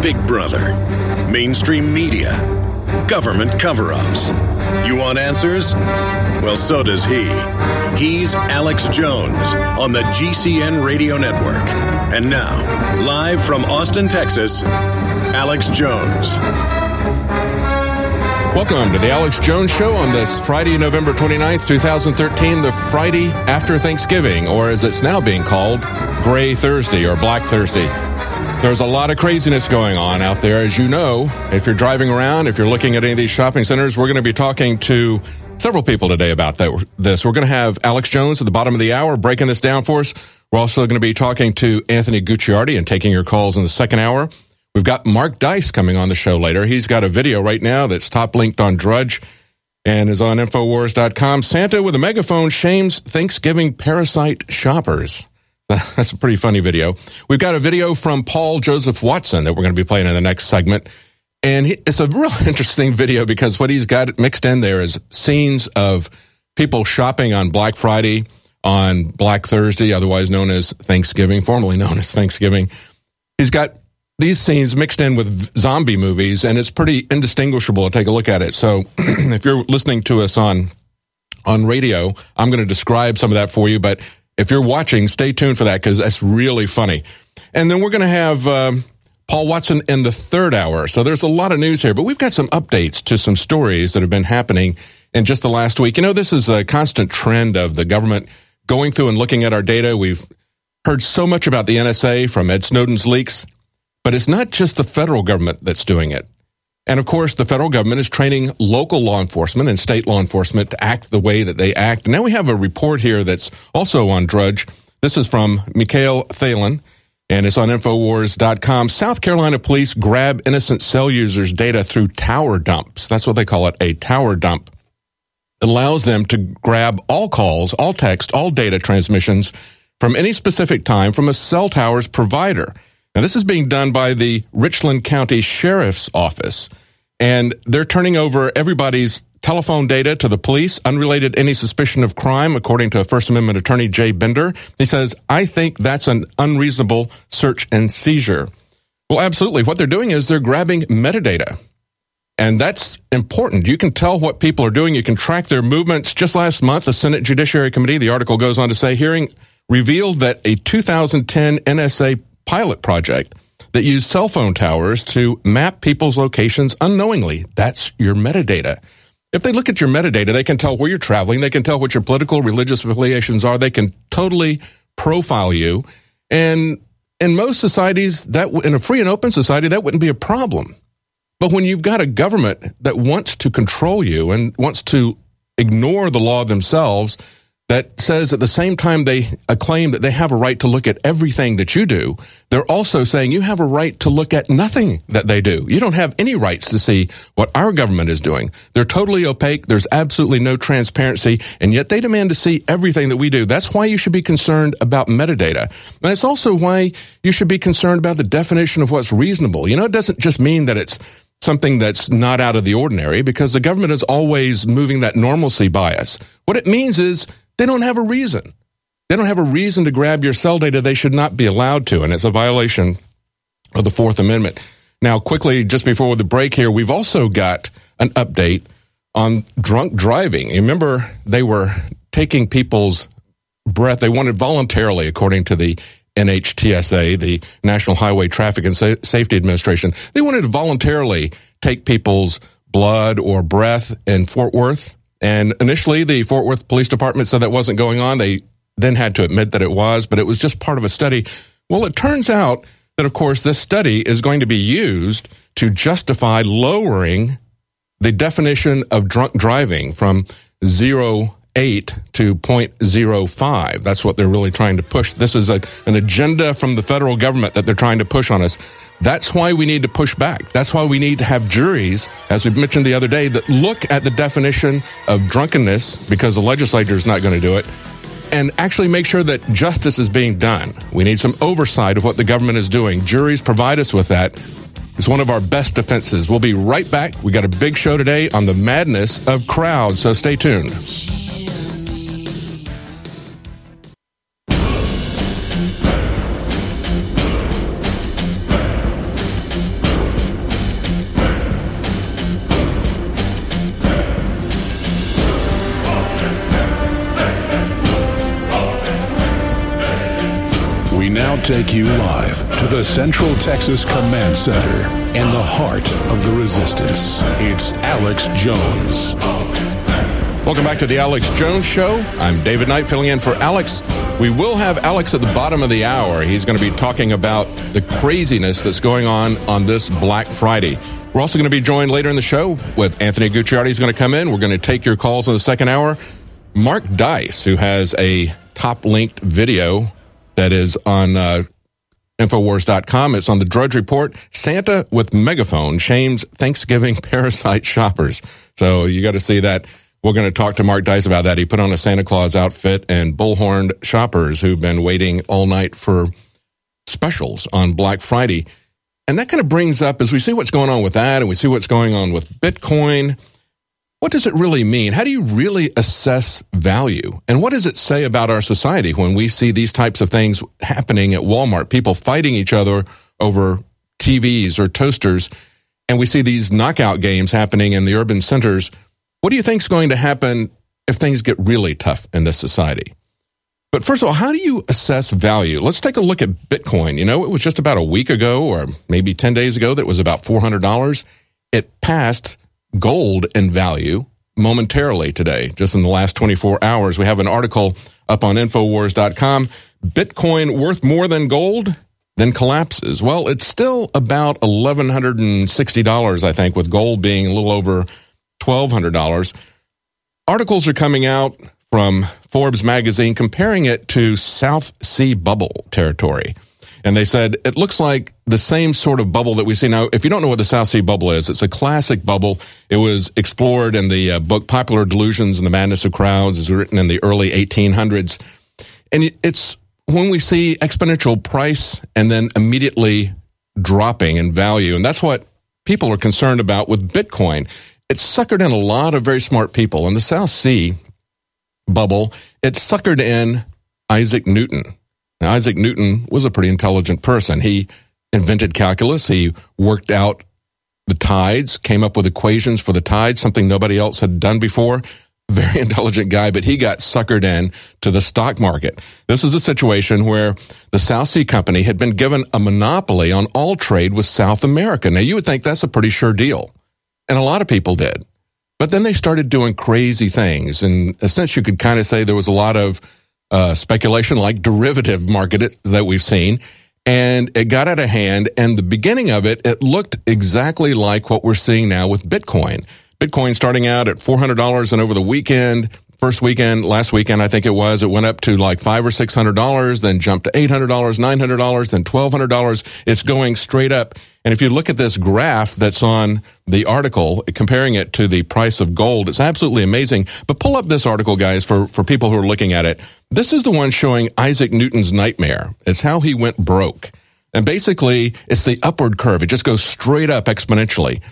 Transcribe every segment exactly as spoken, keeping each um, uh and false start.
Big Brother, mainstream media, government cover-ups. You want answers? Well, so does he. He's Alex Jones on the G C N Radio Network. And now, live from Austin, Texas, Alex Jones. Welcome to the Alex Jones Show on this Friday, November twenty-ninth, twenty thirteen, the Friday after Thanksgiving, or as it's now being called, Gray Thursday or Black Thursday. There's a lot of craziness going on out there, as you know. If you're driving around, if you're looking at any of these shopping centers, we're going to be talking to several people today about that, this. We're going to have Alex Jones at the bottom of the hour breaking this down for us. We're also going to be talking to Anthony Gucciardi and taking your calls in the second hour. We've got Mark Dice coming on the show later. He's got a video right now that's top linked on Drudge and is on Infowars dot com. Santa with a megaphone shames Thanksgiving parasite shoppers. That's a pretty funny video. We've got a video from Paul Joseph Watson that we're going to be playing in the next segment. And he, it's a real interesting video because what he's got mixed in there is scenes of people shopping on Black Friday, on Black Thursday, otherwise known as Thanksgiving, formerly known as Thanksgiving. He's got these scenes mixed in with zombie movies, and it's pretty indistinguishable to take a look at it. So if you're listening to us on on radio, I'm going to describe some of that for you. But if you're watching, stay tuned for that because that's really funny. And then we're going to have um, Paul Watson in the third hour. So there's a lot of news here, but we've got some updates to some stories that have been happening in just the last week. You know, this is a constant trend of the government going through and looking at our data. We've heard so much about the N S A from Ed Snowden's leaks. But it's not just the federal government that's doing it. And, of course, the federal government is training local law enforcement and state law enforcement to act the way that they act. And now we have a report here that's also on Drudge. This is from Mikhail Thalen, and it's on Infowars dot com. South Carolina police grab innocent cell users' data through tower dumps. That's what they call it, a tower dump. It allows them to grab all calls, all text, all data transmissions from any specific time from a cell tower's provider. Now, this is being done by the Richland County Sheriff's Office, and they're turning over everybody's telephone data to the police, unrelated to any suspicion of crime, according to First Amendment attorney Jay Bender. He says, I think that's an unreasonable search and seizure. Well, absolutely. What they're doing is they're grabbing metadata, and that's important. You can tell what people are doing. You can track their movements. Just last month, the Senate Judiciary Committee, the article goes on to say, hearing revealed that a two thousand ten N S A pilot project that used cell phone towers to map people's locations unknowingly. That's your metadata. If they look at your metadata, they can tell where you're traveling. They can tell what your political, religious affiliations are. They can totally profile you. And in most societies, that in a free and open society, that wouldn't be a problem. But when you've got a government that wants to control you and wants to ignore the law themselves, that says at the same time they claim that they have a right to look at everything that you do, they're also saying you have a right to look at nothing that they do. You don't have any rights to see what our government is doing. They're totally opaque. There's absolutely no transparency, and yet they demand to see everything that we do. That's why you should be concerned about metadata. And it's also why you should be concerned about the definition of what's reasonable. You know, it doesn't just mean that it's something that's not out of the ordinary, because the government is always moving that normalcy bias. What it means is they don't have a reason. They don't have a reason to grab your cell data. They should not be allowed to, and it's a violation of the Fourth Amendment. Now, quickly, just before the break here, we've also got an update on drunk driving. You remember they were taking people's breath. They wanted voluntarily, according to the N H T S A, the National Highway Traffic and Sa- Safety Administration, they wanted to voluntarily take people's blood or breath in Fort Worth. And initially, the Fort Worth Police Department said that wasn't going on. They then had to admit that it was, but it was just part of a study. Well, it turns out that, of course, this study is going to be used to justify lowering the definition of drunk driving from zero point eight to zero point zero five. That's what they're really trying to push. This is a, an agenda from the federal government that they're trying to push on us. That's why we need to push back. That's why we need to have juries, as we mentioned the other day, that look at the definition of drunkenness, because the legislature is not going to do it, and actually make sure that justice is being done. We need some oversight of what the government is doing. Juries provide us with that. It's one of our best defenses. We'll be right back. We got a big show today on the madness of crowds, so stay tuned. We now take you live to the Central Texas Command Center in the heart of the resistance. It's Alex Jones. Welcome back to the Alex Jones Show. I'm David Knight filling in for Alex. We will have Alex at the bottom of the hour. He's going to be talking about the craziness that's going on on this Black Friday. We're also going to be joined later in the show with Anthony Gucciardi. He's going to come in. We're going to take your calls in the second hour. Mark Dice, who has a top-linked video that is on uh, Infowars dot com. It's on the Drudge Report. Santa with megaphone shames Thanksgiving parasite shoppers. So you got to see that. We're going to talk to Mark Dice about that. He put on a Santa Claus outfit and bullhorned shoppers who've been waiting all night for specials on Black Friday. And that kind of brings up, as we see what's going on with that and we see what's going on with Bitcoin, what does it really mean? How do you really assess value? And what does it say about our society when we see these types of things happening at Walmart, people fighting each other over T Vs or toasters, and we see these knockout games happening in the urban centers? What do you think is going to happen if things get really tough in this society? But first of all, how do you assess value? Let's take a look at Bitcoin. You know, it was just about a week ago or maybe ten days ago that it was about four hundred dollars. It passed gold in value momentarily today, just in the last twenty-four hours. We have an article up on Infowars dot com. Bitcoin worth more than gold, then collapses. Well, it's still about one thousand one hundred sixty dollars, I think, with gold being a little over twelve hundred dollars. Articles are coming out from Forbes magazine comparing it to South Sea bubble territory. And they said it looks like the same sort of bubble that we see now. If you don't know what the South Sea bubble is, it's a classic bubble. It was explored in the uh, book Popular Delusions and the Madness of Crowds. It was written in the early eighteen hundreds. And it's when we see exponential price and then immediately dropping in value. And that's what people are concerned about with Bitcoin. It's suckered in a lot of very smart people. In the South Sea bubble, it suckered in Isaac Newton. Now, Isaac Newton was a pretty intelligent person. He invented calculus. He worked out the tides, came up with equations for the tides, something nobody else had done before. Very intelligent guy, but he got suckered in to the stock market. This is a situation where the South Sea Company had been given a monopoly on all trade with South America. Now, you would think that's a pretty sure deal. And a lot of people did. But then they started doing crazy things. And in a sense, you could kind of say there was a lot of uh, speculation, like derivative market that we've seen. And it got out of hand. And the beginning of it, it looked exactly like what we're seeing now with Bitcoin. Bitcoin starting out at four hundred dollars, and over the weekend, first weekend, last weekend, I think it was, it went up to like five or six hundred dollars, then jumped to eight hundred dollars, nine hundred dollars, then twelve hundred dollars. It's going straight up. And if you look at this graph that's on the article, comparing it to the price of gold, it's absolutely amazing. But pull up this article, guys, for, for people who are looking at it. This is the one showing Isaac Newton's nightmare. It's how he went broke. And basically, it's the upward curve. It just goes straight up exponentially.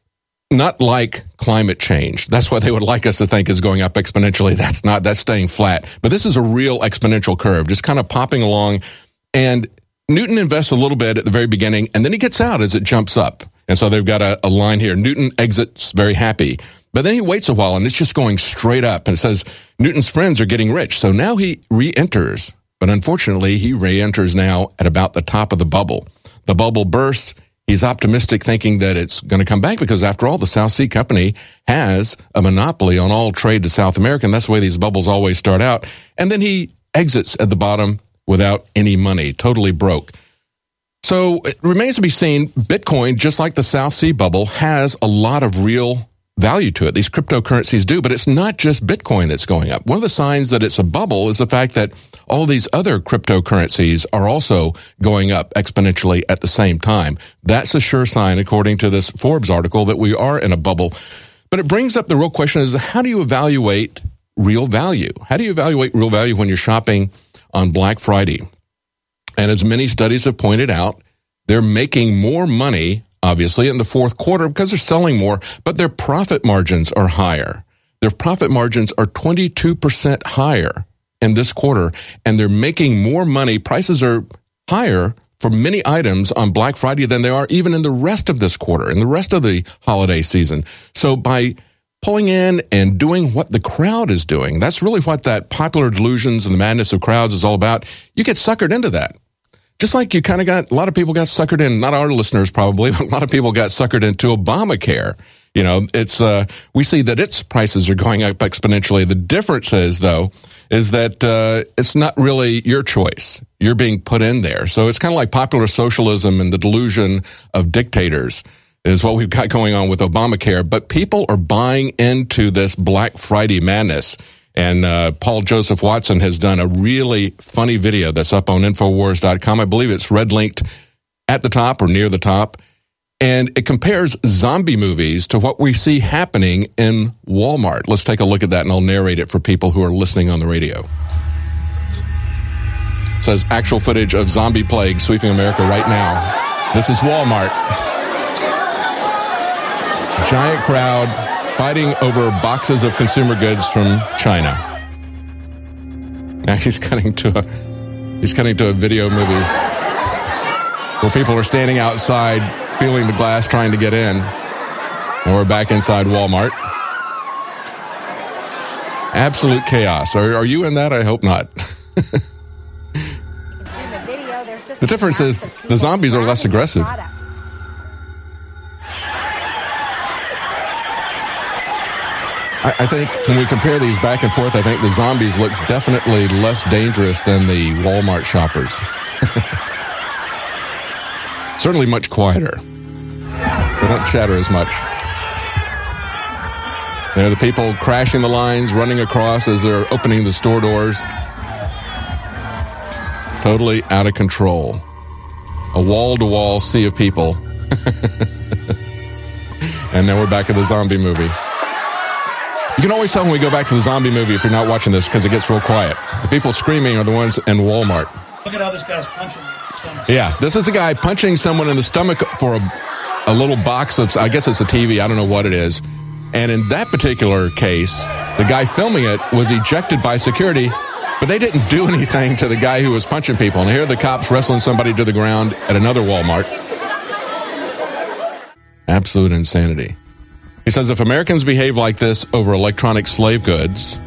Not like climate change. That's what they would like us to think is going up exponentially. That's not, that's staying flat. But this is a real exponential curve, just kind of popping along. And Newton invests a little bit at the very beginning, and then he gets out as it jumps up. And so they've got a, a line here. Newton exits very happy. But then he waits a while, and it's just going straight up. And it says Newton's friends are getting rich. So now he re-enters. But unfortunately, he re-enters now at about the top of the bubble. The bubble bursts. He's optimistic, thinking that it's going to come back because, after all, the South Sea Company has a monopoly on all trade to South America, and that's the way these bubbles always start out. And then he exits at the bottom without any money, totally broke. So it remains to be seen. Bitcoin, just like the South Sea bubble, has a lot of real value to it. These cryptocurrencies do, but it's not just Bitcoin that's going up. One of the signs that it's a bubble is the fact that all these other cryptocurrencies are also going up exponentially at the same time. That's a sure sign, according to this Forbes article, that we are in a bubble. But it brings up the real question is, how do you evaluate real value? How do you evaluate real value when you're shopping on Black Friday? And as many studies have pointed out, they're making more money, obviously, in the fourth quarter because they're selling more, but their profit margins are higher. Their profit margins are twenty-two percent higher in this quarter, and they're making more money. Prices are higher for many items on Black Friday than they are even in the rest of this quarter, in the rest of the holiday season. So by pulling in and doing what the crowd is doing, that's really what that Popular Delusions and the Madness of Crowds is all about. You get suckered into that. Just like you kind of got, a lot of people got suckered in, not our listeners probably, but a lot of people got suckered into Obamacare. You know, it's, uh, we see that its prices are going up exponentially. The difference is, though, is that, uh, it's not really your choice. You're being put in there. So it's kind of like popular socialism and the delusion of dictators is what we've got going on with Obamacare. But people are buying into this Black Friday madness. And uh, Paul Joseph Watson has done a really funny video that's up on Infowars dot com. I believe it's red linked at the top or near the top. And it compares zombie movies to what we see happening in Walmart. Let's take a look at that, and I'll narrate it for people who are listening on the radio. It says actual footage of zombie plague sweeping America right now. This is Walmart. Giant crowd fighting over boxes of consumer goods from China. Now he's cutting to a he's cutting to a video movie where people are standing outside, feeling the glass, trying to get in. And we're back inside Walmart. Absolute chaos. Are, are you in that? I hope not. The difference is the zombies are less aggressive. I think when we compare these back and forth, I think the zombies look definitely less dangerous than the Walmart shoppers. Certainly much quieter. They don't chatter as much. There are the people crashing the lines, running across as they're opening the store doors. Totally out of control. A wall-to-wall sea of people. And now we're back at the zombie movie. You can always tell when we go back to the zombie movie if you're not watching this because it gets real quiet. The people screaming are the ones in Walmart. Look at how this guy's punching. Yeah, this is a guy punching someone in the stomach for a, a little box of, I guess it's a T V, I don't know what it is. And in that particular case, the guy filming it was ejected by security, but they didn't do anything to the guy who was punching people. And here are the cops wrestling somebody to the ground at another Walmart. Absolute insanity. He says if Americans behave like this over electronic slave goods,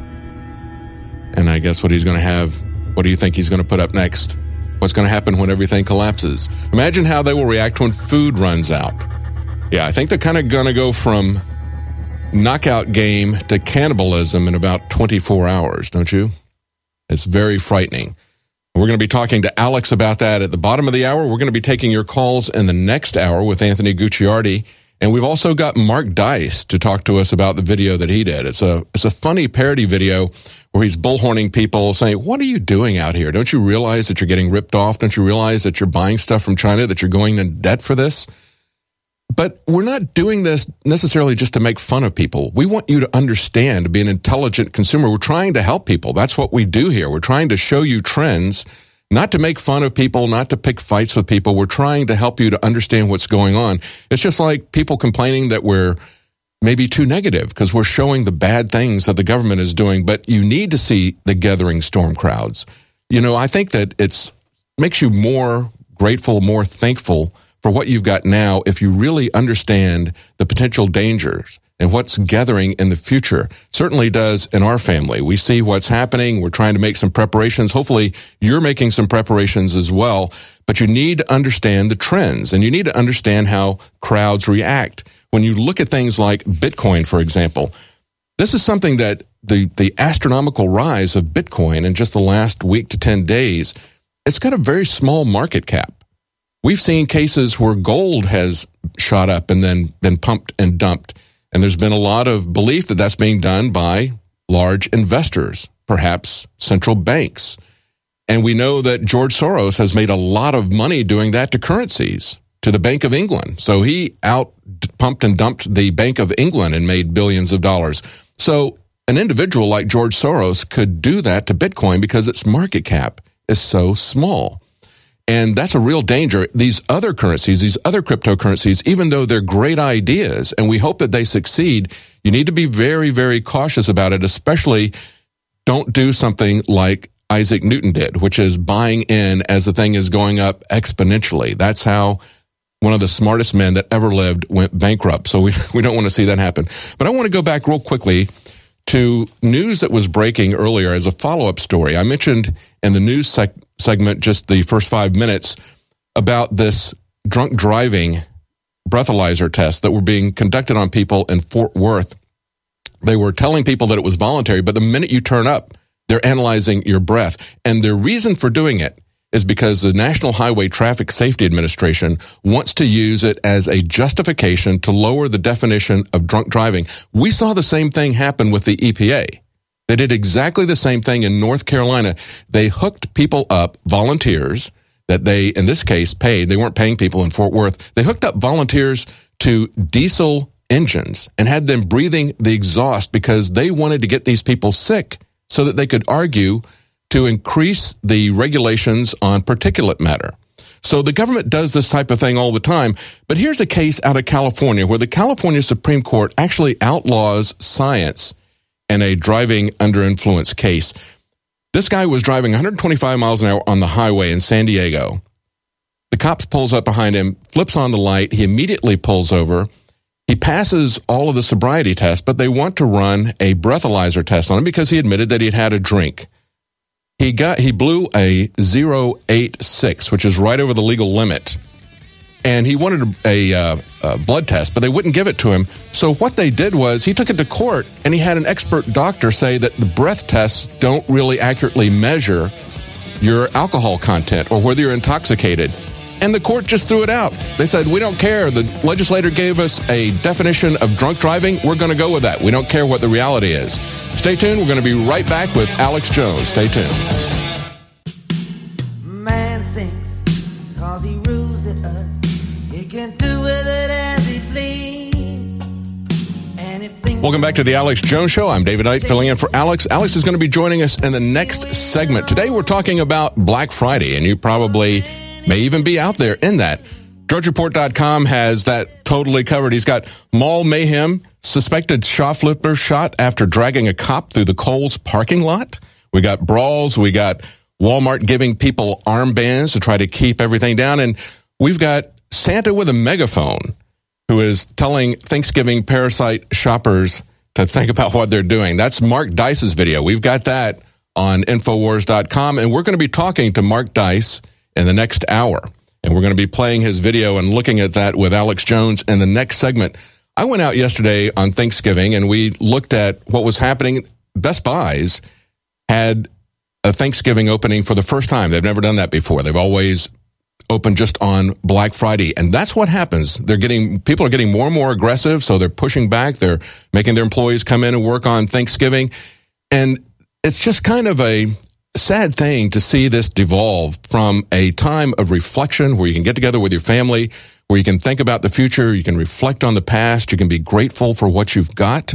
and I guess what he's going to have, what do you think he's going to put up next? What's going to happen when everything collapses? Imagine how they will react when food runs out. Yeah, I think they're kind of going to go from knockout game to cannibalism in about twenty-four hours, don't you? It's very frightening. We're going to be talking to Alex about that at the bottom of the hour. We're going to be taking your calls in the next hour with Anthony Gucciardi. And we've also got Mark Dice to talk to us about the video that he did. It's a it's a funny parody video where he's bullhorning people saying, what are you doing out here? Don't you realize that you're getting ripped off? Don't you realize that you're buying stuff from China, that you're going into debt for this? But we're not doing this necessarily just to make fun of people. We want you to understand, to be an intelligent consumer. We're trying to help people. That's what we do here. We're trying to show you trends, not to make fun of people, not to pick fights with people. We're trying to help you to understand what's going on. It's just like people complaining that we're maybe too negative because we're showing the bad things that the government is doing, but you need to see the gathering storm crowds. You know, I think that it's makes you more grateful, more thankful for what you've got now if you really understand the potential dangers and what's gathering in the future. Certainly does in our family. We see what's happening. We're trying to make some preparations. Hopefully you're making some preparations as well, but you need to understand the trends and you need to understand how crowds react. When you look at things like Bitcoin, for example, this is something that the, the astronomical rise of Bitcoin in just the last week to ten days, it's got a very small market cap. We've seen cases where gold has shot up and then been pumped and dumped. And there's been a lot of belief that that's being done by large investors, perhaps central banks. And we know that George Soros has made a lot of money doing that to currencies, to the Bank of England. So he out pumped and dumped the Bank of England and made billions of dollars. So an individual like George Soros could do that to Bitcoin because its market cap is so small. And that's a real danger. These other currencies, these other cryptocurrencies, even though they're great ideas and we hope that they succeed, you need to be very, very cautious about it, especially don't do something like Isaac Newton did, which is buying in as the thing is going up exponentially. That's how one of the smartest men that ever lived went bankrupt. So we, we don't want to see that happen. But I want to go back real quickly to news that was breaking earlier as a follow-up story. I mentioned in the news sec- segment, just the first five minutes, about this drunk driving breathalyzer test that were being conducted on people in Fort Worth. They were telling people that it was voluntary, but the minute you turn up, they're analyzing your breath. And their reason for doing it is because the National Highway Traffic Safety Administration wants to use it as a justification to lower the definition of drunk driving. We saw the same thing happen with the E P A. They did exactly the same thing in North Carolina. They hooked people up, volunteers, that they, in this case, paid. They weren't paying people in Fort Worth. They hooked up volunteers to diesel engines and had them breathing the exhaust because they wanted to get these people sick so that they could argue to increase the regulations on particulate matter. So the government does this type of thing all the time. But here's a case out of California where the California Supreme Court actually outlaws science in a driving under influence case. This guy was driving one hundred twenty-five miles an hour on the highway in San Diego. The cops pulls up behind him, flips on the light. He immediately pulls over. He passes all of the sobriety tests, but they want to run a breathalyzer test on him because he admitted that he'd had a drink. He got he blew a zero point eight six, which is right over the legal limit. And he wanted a, a, uh, a blood test, but they wouldn't give it to him. So what they did was he took it to court, and he had an expert doctor say that the breath tests don't really accurately measure your alcohol content or whether you're intoxicated. And the court just threw it out. They said, we don't care. The legislator gave us a definition of drunk driving. We're going to go with that. We don't care what the reality is. Stay tuned. We're going to be right back with Alex Jones. Stay tuned. Man thinks cause he rules at us, he can do with it as he please. And if things Welcome back to the Alex Jones Show. I'm David Knight filling in for Alex. Alex is going to be joining us in the next segment. Today we're talking about Black Friday, and you probably may even be out there in that. Drudge Report dot com has that totally covered. He's got mall mayhem, suspected shoplifter shot after dragging a cop through the Kohl's parking lot. We got brawls. We got Walmart giving people armbands to try to keep everything down. And we've got Santa with a megaphone who is telling Thanksgiving parasite shoppers to think about what they're doing. That's Mark Dice's video. We've got that on Infowars dot com. And we're going to be talking to Mark Dice in the next hour. And we're going to be playing his video and looking at that with Alex Jones in the next segment. I went out yesterday on Thanksgiving, and we looked at what was happening. Best Buys had a Thanksgiving opening for the first time. They've never done that before. They've always opened just on Black Friday. And that's what happens. They're getting, people are getting more and more aggressive, so they're pushing back. They're making their employees come in and work on Thanksgiving. And it's just kind of a sad thing to see this devolve from a time of reflection where you can get together with your family, where you can think about the future, you can reflect on the past, you can be grateful for what you've got,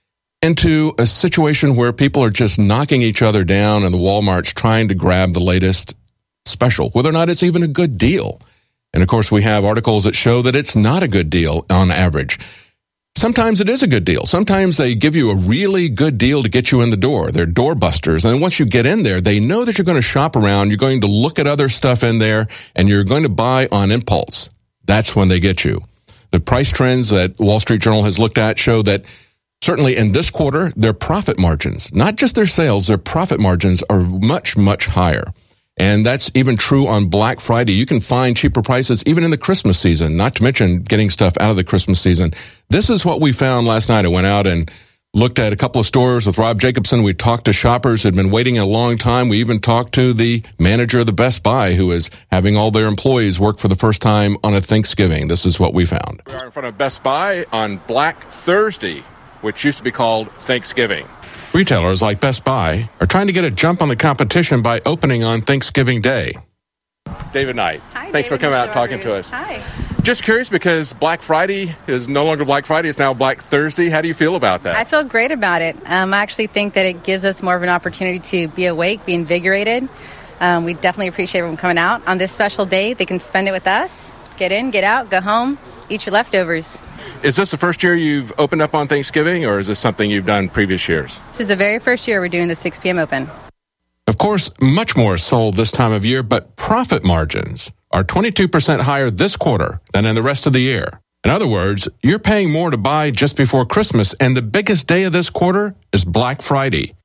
into a situation where people are just knocking each other down and the Walmart's trying to grab the latest special, whether or not it's even a good deal. And of course, we have articles that show that it's not a good deal on average. Sometimes it is a good deal. Sometimes they give you a really good deal to get you in the door. They're doorbusters. And once you get in there, they know that you're going to shop around. You're going to look at other stuff in there, and you're going to buy on impulse. That's when they get you. The price trends that Wall Street Journal has looked at show that certainly in this quarter, their profit margins, not just their sales, their profit margins are much, much higher. And that's even true on Black Friday. You can find cheaper prices even in the Christmas season, not to mention getting stuff out of the Christmas season. This is what we found last night. I went out and looked at a couple of stores with Rob Jacobson. We talked to shoppers who had been waiting a long time. We even talked to the manager of the Best Buy who is having all their employees work for the first time on a Thanksgiving. This is what we found. We are in front of Best Buy on Black Thursday, which used to be called Thanksgiving. Retailers like Best Buy are trying to get a jump on the competition by opening on Thanksgiving Day. David Knight. Hi, Thanks David for coming out and talking Rodriguez. to us. Hi. Just curious because Black Friday is no longer Black Friday, it's now Black Thursday. How do you feel about that? I feel great about it. Um, I actually think that it gives us more of an opportunity to be awake, be invigorated. Um, we definitely appreciate everyone coming out. On this special day, they can spend it with us, get in, get out, go home, eat your leftovers. Is this the first year you've opened up on Thanksgiving, or is this something you've done previous years? This is the very first year we're doing the six p.m. open. Of course, much more is sold this time of year, but profit margins are twenty-two percent higher this quarter than in the rest of the year. In other words, you're paying more to buy just before Christmas, and the biggest day of this quarter is Black Friday.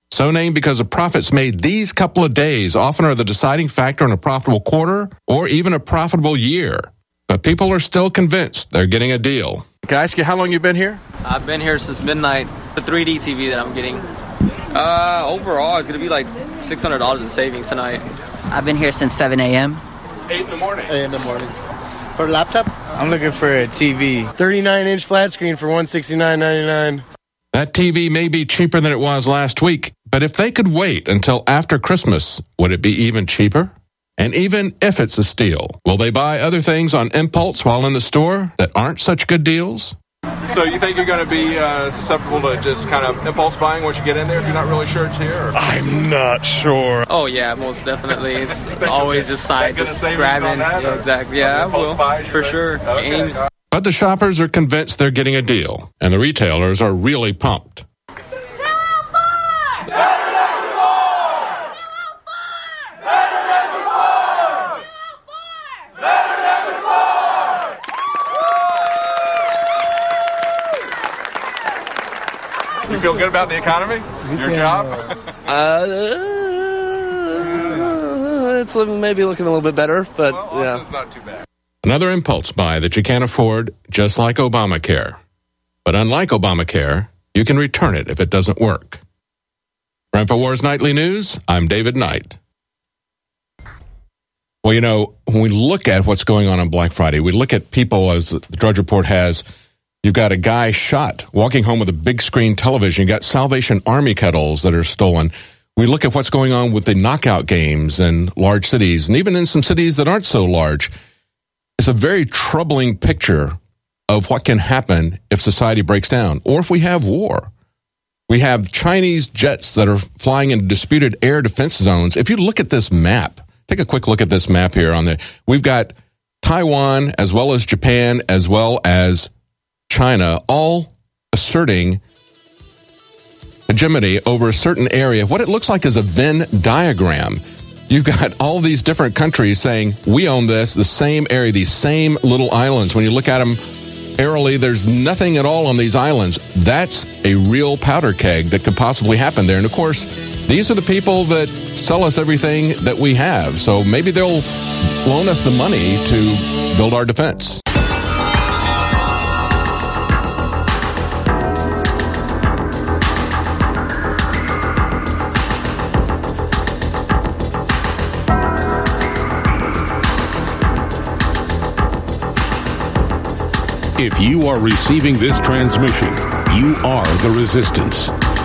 So named because the profits made these couple of days often are the deciding factor in a profitable quarter or even a profitable year. But people are still convinced they're getting a deal. Can I ask you how long you've been here? I've been here since midnight. The three D T V that I'm getting. Uh, overall, it's going to be like six hundred dollars in savings tonight. I've been here since seven a.m. eight in the morning. eight in the morning. For a laptop? I'm looking for a T V. thirty-nine inch flat screen for one hundred sixty-nine ninety-nine. That T V may be cheaper than it was last week, but if they could wait until after Christmas, would it be even cheaper? And even if it's a steal, will they buy other things on impulse while in the store that aren't such good deals? So you think you're going to be uh, susceptible to just kind of impulse buying once you get in there if you're not really sure it's here? Or? I'm not sure. Oh, yeah, most definitely. It's always just side, just grabbing. Yeah, exactly. Yeah, I will, for sure. Okay. Games. But the shoppers are convinced they're getting a deal, and the retailers are really pumped. You feel good about the economy? Your job? Uh, it's maybe looking a little bit better, but well, yeah. It's not too bad. Another impulse buy that you can't afford, just like Obamacare. But unlike Obamacare, you can return it if it doesn't work. For InfoWars Nightly News, I'm David Knight. Well, you know, when we look at what's going on on Black Friday, we look at people, as the Drudge Report has, you've got a guy shot walking home with a big screen television. You've got Salvation Army kettles that are stolen. We look at what's going on with the knockout games in large cities, and even in some cities that aren't so large. It's a very troubling picture of what can happen if society breaks down or if we have war. We have Chinese jets that are flying in disputed air defense zones. If you look at this map, take a quick look at this map here on there. We've got Taiwan as well as Japan as well as China all asserting hegemony over a certain area. What it looks like is a Venn diagram. You've got all these different countries saying, we own this, the same area, these same little islands. When you look at them aerially, there's nothing at all on these islands. That's a real powder keg that could possibly happen there. And of course, these are the people that sell us everything that we have. So maybe they'll loan us the money to build our defense. If you are receiving this transmission, you are the Resistance.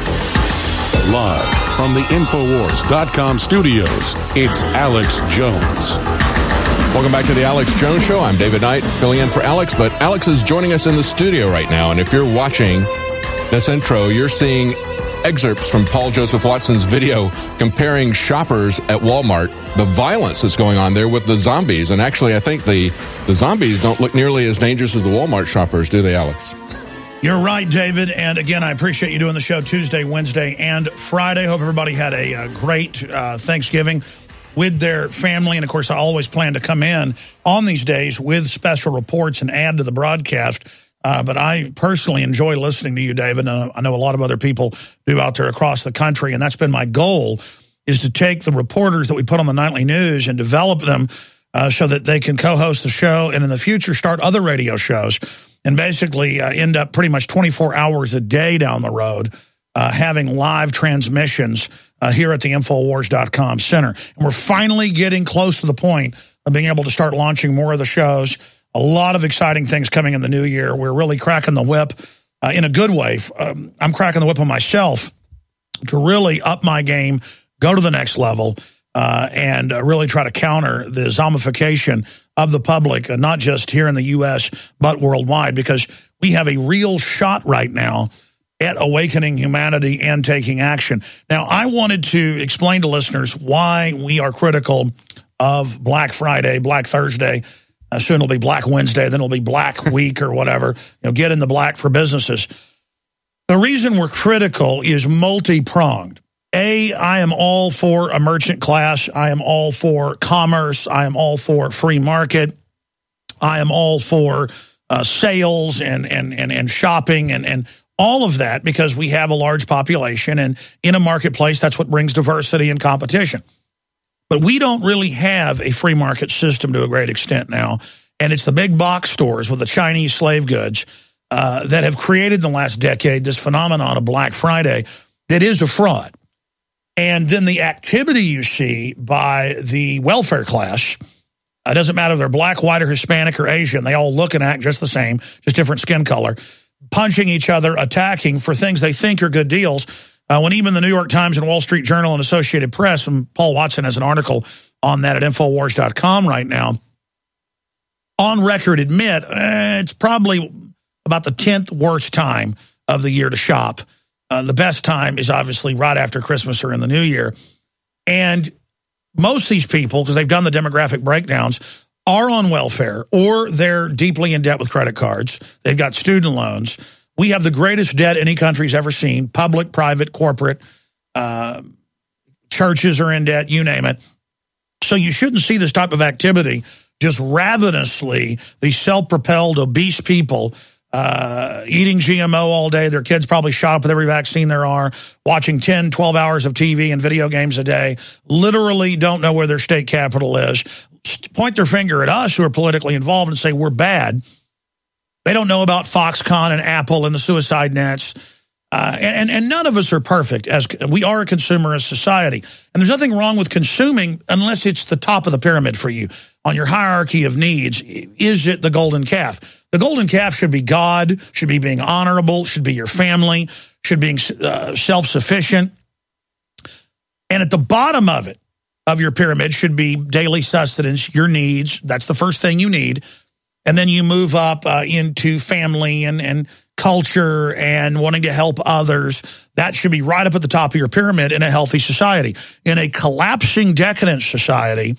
Live from the Infowars dot com studios, it's Alex Jones. Welcome back to the Alex Jones Show. I'm David Knight, filling in for Alex, but Alex is joining us in the studio right now, and if you're watching this intro, you're seeing excerpts from Paul Joseph Watson's video comparing shoppers at Walmart, the violence that's going on there with the zombies. And actually, I think the, the zombies don't look nearly as dangerous as the Walmart shoppers, do they, Alex? You're right, David. And again, I appreciate you doing the show Tuesday, Wednesday, and Friday. Hope everybody had a, a great uh, Thanksgiving with their family. And of course, I always plan to come in on these days with special reports and add to the broadcast. Uh, but I personally enjoy listening to you, David, and I know a lot of other people do out there across the country, and that's been my goal, is to take the reporters that we put on the nightly news and develop them uh, so that they can co-host the show and in the future start other radio shows and basically uh, end up pretty much twenty-four hours a day down the road uh, having live transmissions uh, here at the Infowars dot com center. And we're finally getting close to the point of being able to start launching more of the shows. A lot of exciting things coming in the new year. We're really cracking the whip uh, in a good way. Um, I'm cracking the whip on myself to really up my game, go to the next level, uh, and uh, really try to counter the zombification of the public, uh, not just here in the U S, but worldwide, because we have a real shot right now at awakening humanity and taking action. Now, I wanted to explain to listeners why we are critical of Black Friday, Black Thursday. Uh, soon it'll be Black Wednesday, then it'll be Black Week or whatever. You know, get in the black for businesses. The reason we're critical is multi-pronged. A, I am all for a merchant class. I am all for commerce. I am all for free market. I am all for uh, sales and and and and shopping and and All of that because we have a large population, and in a marketplace, that's what brings diversity and competition. But we don't really have a free market system to a great extent now, and it's the big box stores with the Chinese slave goods uh, that have created in the last decade this phenomenon of Black Friday that is a fraud. And then the activity you see by the welfare class, it doesn't matter if they're black, white, or Hispanic, or Asian, they all look and act just the same, just different skin color, punching each other, attacking for things they think are good deals. Uh, when even the New York Times and Wall Street Journal and Associated Press, and Paul Watson has an article on that at Infowars dot com right now, on record admit eh, it's probably about the tenth worst time of the year to shop. Uh, the best time is obviously right after Christmas or in the New Year. And most of these people, because they've done the demographic breakdowns, are on welfare or they're deeply in debt with credit cards. They've got student loans. We have the greatest debt any country's ever seen, public, private, corporate, uh, churches are in debt, you name it. So you shouldn't see this type of activity just ravenously, these self-propelled, obese people uh, eating G M O all day. Their kids probably shot up with every vaccine there are, watching ten, twelve hours of T V and video games a day, literally don't know where their state capital is, point their finger at us who are politically involved and say we're bad. They don't know about Foxconn and Apple and the suicide nets. Uh, and, and none of us are perfect. As we are a consumerist society. And there's nothing wrong with consuming unless it's the top of the pyramid for you. On your hierarchy of needs, is it the golden calf? The golden calf should be God, should be being honorable, should be your family, should be uh, self-sufficient. And at the bottom of it, of your pyramid, should be daily sustenance, your needs. That's the first thing you need. And then you move up uh, into family and, and culture and wanting to help others. That should be right up at the top of your pyramid in a healthy society. In a collapsing, decadent society,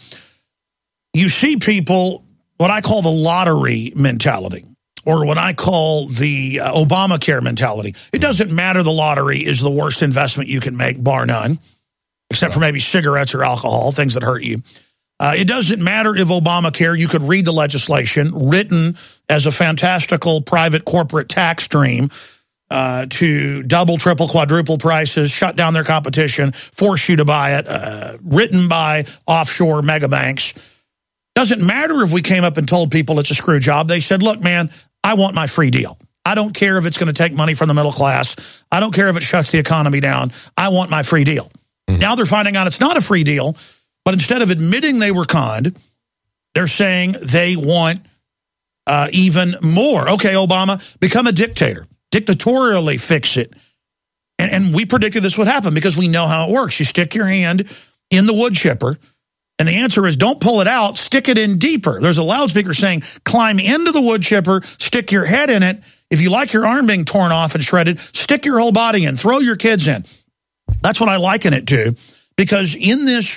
you see people, what I call the lottery mentality, or what I call the uh, Obamacare mentality. It doesn't matter, the lottery is the worst investment you can make, bar none, except for maybe cigarettes or alcohol, things that hurt you. Uh, it doesn't matter if Obamacare, you could read the legislation, written as a fantastical private corporate tax stream uh, to double, triple, quadruple prices, shut down their competition, force you to buy it, uh, written by offshore mega banks. Doesn't matter if we came up and told people it's a screw job. They said, look, man, I want my free deal. I don't care if it's going to take money from the middle class. I don't care if it shuts the economy down. I want my free deal. Mm-hmm. Now they're finding out it's not a free deal. But instead of admitting they were conned, they're saying they want uh, even more. Okay, Obama, become a dictator. Dictatorially fix it. And, and we predicted this would happen because we know how it works. You stick your hand in the wood chipper, and the answer is don't pull it out, stick it in deeper. There's a loudspeaker saying climb into the wood chipper, stick your head in it. If you like your arm being torn off and shredded, stick your whole body in, throw your kids in. That's what I liken it to, because in this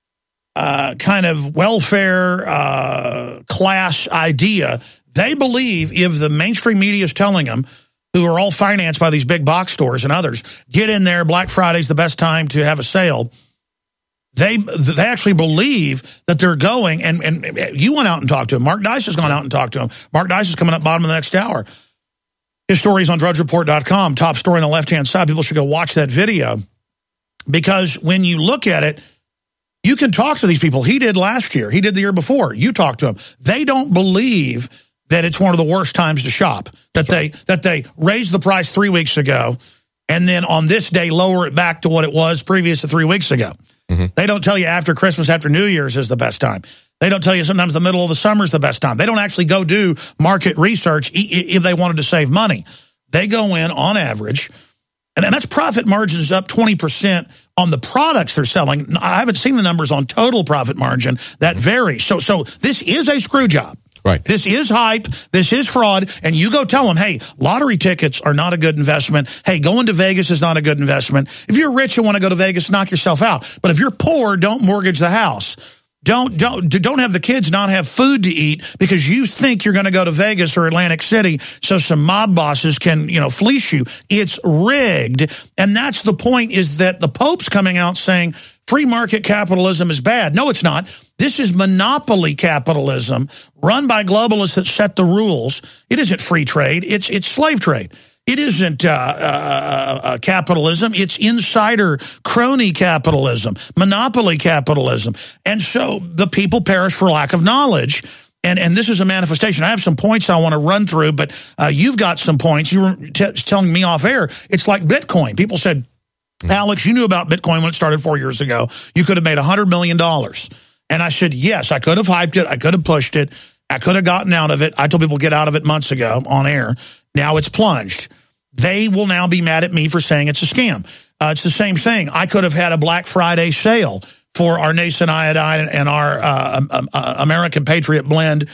Uh, kind of welfare uh, class idea, they believe if the mainstream media is telling them, who are all financed by these big box stores and others, get in there, Black Friday's the best time to have a sale, they they actually believe that they're going, and, and you went out and talked to him. Mark Dice has gone out and talked to him. Mark Dice is coming up bottom of the next hour. His story is on drudge report dot com, top story on the left-hand side. People should go watch that video, because when you look at it, you can talk to these people. He did last year. He did the year before. You talk to them. They don't believe that it's one of the worst times to shop, that they that they raised the price three weeks ago and then on this day lower it back to what it was previous to three weeks ago. Mm-hmm. They don't tell you after Christmas, after New Year's is the best time. They don't tell you sometimes the middle of the summer is the best time. They don't actually go do market research if they wanted to save money. They go in on average, and that's profit margins up twenty percent on the products they're selling. I haven't seen the numbers on total profit margin. That varies. So, so this is a screw job. Right. This is hype. This is fraud. And you go tell them, hey, lottery tickets are not a good investment. Hey, going to Vegas is not a good investment. If you're rich and want to go to Vegas, knock yourself out. But if you're poor, don't mortgage the house. Don't don't don't have the kids not have food to eat because you think you're going to go to Vegas or Atlantic City so some mob bosses can, you know, fleece you. It's rigged. And that's the point, is that the Pope's coming out saying free market capitalism is bad. No, it's not. This is monopoly capitalism run by globalists that set the rules. It isn't free trade. It's it's slave trade. It isn't uh, uh, uh, capitalism. It's insider crony capitalism, monopoly capitalism. And so the people perish for lack of knowledge. And and this is a manifestation. I have some points I want to run through, but uh, you've got some points. You were t telling me off air. It's like Bitcoin. People said, Alex, you knew about Bitcoin when it started four years ago. You could have made one hundred million dollars. And I said, yes, I could have hyped it. I could have pushed it. I could have gotten out of it. I told people get out of it months ago on air. Now it's plunged. They will now be mad at me for saying it's a scam. Uh, it's the same thing. I could have had a Black Friday sale for our Nason Iodine and our uh, um, uh, American Patriot Blend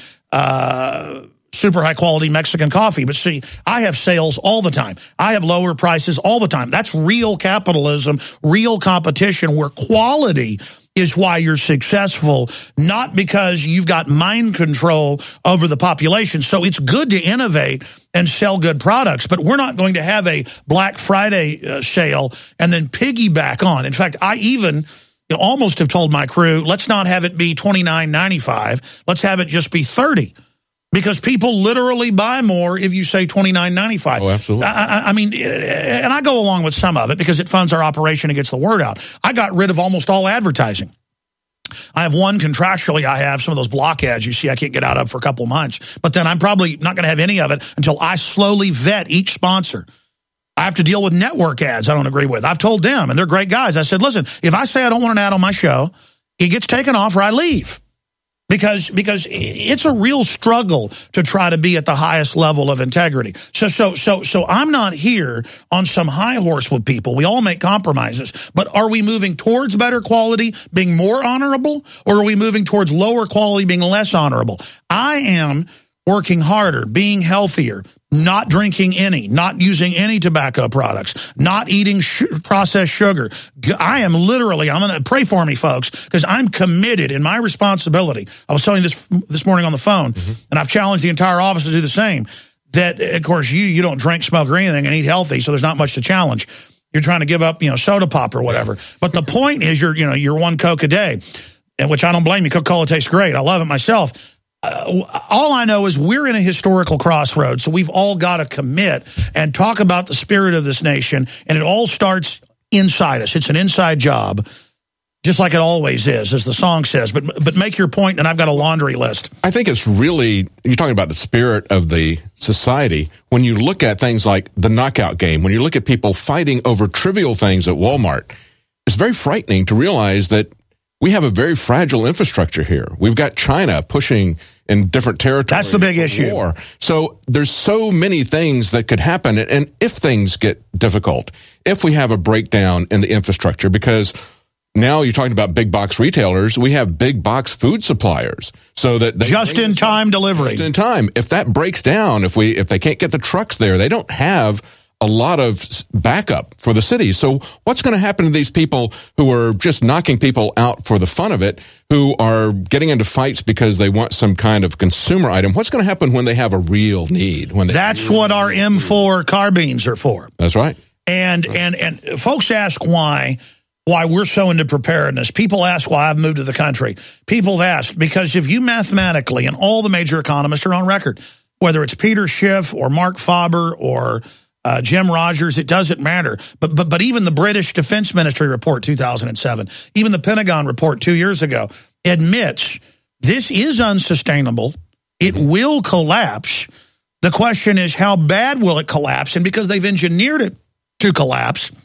uh, super high-quality Mexican coffee. But see, I have sales all the time. I have lower prices all the time. That's real capitalism, real competition where quality is why you're successful, not because you've got mind control over the population. So it's good to innovate and sell good products, but we're not going to have a Black Friday uh, sale and then piggyback on. In fact, I even... You almost have told my crew, let's not have it be twenty-nine ninety-five. Let's have it just be thirty, because people literally buy more if you say twenty-nine ninety-five. Oh, absolutely. I, I mean, and I go along with some of it because it funds our operation and gets the word out. I got rid of almost all advertising. I have one contractually. I have some of those block ads you see I can't get out of for a couple months, but then I'm probably not going to have any of it until I slowly vet each sponsor. I have to deal with network ads I don't agree with. I've told them, and they're great guys. I said, listen, if I say I don't want an ad on my show, it gets taken off or I leave. Because because it's a real struggle to try to be at the highest level of integrity. So so so so I'm not here on some high horse with people. We all make compromises. But are we moving towards better quality, being more honorable, or are we moving towards lower quality, being less honorable? I am working harder, being healthier, not drinking any, not using any tobacco products, not eating sh processed sugar. I am literally, I'm going to pray for me, folks, because I'm committed in my responsibility. I was telling you this this morning on the phone, mm-hmm. and I've challenged the entire office to do the same, that, of course, you you don't drink, smoke, or anything and eat healthy, so there's not much to challenge. You're trying to give up, you know, soda pop or whatever. But the point is, you're, you know, you're one Coke a day, and which I don't blame you. Coca-Cola tastes great. I love it myself. Uh, all I know is we're in a historical crossroads, so we've all got to commit and talk about the spirit of this nation, and it all starts inside us. It's an inside job, just like it always is, as the song says. But but make your point, and I've got a laundry list. I think it's really, you're talking about the spirit of the society. When you look at things like the knockout game, when you look at people fighting over trivial things at Walmart, it's very frightening to realize that we have a very fragile infrastructure here. We've got China pushing in different territories. That's the big issue. War. So there's so many things that could happen. And if things get difficult, if we have a breakdown in the infrastructure, because now you're talking about big box retailers, we have big box food suppliers. So that they just in time delivery. Just in time. If that breaks down, if we if they can't get the trucks there, they don't have a lot of backup for the city. So what's going to happen to these people who are just knocking people out for the fun of it, who are getting into fights because they want some kind of consumer item? What's going to happen when they have a real need? When they That's what our M four carbines are for. That's right. And and and folks ask why why we're so into preparedness. People ask why I've moved to the country. People ask because if you mathematically, and all the major economists are on record, whether it's Peter Schiff or Mark Faber or Uh, Jim Rogers, it doesn't matter. But, but but even the British Defense Ministry report two thousand seven, even the Pentagon report two years ago, admits this is unsustainable. It will collapse. The question is, how bad will it collapse? And because they've engineered it to collapse,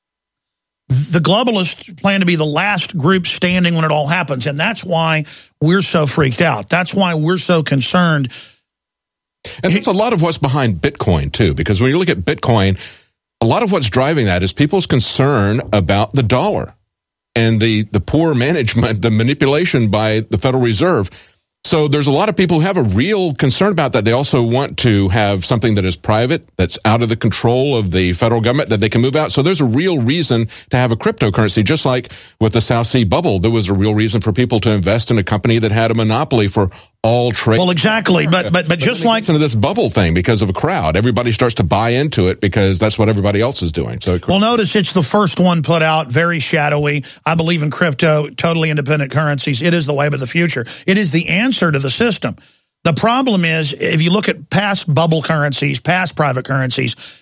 the globalists plan to be the last group standing when it all happens. And that's why we're so freaked out. That's why we're so concerned. And that's a lot of what's behind Bitcoin, too, because when you look at Bitcoin, a lot of what's driving that is people's concern about the dollar and the, the poor management, the manipulation by the Federal Reserve. So there's a lot of people who have a real concern about that. They also want to have something that is private, that's out of the control of the federal government, that they can move out. So there's a real reason to have a cryptocurrency, just like with the South Sea bubble. There was a real reason for people to invest in a company that had a monopoly for all trade. Well, exactly, but but but just like into this bubble thing because of a crowd, everybody starts to buy into it because that's what everybody else is doing. So, well, notice it's the first one put out, very shadowy. I believe in crypto, totally independent currencies. It is the wave of the future. It is the answer to the system. The problem is, if you look at past bubble currencies, past private currencies,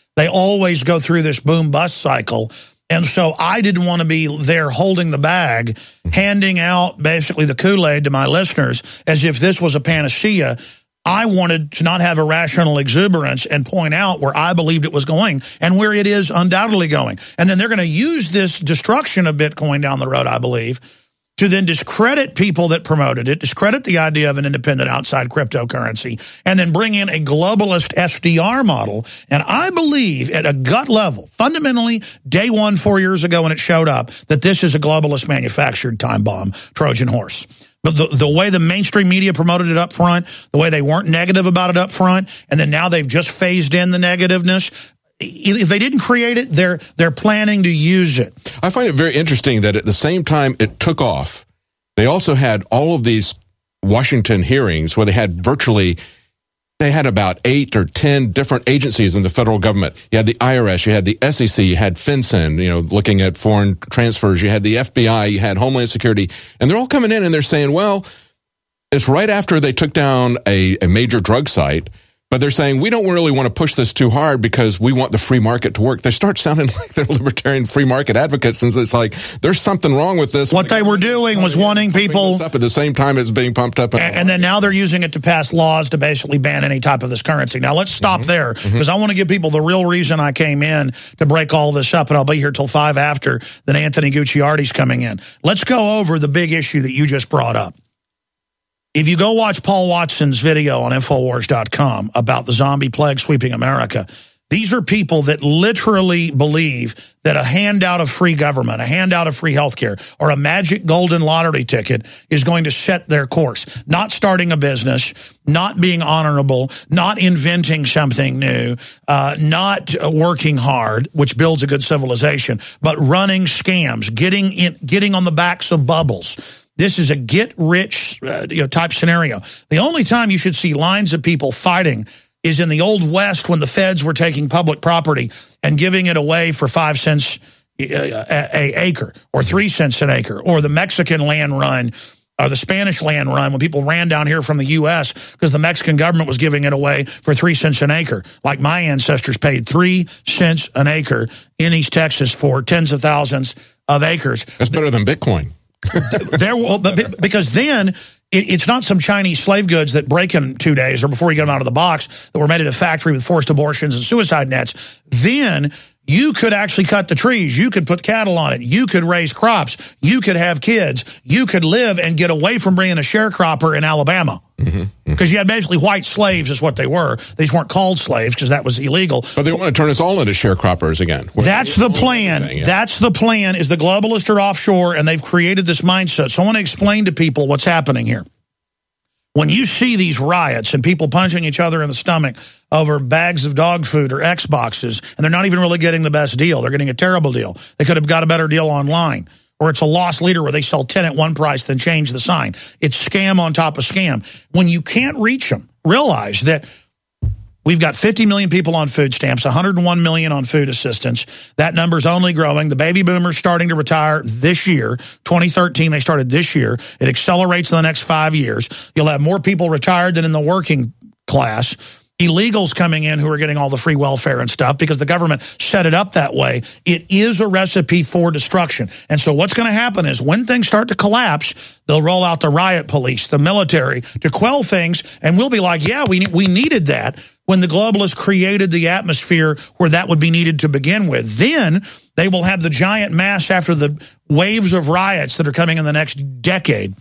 They always go through this boom-bust cycle. And so I didn't want to be there holding the bag, handing out basically the Kool-Aid to my listeners as if this was a panacea. I wanted to not have irrational exuberance and point out where I believed it was going and where it is undoubtedly going. And then they're going to use this destruction of Bitcoin down the road, I believe, to then discredit people that promoted it, discredit the idea of an independent outside cryptocurrency, and then bring in a globalist S D R model. And I believe at a gut level, fundamentally, day one, four years ago when it showed up, that this is a globalist manufactured time bomb, Trojan horse. But the, the way the mainstream media promoted it up front, the way they weren't negative about it up front, and then now they've just phased in the negativeness. If they didn't create it, they're they're planning to use it. I find it very interesting that at the same time it took off, they also had all of these Washington hearings where they had virtually, they had about eight or ten different agencies in the federal government. You had the I R S, you had the S E C, you had FinCEN, you know, looking at foreign transfers, you had the F B I, you had Homeland Security, and they're all coming in and they're saying, well, it's right after they took down a, a major drug site. But they're saying, we don't really want to push this too hard because we want the free market to work. They start sounding like they're libertarian free market advocates, and it's like, there's something wrong with this. What they were doing was wanting people... up at the same time it's being pumped up. And, and then now they're using it to pass laws to basically ban any type of this currency. Now, let's stop mm-hmm. there, because mm-hmm. I want to give people the real reason I came in to break all this up, and I'll be here till five after, then Anthony Gucciardi's coming in. Let's go over the big issue that you just brought up. If you go watch Paul Watson's video on Infowars dot com about the zombie plague sweeping America, these are people that literally believe that a handout of free government, a handout of free health care, or a magic golden lottery ticket is going to set their course. Not starting a business, not being honorable, not inventing something new, uh, not working hard, which builds a good civilization, but running scams, getting in, getting on the backs of bubbles. This is a get-rich uh, you know, type scenario. The only time you should see lines of people fighting is in the Old West when the feds were taking public property and giving it away for five cents a, a, a acre or three cents an acre, or the Mexican land run or the Spanish land run when people ran down here from the U S because the Mexican government was giving it away for three cents an acre. Like my ancestors paid three cents an acre in East Texas for tens of thousands of acres. That's better than Bitcoin. there, well, but because then it, it's not some Chinese slave goods that break in two days or before you get them out of the box that were made at a factory with forced abortions and suicide nets. Then you could actually cut the trees. You could put cattle on it. You could raise crops. You could have kids. You could live and get away from being a sharecropper in Alabama. Because mm-hmm, mm-hmm. you had basically white slaves is what they were. These weren't called slaves because that was illegal. But they want to turn us all into sharecroppers again. That's the plan. Thing, yeah. That's the plan is the globalists are offshore and they've created this mindset. So I want to explain to people what's happening here. When you see these riots and people punching each other in the stomach over bags of dog food or Xboxes, and they're not even really getting the best deal. They're getting a terrible deal. They could have got a better deal online. Or it's a loss leader where they sell ten at one price, then change the sign. It's scam on top of scam. When you can't reach them, realize that we've got fifty million people on food stamps, one hundred one million on food assistance. That number's only growing. The baby boomers starting to retire this year. twenty thirteen, they started this year. It accelerates in the next five years. You'll have more people retired than in the working class. Illegals coming in who are getting all the free welfare and stuff because the government set it up that way. It is a recipe for destruction. And so what's going to happen is when things start to collapse, they'll roll out the riot police, the military to quell things. And we'll be like, yeah, we we needed that when the globalists created the atmosphere where that would be needed to begin with. Then they will have the giant mass after the waves of riots that are coming in the next decade.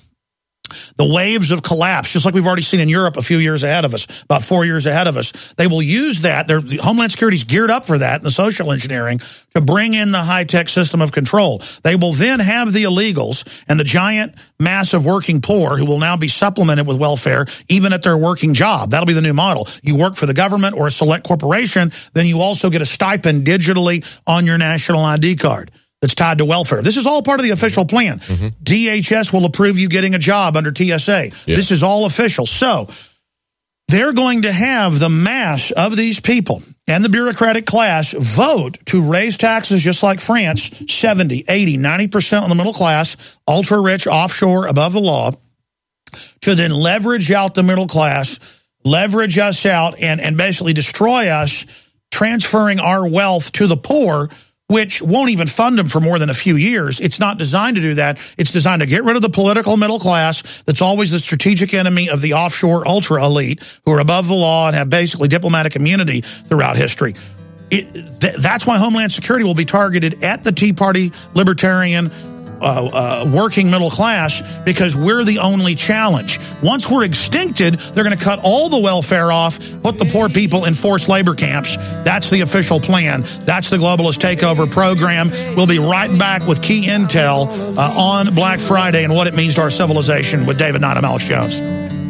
The waves of collapse, just like we've already seen in Europe a few years ahead of us, about four years ahead of us. They will use that. Their Homeland Security's geared up for that, and the social engineering, to bring in the high-tech system of control. They will then have the illegals and the giant mass of working poor who will now be supplemented with welfare, even at their working job. That'll be the new model. You work for the government or a select corporation, then you also get a stipend digitally on your national I D card. That's tied to welfare. This is all part of the official plan. Mm-hmm. D H S will approve you getting a job under T S A. Yeah. This is all official. So they're going to have the mass of these people and the bureaucratic class vote to raise taxes just like France, seventy, eighty, ninety percent on the middle class, ultra-rich, offshore, above the law, to then leverage out the middle class, leverage us out, and, and basically destroy us, transferring our wealth to the poor, which won't even fund them for more than a few years. It's not designed to do that. It's designed to get rid of the political middle class that's always the strategic enemy of the offshore ultra elite who are above the law and have basically diplomatic immunity throughout history. It, th that's why Homeland Security will be targeted at the Tea Party, libertarian, uh, uh, working middle class, because we're the only challenge. Once we're extincted, they're going to cut all the welfare off, put the poor people in forced labor camps. That's the official plan. That's the globalist takeover program. We'll be right back with key intel uh, on Black Friday and what it means to our civilization with David Knight. I'm Alex Jones.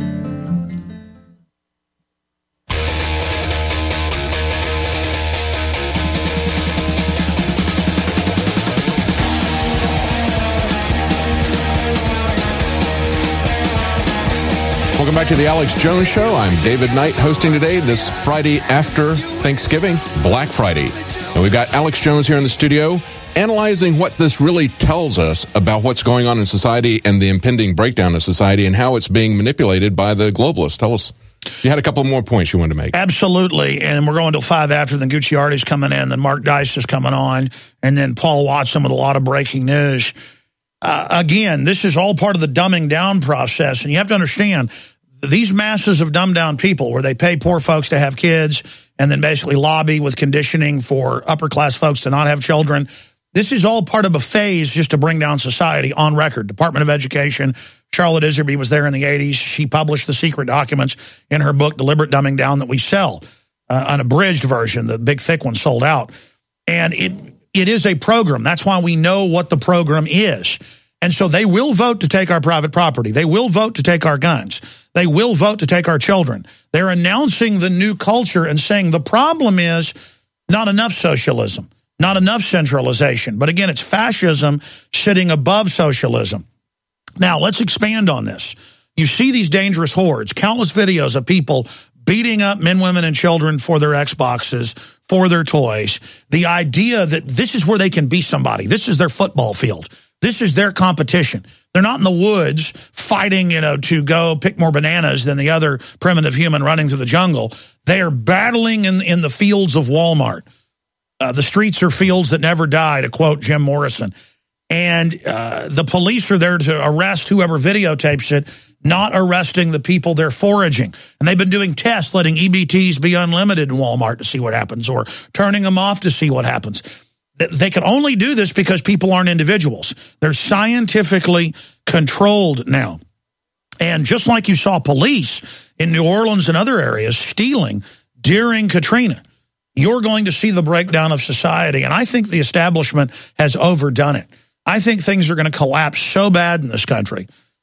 Welcome back to the Alex Jones Show. I'm David Knight hosting today, this Friday after Thanksgiving, Black Friday. And we've got Alex Jones here in the studio analyzing what this really tells us about what's going on in society and the impending breakdown of society and how it's being manipulated by the globalists. Tell us. You had a couple more points you wanted to make. Absolutely. And we're going till five after. Then Gucciardi's coming in. Then Mark Dice is coming on. And then Paul Watson with a lot of breaking news. Uh, again, this is all part of the dumbing down process. And you have to understand, these masses of dumbed down people where they pay poor folks to have kids and then basically lobby with conditioning for upper class folks to not have children, this is all part of a phase just to bring down society on record. Department of Education, Charlotte Iserby was there in the eighties. She published the secret documents in her book, Deliberate Dumbing Down, that we sell, uh, an abridged version. The big thick one sold out. And it it is a program. That's why we know what the program is. And so they will vote to take our private property. They will vote to take our guns. They will vote to take our children. They're announcing the new culture and saying the problem is not enough socialism, not enough centralization. But again, it's fascism sitting above socialism. Now, let's expand on this. You see these dangerous hordes, countless videos of people beating up men, women, and children for their Xboxes, for their toys. The idea that this is where they can be somebody. This is their football field. This is their competition. They're not in the woods fighting, you know, to go pick more bananas than the other primitive human running through the jungle. They are battling in, in the fields of Walmart. Uh, the streets are fields that never die, to quote Jim Morrison. And uh, the police are there to arrest whoever videotapes it, not arresting the people they're foraging. And they've been doing tests, letting E B Ts be unlimited in Walmart to see what happens, or turning them off to see what happens. They can only do this because people aren't individuals. They're scientifically controlled now. And just like you saw police in New Orleans and other areas stealing during Katrina, you're going to see the breakdown of society. And I think the establishment has overdone it. I think things are going to collapse so bad in this country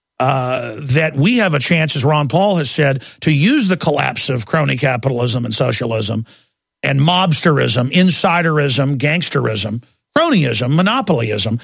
uh, that we have a chance, as Ron Paul has said, to use the collapse of crony capitalism and socialism and mobsterism, insiderism, gangsterism, cronyism, monopolyism,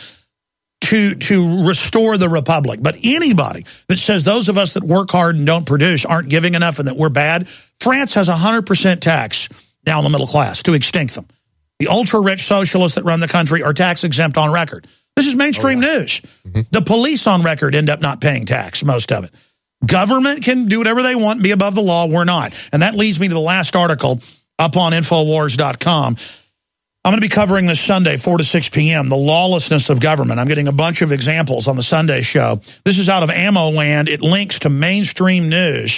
to, to restore the republic. But anybody that says those of us that work hard and don't produce aren't giving enough and that we're bad, France has a one hundred percent tax down the middle class to extinct them. The ultra-rich socialists that run the country are tax exempt on record. This is mainstream oh, yeah. news. Mm-hmm. The police on record end up not paying tax, most of it. Government can do whatever they want and be above the law. We're not. And that leads me to the last article up on Infowars dot com. I'm going to be covering this Sunday, four to six p m, the lawlessness of government. I'm getting a bunch of examples on the Sunday show. This is out of Ammo Land. It links to mainstream news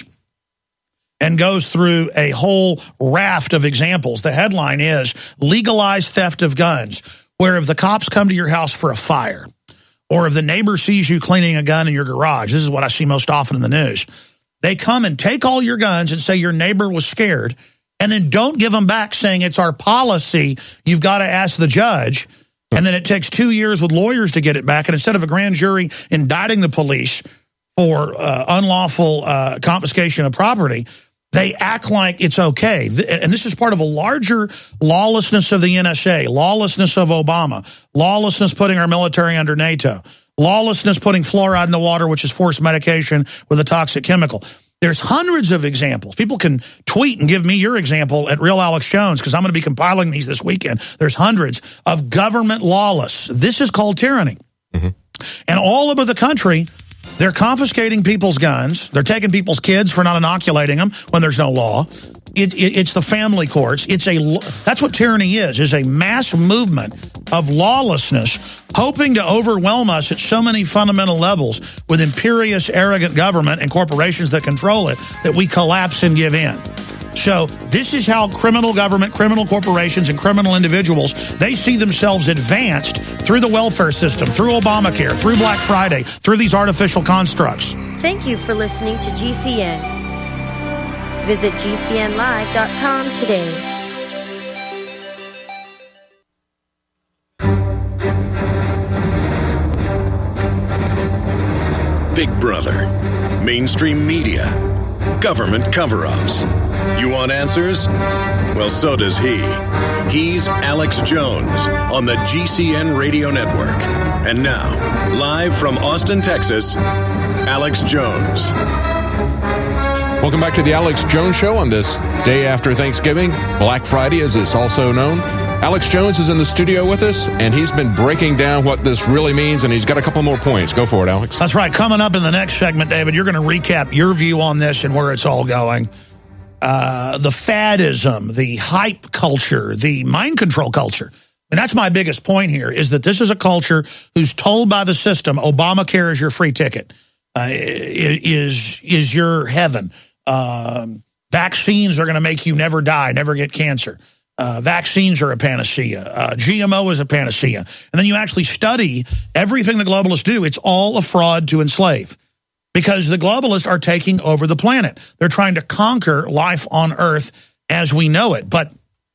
and goes through a whole raft of examples. The headline is, Legalize Theft of Guns, where if the cops come to your house for a fire, or if the neighbor sees you cleaning a gun in your garage, this is what I see most often in the news, they come and take all your guns and say your neighbor was scared, and then don't give them back saying it's our policy, you've got to ask the judge. And then it takes two years with lawyers to get it back. And instead of a grand jury indicting the police for uh, unlawful uh, confiscation of property, they act like it's okay. And this is part of a larger lawlessness of the N S A, lawlessness of Obama, lawlessness putting our military under NATO, lawlessness putting fluoride in the water, which is forced medication with a toxic chemical. There's hundreds of examples. People can tweet and give me your example at Real Alex Jones, because I'm going to be compiling these this weekend. There's hundreds of government lawless. This is called tyranny. Mm-hmm. And all over the country, they're confiscating people's guns. They're taking people's kids for not inoculating them when there's no law. It, it, it's the family courts. It's a that's what tyranny is, is a mass movement of lawlessness, hoping to overwhelm us at so many fundamental levels with imperious, arrogant government and corporations that control it that we collapse and give in. So this is how criminal government, criminal corporations, and criminal individuals, they see themselves advanced through the welfare system, through Obamacare, through Black Friday, through these artificial constructs. Thank you for listening to G C N. Visit G C N live dot com today. Big Brother, mainstream media, government cover-ups. You want answers? Well, so does he. He's Alex Jones on the G C N Radio Network. And now, live from Austin, Texas, Alex Jones. Welcome back to the Alex Jones Show on this day after Thanksgiving, Black Friday as it's also known. Alex Jones is in the studio with us, and he's been breaking down what this really means, and he's got a couple more points. Go for it, Alex. That's right. Coming up in the next segment, David, you're going to recap your view on this and where it's all going. Uh, the fadism, the hype culture, the mind control culture. And that's my biggest point here, is that this is a culture who's told by the system, Obamacare is your free ticket, uh, is, is your heaven. Um, vaccines are going to make you never die, never get cancer. Uh, vaccines are a panacea. Uh, G M O is a panacea. And then you actually study everything the globalists do. It's all a fraud to enslave, because the globalists are taking over the planet. They're trying to conquer life on Earth as we know it. But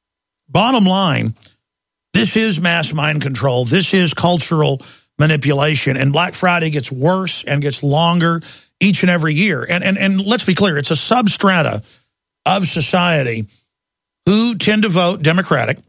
bottom line, this is mass mind control. This is cultural manipulation. And Black Friday gets worse and gets longer each and every year. And, and, and let's be clear, it's a substrata of society who tend to vote Democratic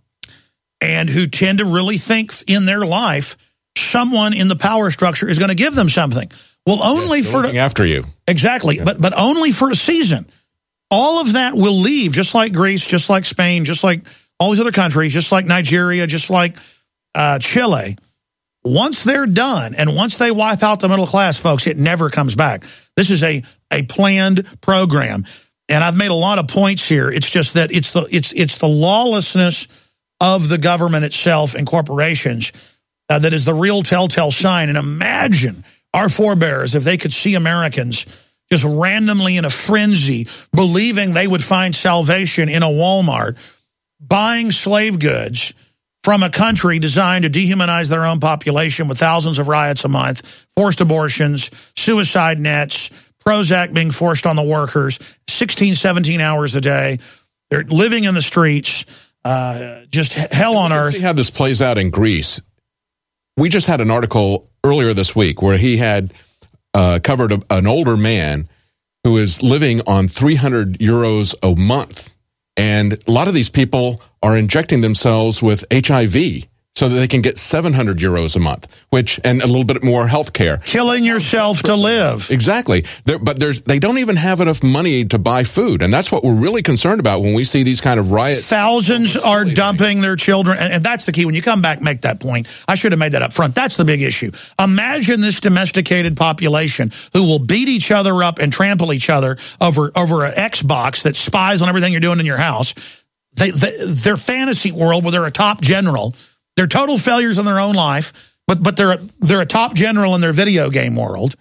and who tend to really think in their life someone in the power structure is going to give them something. Well, only yes, for after you. Exactly, yeah. but but only for a season. All of that will leave, just like Greece, just like Spain, just like all these other countries, just like Nigeria, just like uh, Chile. Once they're done, and once they wipe out the middle class, folks, it never comes back. This is a a planned program, and I've made a lot of points here. It's just that it's the it's it's the lawlessness of the government itself and corporations uh, that is the real telltale sign. And imagine our forebears if they could see Americans just randomly in a frenzy, believing they would find salvation in a Walmart, buying slave goods from a country designed to dehumanize their own population with thousands of riots a month, forced abortions, suicide nets, Prozac being forced on the workers, sixteen, seventeen hours a day. They're living in the streets, uh, just hell on earth. See how this plays out in Greece. We just had an article earlier this week where he had uh, covered a, an older man who is living on three hundred euros a month. And a lot of these people are injecting themselves with H I V so that they can get seven hundred euros a month, which, and a little bit more health care. Killing yourself to live. Exactly. They're, but there's, they don't even have enough money to buy food. And that's what we're really concerned about when we see these kind of riots. Thousands are dumping their children. And, and that's the key. When you come back, make that point. I should have made that up front. That's the big issue. Imagine this domesticated population who will beat each other up and trample each other over, over an Xbox that spies on everything you're doing in your house. They, they, their fantasy world where they're a top general. They're total failures in their own life, but but they're they're a top general in their video game world.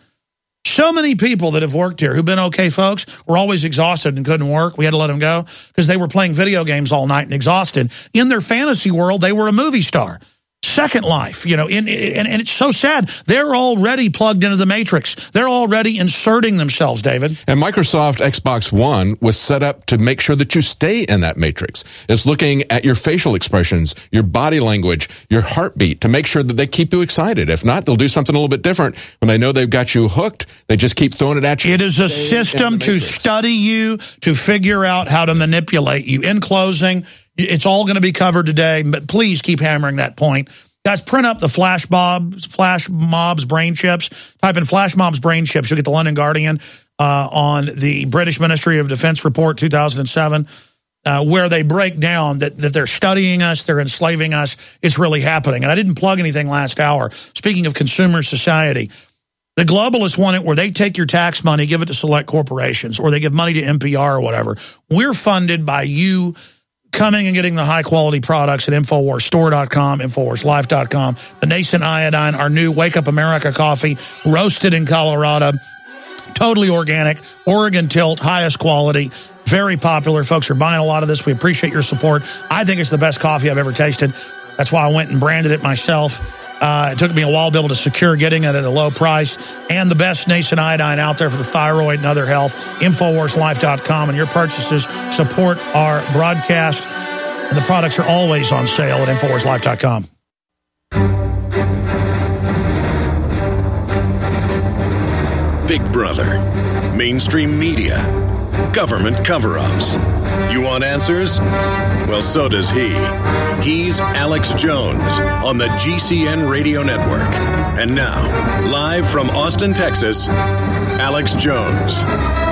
So many people that have worked here who've been okay folks were always exhausted and couldn't work. We had to let them go because they were playing video games all night and exhausted. In their fantasy world, they were a movie star. Second Life, you know, in, in, and it's so sad. They're already plugged into the Matrix. They're already inserting themselves, David. And Microsoft Xbox One was set up to make sure that you stay in that Matrix. It's looking at your facial expressions, your body language, your heartbeat to make sure that they keep you excited. If not, they'll do something a little bit different. When they know they've got you hooked, they just keep throwing it at you. It is a system to study you, to figure out how to manipulate you. In closing, it's all going to be covered today, but please keep hammering that point. Guys, print up the Flash Mobs, Flash Mobs brain chips. Type in Flash Mobs brain chips. You'll get the London Guardian uh, on the British Ministry of Defense report two thousand seven, uh, where they break down that, that they're studying us, they're enslaving us. It's really happening. And I didn't plug anything last hour. Speaking of consumer society, The globalists want it where they take your tax money, give it to select corporations, or they give money to N P R or whatever. We're funded by you coming and getting the high-quality products at Infowars Store dot com, Infowars Life dot com, the Nascent Iodine, our new Wake Up America coffee, roasted in Colorado, totally organic, Oregon Tilt, highest quality, very popular. Folks are buying a lot of this. We appreciate your support. I think it's the best coffee I've ever tasted. That's why I went and branded it myself. Uh, it took me a while to be able to secure getting it at a low price. And the best Nascent Iodine out there for the thyroid and other health, Infowars Life dot com. And your purchases support our broadcast. And the products are always on sale at Infowars Life dot com. Big Brother, mainstream media, government cover-ups. You want answers? Well, so does he. He's Alex Jones on the G C N Radio Network. And now, live from Austin, Texas, Alex Jones.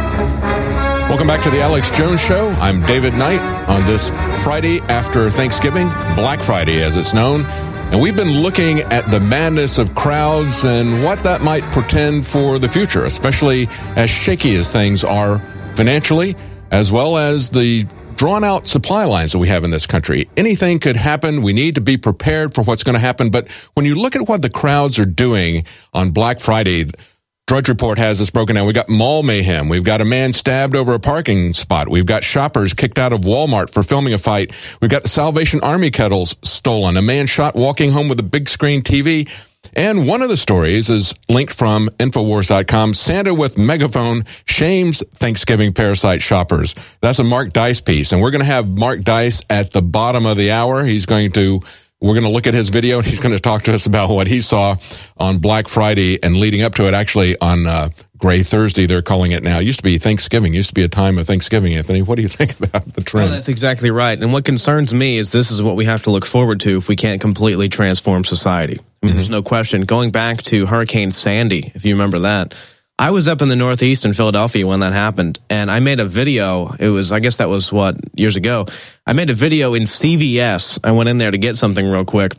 Welcome back to the Alex Jones Show. I'm David Knight on this Friday after Thanksgiving, Black Friday as it's known. And we've been looking at the madness of crowds and what that might portend for the future, especially as shaky as things are financially, as well as the drawn-out supply lines that we have in this country. Anything could happen. We need to be prepared for what's going to happen. But when you look at what the crowds are doing on Black Friday, Drudge Report has this broken down. We've got mall mayhem. We've got a man stabbed over a parking spot. We've got shoppers kicked out of Walmart for filming a fight. We've got the Salvation Army kettles stolen. A man shot walking home with a big screen T V. And one of the stories is linked from Infowars dot com. Santa with megaphone shames Thanksgiving parasite shoppers. That's a Mark Dice piece. And we're going to have Mark Dice at the bottom of the hour. He's going to, we're going to look at his video, and he's going to talk to us about what he saw on Black Friday and leading up to it, actually on uh, Gray Thursday, they're calling it now. It used to be Thanksgiving. It used to be a time of Thanksgiving, Anthony. What do you think about the trend? Well, that's exactly right. And what concerns me is this is what we have to look forward to if we can't completely transform society. I mean, mm-hmm. There's no question. Going back to Hurricane Sandy, if you remember that, I was up in the Northeast in Philadelphia when that happened, and I made a video. It was, I guess that was, what, years ago. I made a video in C V S. I went in there to get something real quick.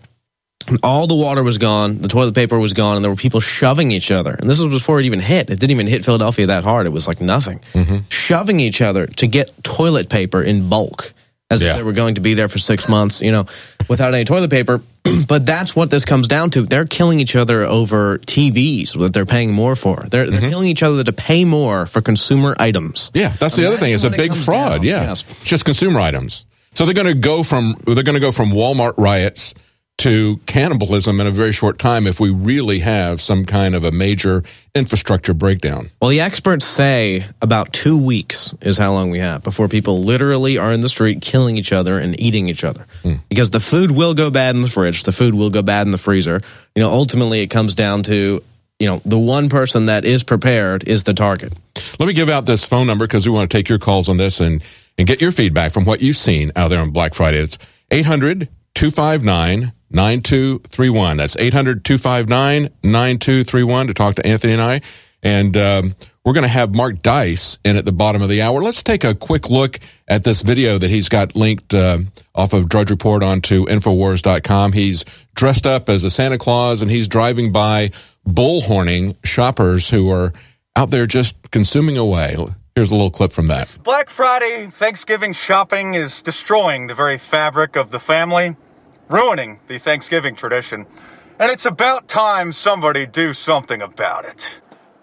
All the water was gone, the toilet paper was gone, and there were people shoving each other. And this was before it even hit. It didn't even hit Philadelphia that hard. It was like nothing. Mm-hmm. Shoving each other to get toilet paper in bulk, as yeah. if they were going to be there for six months, you know, without any toilet paper. But that's what this comes down to. They're killing each other over T Vs that they're paying more for. They're, mm-hmm. they're killing each other to pay more for consumer items. Yeah, that's the other thing. It's a big fraud. Down. Yeah, yes. It's just consumer items. So they're going to go from they're going to go from Walmart riots to cannibalism in a very short time if we really have some kind of a major infrastructure breakdown. Well, the experts say about two weeks is how long we have before people literally are in the street killing each other and eating each other. Mm. Because the food will go bad in the fridge, the food will go bad in the freezer. You know, ultimately it comes down to, you know, the one person that is prepared is the target. Let me give out this phone number because we want to take your calls on this and, and get your feedback from what you've seen out there on Black Friday. It's eight hundred, two five nine, nine two three one. That's eight hundred, two five nine, nine two three one to talk to Anthony and I. And um, we're going to have Mark Dice in at the bottom of the hour. Let's take a quick look at this video that he's got linked uh, off of Drudge Report onto Infowars dot com. He's dressed up as a Santa Claus, and he's driving by bullhorning shoppers who are out there just consuming away. Here's a little clip from that. Black Friday Thanksgiving shopping is destroying the very fabric of the family, ruining the Thanksgiving tradition, and it's about time somebody do something about it.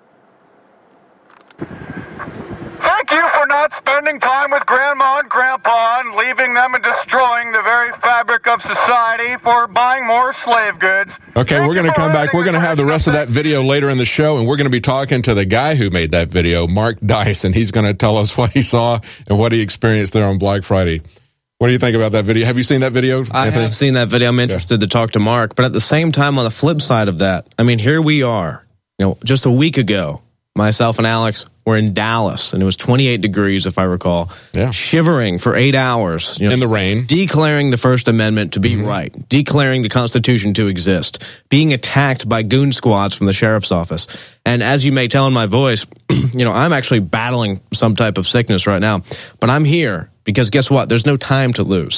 Thank you for not spending time with Grandma and Grandpa and leaving them and destroying the very fabric of society for buying more slave goods. Okay, Thank we're going to come back. We're going to have the rest of that video later in the show, and we're going to be talking to the guy who made that video, Mark Dice, and he's going to tell us what he saw and what he experienced there on Black Friday. What do you think about that video? Have you seen that video, Anthony? I have seen that video. I'm interested yeah. to talk to Mark. But at the same time, on the flip side of that, I mean, here we are. You know, just a week ago, myself and Alex were in Dallas, and it was twenty-eight degrees, if I recall. Yeah. Shivering for eight hours. You know, in the rain. Declaring the First Amendment to be mm-hmm. right. Declaring the Constitution to exist. Being attacked by goon squads from the sheriff's office. And as you may tell in my voice, you know, I'm actually battling some type of sickness right now. But I'm here because guess what? There's no time to lose.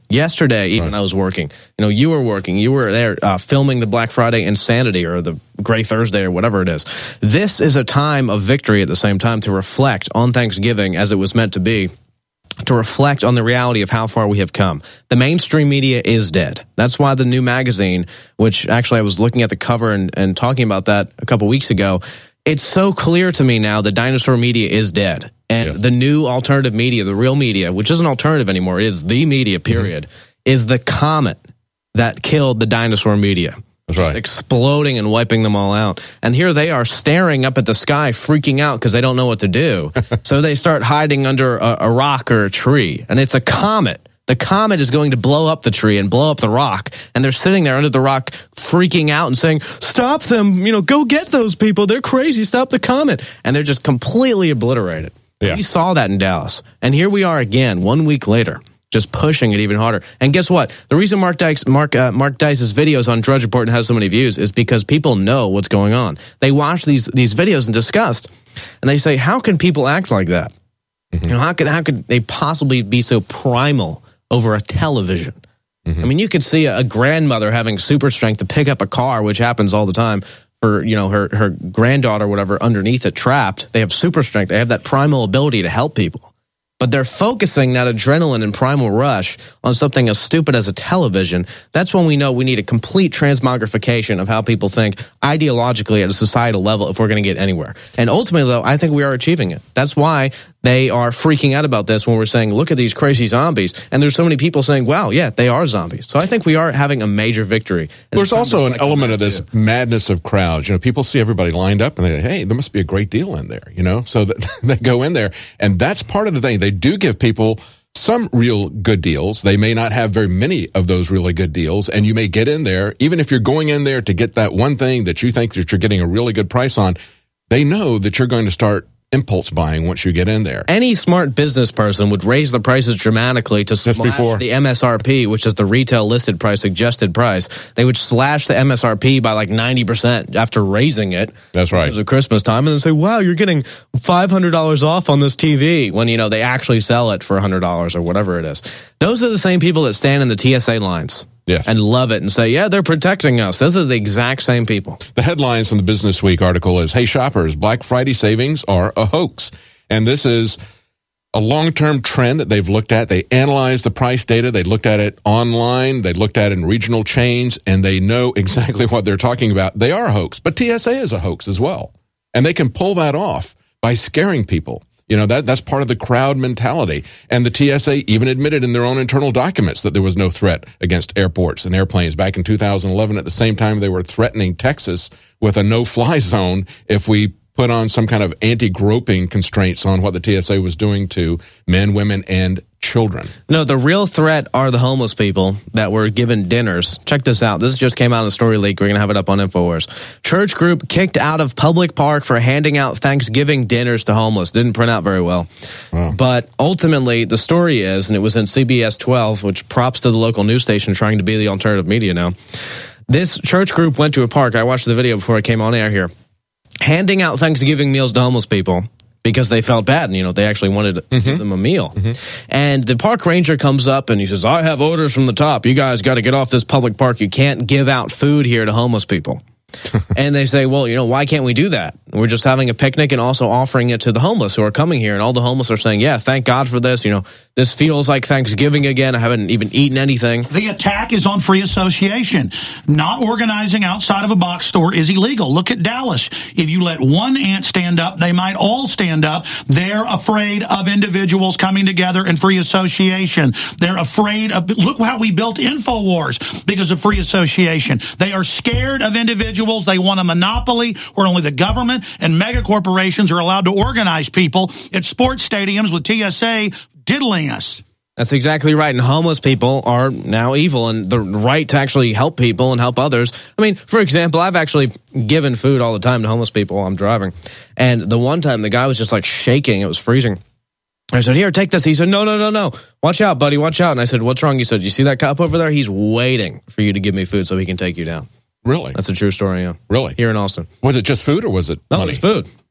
Yesterday, even right. I was working. You know, you were working. You were there uh, filming the Black Friday Insanity or the Gray Thursday or whatever it is. This is a time of victory at the same time to reflect on Thanksgiving as it was meant to be, to reflect on the reality of how far we have come. The mainstream media is dead. That's why the new magazine, which actually I was looking at the cover and, and talking about that a couple weeks ago, it's so clear to me now that dinosaur media is dead. And yes. the new alternative media, the real media, which isn't alternative anymore, it is the media, period, mm-hmm. is the comet that killed the dinosaur media. That's right. Exploding and wiping them all out. And here they are staring up at the sky, freaking out because they don't know what to do. So they start hiding under a, a rock or a tree. And it's a comet. The comet is going to blow up the tree and blow up the rock. And they're sitting there under the rock freaking out and saying, stop them, you know, go get those people. They're crazy. Stop the comet. And they're just completely obliterated. Yeah. We saw that in Dallas. And here we are again, one week later, just pushing it even harder. And guess what? The reason Mark Dice, Mark, uh, Mark Dice's videos on Drudge Report has so many views is because people know what's going on. They watch these these videos in disgust, and they say, how can people act like that? Mm-hmm. You know, how could, how could they possibly be so primal over a television? Mm-hmm. I mean, you could see a, a grandmother having super strength to pick up a car, which happens all the time, for, you know, her, her granddaughter, whatever, underneath it trapped. They have super strength. They have that primal ability to help people. But they're focusing that adrenaline and primal rush on something as stupid as a television. That's when we know we need a complete transmogrification of how people think ideologically at a societal level if we're going to get anywhere. And ultimately, though, I think we are achieving it. That's why they are freaking out about this when we're saying, look at these crazy zombies. And there's so many people saying, wow, yeah, they are zombies. So I think we are having a major victory. There's also an element of this madness of crowds. You know, people see everybody lined up and they say, hey, there must be a great deal in there, you know, so that they go in there. And that's part of the thing. They do give people some real good deals. They may not have very many of those really good deals, and you may get in there, even if you're going in there to get that one thing that you think that you're getting a really good price on, they know that you're going to start impulse buying once you get in there. Any smart business person would raise the prices dramatically to slash before. the M S R P, which is the retail listed price, suggested price. They would slash the M S R P by like ninety percent after raising it. That's right. It was at Christmas time, and then say, wow, you're getting five hundred dollars off on this T V, when, you know, they actually sell it for one hundred dollars or whatever it is. Those are the same people that stand in the T S A lines. Yes. And love it and say, yeah, they're protecting us. This is the exact same people. The headlines from the Business Week article is, hey, shoppers, Black Friday savings are a hoax. And this is a long-term trend that they've looked at. They analyzed the price data. They looked at it online. They looked at it in regional chains, and they know exactly what they're talking about. They are a hoax, but T S A is a hoax as well. And they can pull that off by scaring people. You know, that that's part of the crowd mentality. And the T S A even admitted in their own internal documents that there was no threat against airports and airplanes back in two thousand eleven. At the same time, they were threatening Texas with a no-fly zone if we put on some kind of anti-groping constraints on what the T S A was doing to men, women, and children. No, the real threat are the homeless people that were given dinners. Check this out. This just came out in a story leak. We're going to have it up on InfoWars. Church group kicked out of public park for handing out Thanksgiving dinners to homeless. Didn't print out very well. Wow. But ultimately, the story is, and it was in C B S twelve, which props to the local news station trying to be the alternative media now. This church group went to a park. I watched the video before I came on air here. Handing out Thanksgiving meals to homeless people because they felt bad and, you know, they actually wanted to mm-hmm. give them a meal. Mm-hmm. And the park ranger comes up and he says, I have orders from the top. You guys got to get off this public park. You can't give out food here to homeless people. And they say, well, you know, why can't we do that? We're just having a picnic and also offering it to the homeless who are coming here. And all the homeless are saying, yeah, thank God for this. You know, this feels like Thanksgiving again. I haven't even eaten anything. The attack is on free association. Not organizing outside of a box store is illegal. Look at Dallas. If you let one ant stand up, they might all stand up. They're afraid of individuals coming together in free association. They're afraid of, look how we built InfoWars because of free association. They are scared of individuals. They want a monopoly where only the government and mega corporations are allowed to organize people at sports stadiums with T S A diddling us. That's exactly right. And homeless people are now evil, and the right to actually help people and help others. I mean, for example, I've actually given food all the time to homeless people while I'm driving. And the one time the guy was just like shaking. It was freezing. I said, here, take this. He said, no, no, no, no. Watch out, buddy. Watch out. And I said, what's wrong? He said, you see that cop over there? He's waiting for you to give me food so he can take you down. Really? That's a true story, yeah. Really? Here in Austin. Was it just food or was it No, money? it was food.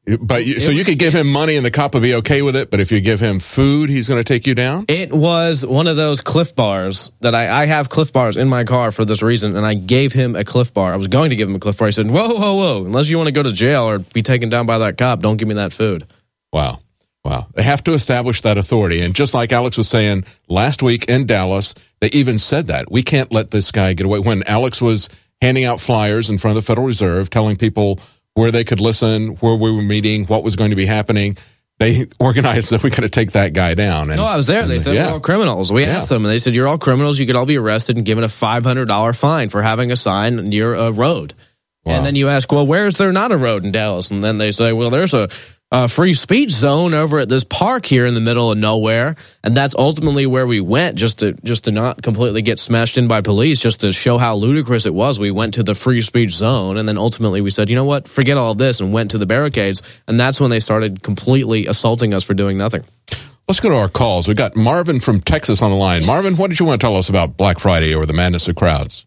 But you, so you could give him money and the cop would be okay with it, but if you give him food, he's going to take you down? It was one of those Cliff Bars that I, I have Cliff Bars in my car for this reason, and I gave him a Cliff Bar. I was going to give him a Cliff Bar. He said, whoa, whoa, whoa, unless you want to go to jail or be taken down by that cop, don't give me that food. Wow. Wow. They have to establish that authority. And just like Alex was saying last week in Dallas, they even said that. We can't let this guy get away. When Alex was handing out flyers in front of the Federal Reserve, telling people where they could listen, where we were meeting, what was going to be happening, they organized that we could take that guy down. And, no, I was there. They and, said yeah. we're all criminals. We yeah. asked them, and they said, you're all criminals. You could all be arrested and given a five hundred dollars fine for having a sign near a road. Wow. And then you ask, well, where is there not a road in Dallas? And then they say, well, there's a Uh, free speech zone over at this park here in the middle of nowhere, and that's ultimately where we went, just to just to not completely get smashed in by police, just to show how ludicrous it was. We went to the free speech zone, and then ultimately we said, you know what, forget all of this, and went to the barricades, and that's when they started completely assaulting us for doing nothing. Let's go to our calls. We got Marvin from Texas on the line. Marvin, what did you want to tell us about Black Friday or the madness of crowds?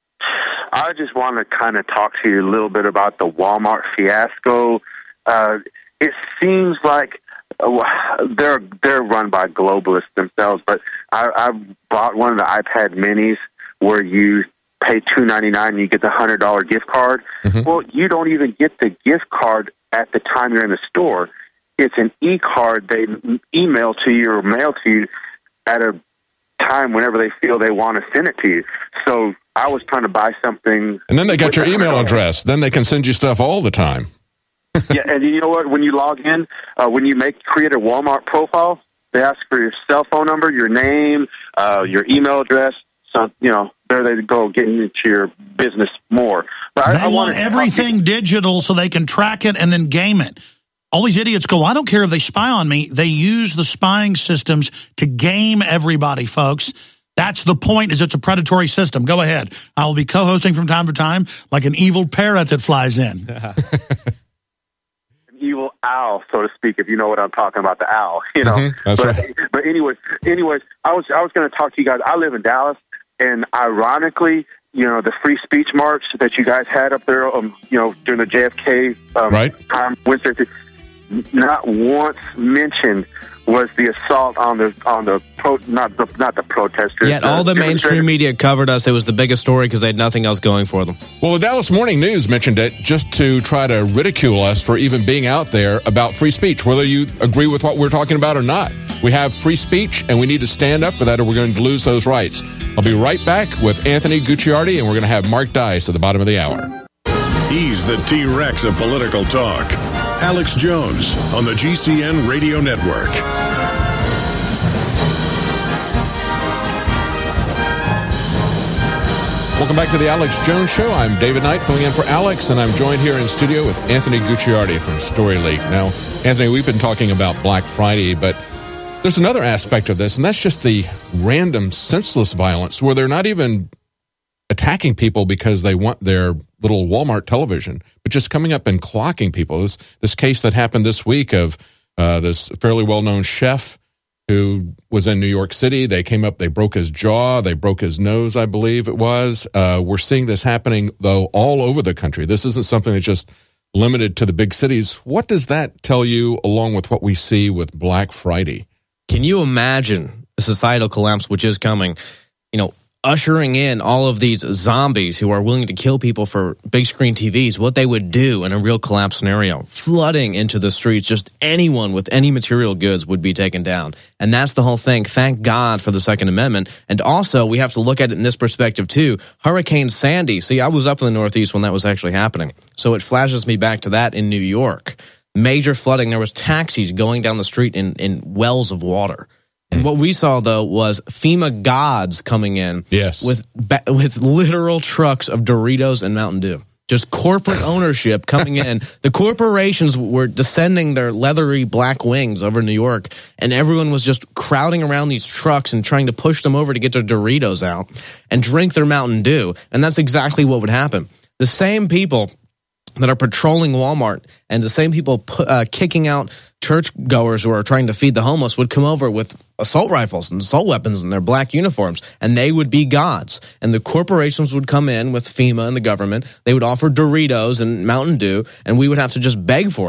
I just want to kind of talk to you a little bit about the Walmart fiasco. Uh, It seems like uh, they're they're run by globalists themselves, but I, I bought one of the iPad minis where you pay two ninety-nine and you get the one hundred dollars gift card. Mm-hmm. Well, you don't even get the gift card at the time you're in the store. It's an e-card they email to you or mail to you at a time whenever they feel they want to send it to you. So I was trying to buy something. And then they got your email address. Then they can send you stuff all the time. Yeah, and you know what? When you log in, uh, when you make create a Walmart profile, they ask for your cell phone number, your name, uh, your email address. So, you know, there they go getting into your business more. But they I, I want everything digital so they can track it and then game it. All these idiots go, well, I don't care if they spy on me. They use the spying systems to game everybody, folks. That's the point, is it's a predatory system. Go ahead. I will be co-hosting from time to time like an evil parrot that flies in. Evil owl, so to speak, if you know what I'm talking about, the owl, you know. Mm-hmm, that's but, right. But anyways, anyways, I was I was going to talk to you guys. I live in Dallas, and ironically, you know, the free speech march that you guys had up there, um, you know, during the J F K um, right. time, Wednesday, not once mentioned was the assault on the on the pro, not the not the protesters. Yet all the mainstream media covered us. It was the biggest story because they had nothing else going for them. Well, the Dallas Morning News mentioned it just to try to ridicule us for even being out there about free speech, whether you agree with what we're talking about or not. We have free speech, and we need to stand up for that, or we're going to lose those rights. I'll be right back with Anthony Gucciardi, and we're going to have Mark Dice at the bottom of the hour. He's the T-Rex of political talk. Alex Jones on the G C N Radio Network. Welcome back to the Alex Jones Show. I'm David Knight filling in for Alex, and I'm joined here in studio with Anthony Gucciardi from StoryLeak. Now, Anthony, we've been talking about Black Friday, but there's another aspect of this, and that's just the random, senseless violence where they're not even attacking people because they want their little Walmart television, but just coming up and clocking people. This, this case that happened this week of uh, this fairly well-known chef who was in New York City. They came up, they broke his jaw, they broke his nose, I believe it was. Uh, we're seeing this happening, though, all over the country. This isn't something that's just limited to the big cities. What does that tell you, along with what we see with Black Friday? Can you imagine a societal collapse which is coming? You know, ushering in all of these zombies who are willing to kill people for big screen T Vs, what they would do in a real collapse scenario, flooding into the streets. Just anyone with any material goods would be taken down. And that's the whole thing. Thank God for the Second Amendment. And also, we have to look at it in this perspective, too. Hurricane Sandy. See, I was up in the Northeast when that was actually happening. So it flashes me back to that in New York. Major flooding. There was taxis going down the street in, in wells of water. And what we saw, though, was FEMA gods coming in yes. with with literal trucks of Doritos and Mountain Dew. Just corporate ownership coming in. The corporations were descending their leathery black wings over New York, and everyone was just crowding around these trucks and trying to push them over to get their Doritos out and drink their Mountain Dew. And that's exactly what would happen. The same people that are patrolling Walmart and the same people uh, kicking out churchgoers who are trying to feed the homeless would come over with assault rifles and assault weapons in their black uniforms, and they would be gods. And the corporations would come in with FEMA and the government. They would offer Doritos and Mountain Dew, and we would have to just beg for it.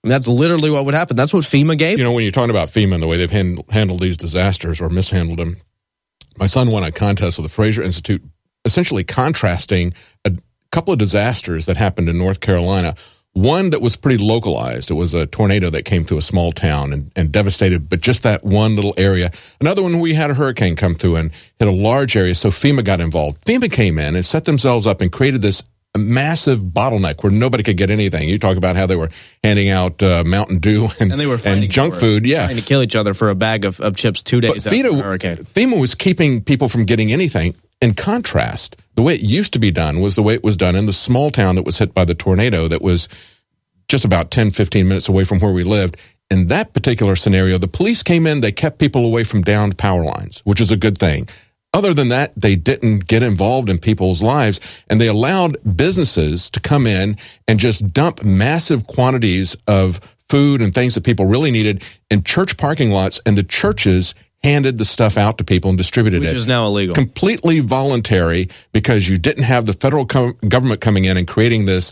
And that's literally what would happen. That's what FEMA gave. You know, when you're talking about FEMA and the way they've hand, handled these disasters or mishandled them, my son won a contest with the Fraser Institute, essentially contrasting a couple of disasters that happened in North Carolina. One that was pretty localized. It was a tornado that came through a small town and, and devastated, but just that one little area. Another one, we had a hurricane come through and hit a large area, so FEMA got involved. FEMA came in and set themselves up and created this massive bottleneck where nobody could get anything. You talk about how they were handing out uh, Mountain Dew and, and, they were and junk food. Yeah. Trying to kill each other for a bag of, of chips two days but after FEMA, the hurricane. FEMA was keeping people from getting anything. In contrast, the way it used to be done was the way it was done in the small town that was hit by the tornado that was just about ten, fifteen minutes away from where we lived. In that particular scenario, the police came in, they kept people away from downed power lines, which is a good thing. Other than that, they didn't get involved in people's lives, and they allowed businesses to come in and just dump massive quantities of food and things that people really needed in church parking lots, and the churches handed the stuff out to people and distributed Which it. Which is now illegal. Completely voluntary, because you didn't have the federal co- government coming in and creating this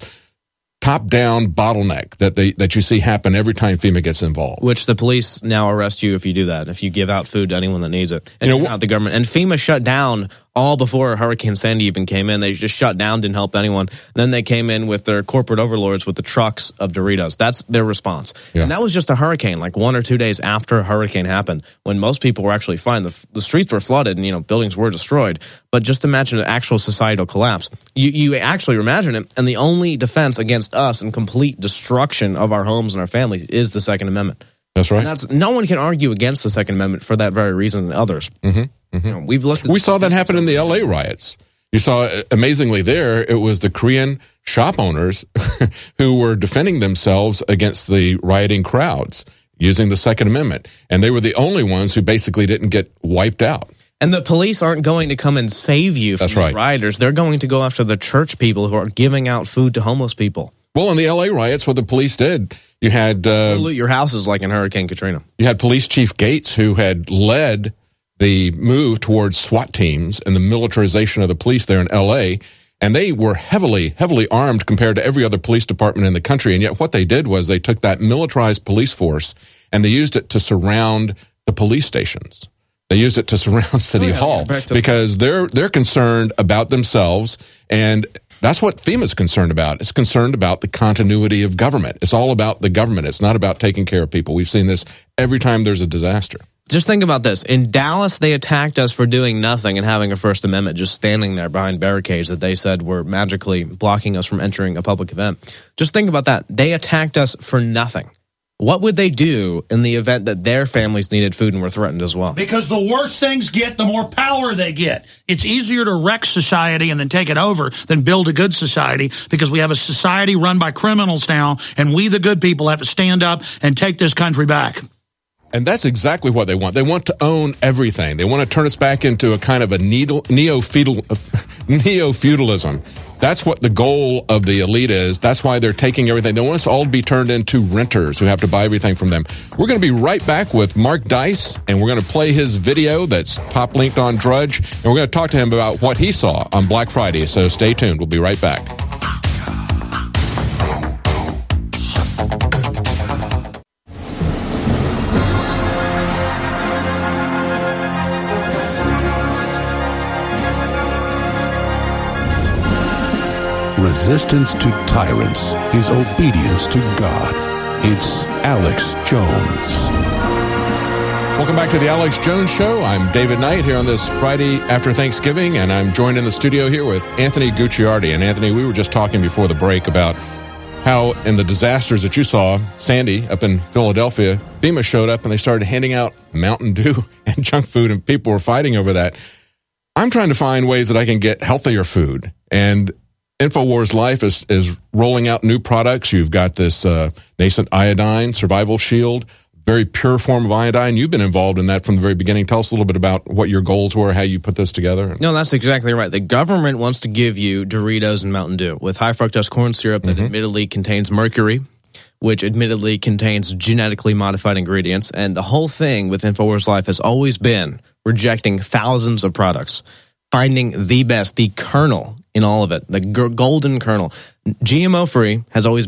top-down bottleneck that they that you see happen every time FEMA gets involved. Which the police now arrest you if you do that, if you give out food to anyone that needs it. And you know, you're not the government. And FEMA shut down all before Hurricane Sandy even came in. They just shut down, didn't help anyone. Then they came in with their corporate overlords with the trucks of Doritos. That's their response. Yeah. And that was just a hurricane, like one or two days after a hurricane happened, when most people were actually fine. The, the streets were flooded and, you know, buildings were destroyed. But just imagine an actual societal collapse. You, you actually imagine it, and the only defense against us and complete destruction of our homes and our families is the Second Amendment. That's right. And that's, no one can argue against the Second Amendment for that very reason and others. Mm-hmm. Mm-hmm. You know, we've looked. At we saw that happen in the L A riots. You saw, amazingly there, it was the Korean shop owners who were defending themselves against the rioting crowds using the Second Amendment. And they were the only ones who basically didn't get wiped out. And the police aren't going to come and save you from That's right. the rioters. They're going to go after the church people who are giving out food to homeless people. Well, in the L A riots, what the police did, you had... Uh, loot your houses like in Hurricane Katrina. You had Police Chief Gates, who had led the move towards SWAT teams and the militarization of the police there in L A, and they were heavily, heavily armed compared to every other police department in the country. And yet what they did was they took that militarized police force and they used it to surround the police stations. They used it to surround City oh, yeah, Hall yeah, because they're they're concerned about themselves, and that's what FEMA's concerned about. It's concerned about the continuity of government. It's all about the government. It's not about taking care of people. We've seen this every time there's a disaster. Just think about this. In Dallas, they attacked us for doing nothing and having a First Amendment, just standing there behind barricades that they said were magically blocking us from entering a public event. Just think about that. They attacked us for nothing. What would they do in the event that their families needed food and were threatened as well? Because the worse things get, the more power they get. It's easier to wreck society and then take it over than build a good society, because we have a society run by criminals now, and we, the good people, have to stand up and take this country back. And that's exactly what they want. They want to own everything. They want to turn us back into a kind of a neo-feudal, neo-feudalism. That's what the goal of the elite is. That's why they're taking everything. They want us all to be turned into renters who have to buy everything from them. We're going to be right back with Mark Dice, and we're going to play his video that's top linked on Drudge, and we're going to talk to him about what he saw on Black Friday. So stay tuned. We'll be right back. Resistance to tyrants is obedience to God. It's Alex Jones. Welcome back to the Alex Jones Show. I'm David Knight here on this Friday after Thanksgiving, and I'm joined in the studio here with Anthony Gucciardi. And Anthony, we were just talking before the break about how in the disasters that you saw, Sandy up in Philadelphia, FEMA showed up and they started handing out Mountain Dew and junk food, and people were fighting over that. I'm trying to find ways that I can get healthier food, and InfoWars Life is, is rolling out new products. You've got this uh, nascent iodine, Survival Shield, very pure form of iodine. You've been involved in that from the very beginning. Tell us a little bit about what your goals were, how you put this together. No, that's exactly right. The government wants to give you Doritos and Mountain Dew with high fructose corn syrup that mm-hmm. admittedly contains mercury, which admittedly contains genetically modified ingredients. And the whole thing with InfoWars Life has always been rejecting thousands of products, finding the best, the kernel in all of it, the g- golden kernel. G M O free has always been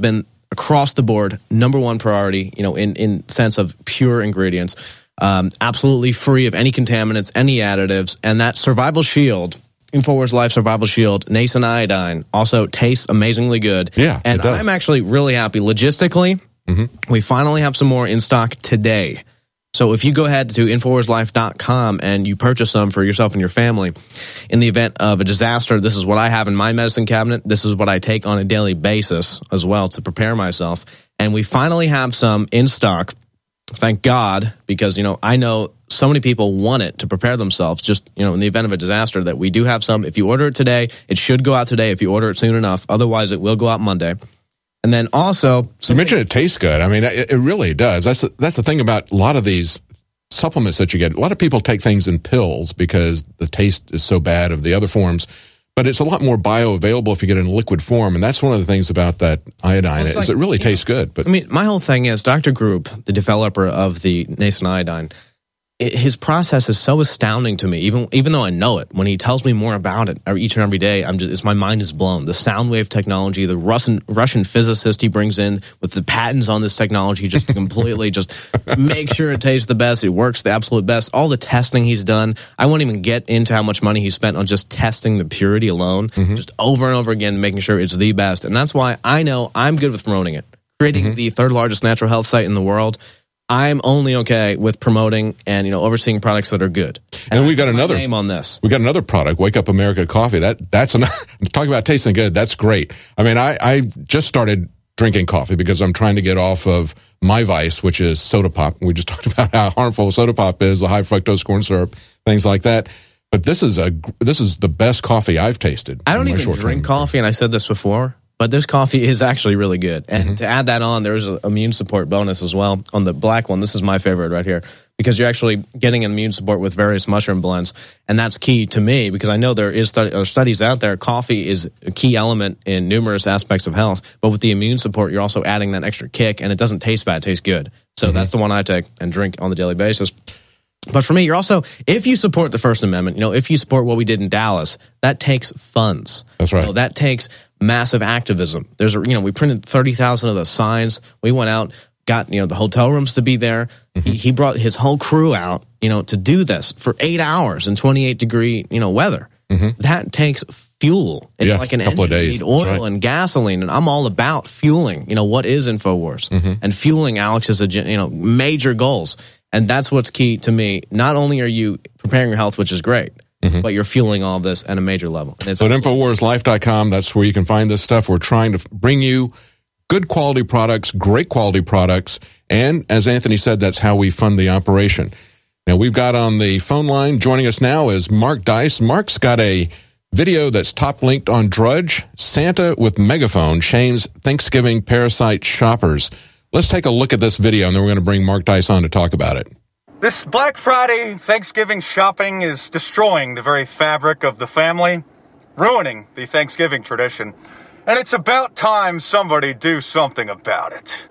across the board, number one priority, you know, in, in sense of pure ingredients, um, absolutely free of any contaminants, any additives, and that Survival Shield, InfoWars Life Survival Shield, nascent iodine, also tastes amazingly good. Yeah, and it does. I'm actually really happy. Logistically, mm-hmm. we finally have some more in stock today. So if you go ahead to InfoWars Life dot com and you purchase some for yourself and your family, in the event of a disaster, this is what I have in my medicine cabinet. This is what I take on a daily basis as well to prepare myself. And we finally have some in stock. Thank God, because, you know, I know so many people want it to prepare themselves just, you know, in the event of a disaster, that we do have some. If you order it today, it should go out today if you order it soon enough. Otherwise, it will go out Monday. And then also, you mentioned it tastes good. I mean, it, it really does. That's the, that's the thing about a lot of these supplements that you get. A lot of people take things in pills because the taste is so bad of the other forms, but it's a lot more bioavailable if you get it in liquid form. And that's one of the things about that iodine well, is like, it really tastes know, good. But I mean, my whole thing is Doctor Group, the developer of the nascent iodine, it, his process is so astounding to me, even even though I know it. When he tells me more about it each and every day, I'm just it's, my mind is blown. The sound wave technology, the Russian Russian physicist he brings in with the patents on this technology, just to completely just make sure it tastes the best, it works the absolute best. All the testing he's done, I won't even get into how much money he spent on just testing the purity alone, mm-hmm. just over and over again, making sure it's the best. And that's why I know I'm good with promoting it. Creating mm-hmm. the third largest natural health site in the world, I'm only okay with promoting and, you know, overseeing products that are good. And, and we got another name on this. We got another product, Wake Up America Coffee. That that's an, talking about tasting good. That's great. I mean, I I just started drinking coffee because I'm trying to get off of my vice, which is soda pop. We just talked about how harmful soda pop is, the high fructose corn syrup, things like that. But this is a this is the best coffee I've tasted. I don't even drink coffee, and I said this before. But this coffee is actually really good. And mm-hmm. to add that on, there's an immune support bonus as well on the black one. This is my favorite right here because you're actually getting an immune support with various mushroom blends. And that's key to me because I know there is stu- are studies out there. Coffee is a key element in numerous aspects of health. But with the immune support, you're also adding that extra kick. And it doesn't taste bad. It tastes good. So mm-hmm. that's the one I take and drink on the daily basis. But for me, you're also, if you support the First Amendment, you know, if you support what we did in Dallas, that takes funds. That's right. You know, that takes massive activism. There's a, you know, we printed thirty thousand of those signs. We went out, got, you know, the hotel rooms to be there. Mm-hmm. He, he brought his whole crew out, you know, to do this for eight hours in twenty-eight degree, you know, weather. Mm-hmm. That takes fuel. It's yes, like an a couple engine. of days. You need oil right. and gasoline, and I'm all about fueling. You know, what is InfoWars? Mm-hmm. And fueling Alex's, you know, major goals. And that's what's key to me. Not only are you preparing your health, which is great, mm-hmm. but you're fueling all of this at a major level. So at InfoWars Life dot com, that's where you can find this stuff. We're trying to bring you good quality products, great quality products, and as Anthony said, that's how we fund the operation. Now, we've got on the phone line, joining us now is Mark Dice. Mark's got a video that's top linked on Drudge, Santa with Megaphone shames Thanksgiving parasite shoppers. Let's take a look at this video, and then we're going to bring Mark Dice on to talk about it. This Black Friday Thanksgiving shopping is destroying the very fabric of the family, ruining the Thanksgiving tradition, and it's about time somebody do something about it.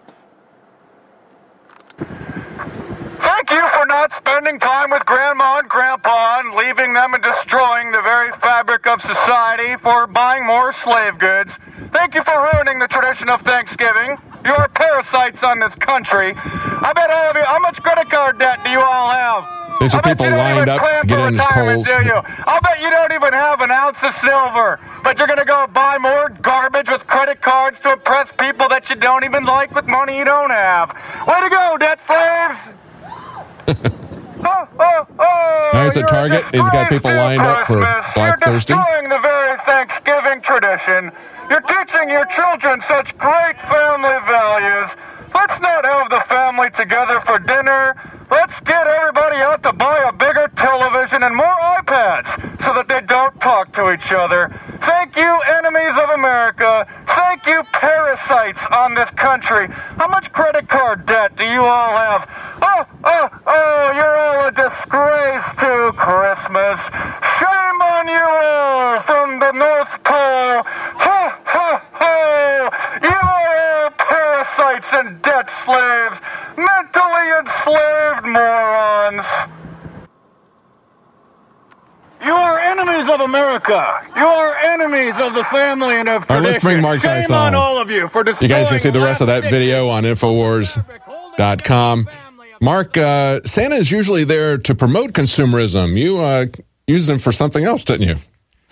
Thank you for not spending time with Grandma and Grandpa and leaving them and destroying the very fabric of society for buying more slave goods. Thank you for ruining the tradition of Thanksgiving. You are parasites on this country. I bet all of you, how much credit card debt do you all have? There's some people lined up to get in his Kohl's. Do you? I'll bet you don't even have an ounce of silver, but you're going to go buy more garbage with credit cards to impress people that you don't even like with money you don't have. Way to go, debt slaves! oh, oh, oh, now he's at Target. He's got people lined up for Black Thursday. You're destroying the very Thanksgiving tradition. You're teaching your children such great family values. Let's not have the family together for dinner. Let's get everybody out to buy a bigger television and more iPads so that they don't talk to each other. Thank you, enemies of America. Thank you, parasites on this country. How much credit card debt do you all have? Oh, oh, oh, you're all a disgrace to Christmas. Shame on you all from the North Pole. Ha, ha, ha. You are all parasites and debt slaves. Mentally enslaved morons. You are enemies of America. You are enemies of the family and of tradition. All right, let's bring Mark Shame Tice on on. all of you for destroying. You guys can see the rest of that video on Infowars dot com. Mark, uh, Santa is usually there to promote consumerism. You uh, use them for something else, didn't you?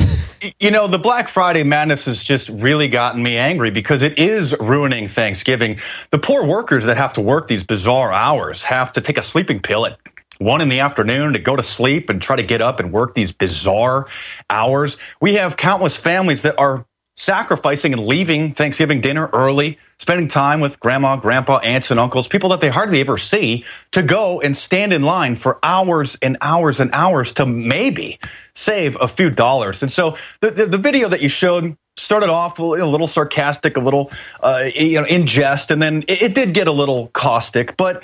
You know, the Black Friday madness has just really gotten me angry because it is ruining Thanksgiving. The poor workers that have to work these bizarre hours have to take a sleeping pill at one in the afternoon to go to sleep and try to get up and work these bizarre hours. We have countless families that are sacrificing and leaving Thanksgiving dinner early, spending time with grandma, grandpa, aunts, and uncles, people that they hardly ever see, to go and stand in line for hours and hours and hours to maybe save a few dollars. And so the, the, the video that you showed started off a little sarcastic, a little uh, you know, in jest, and then it, it did get a little caustic, but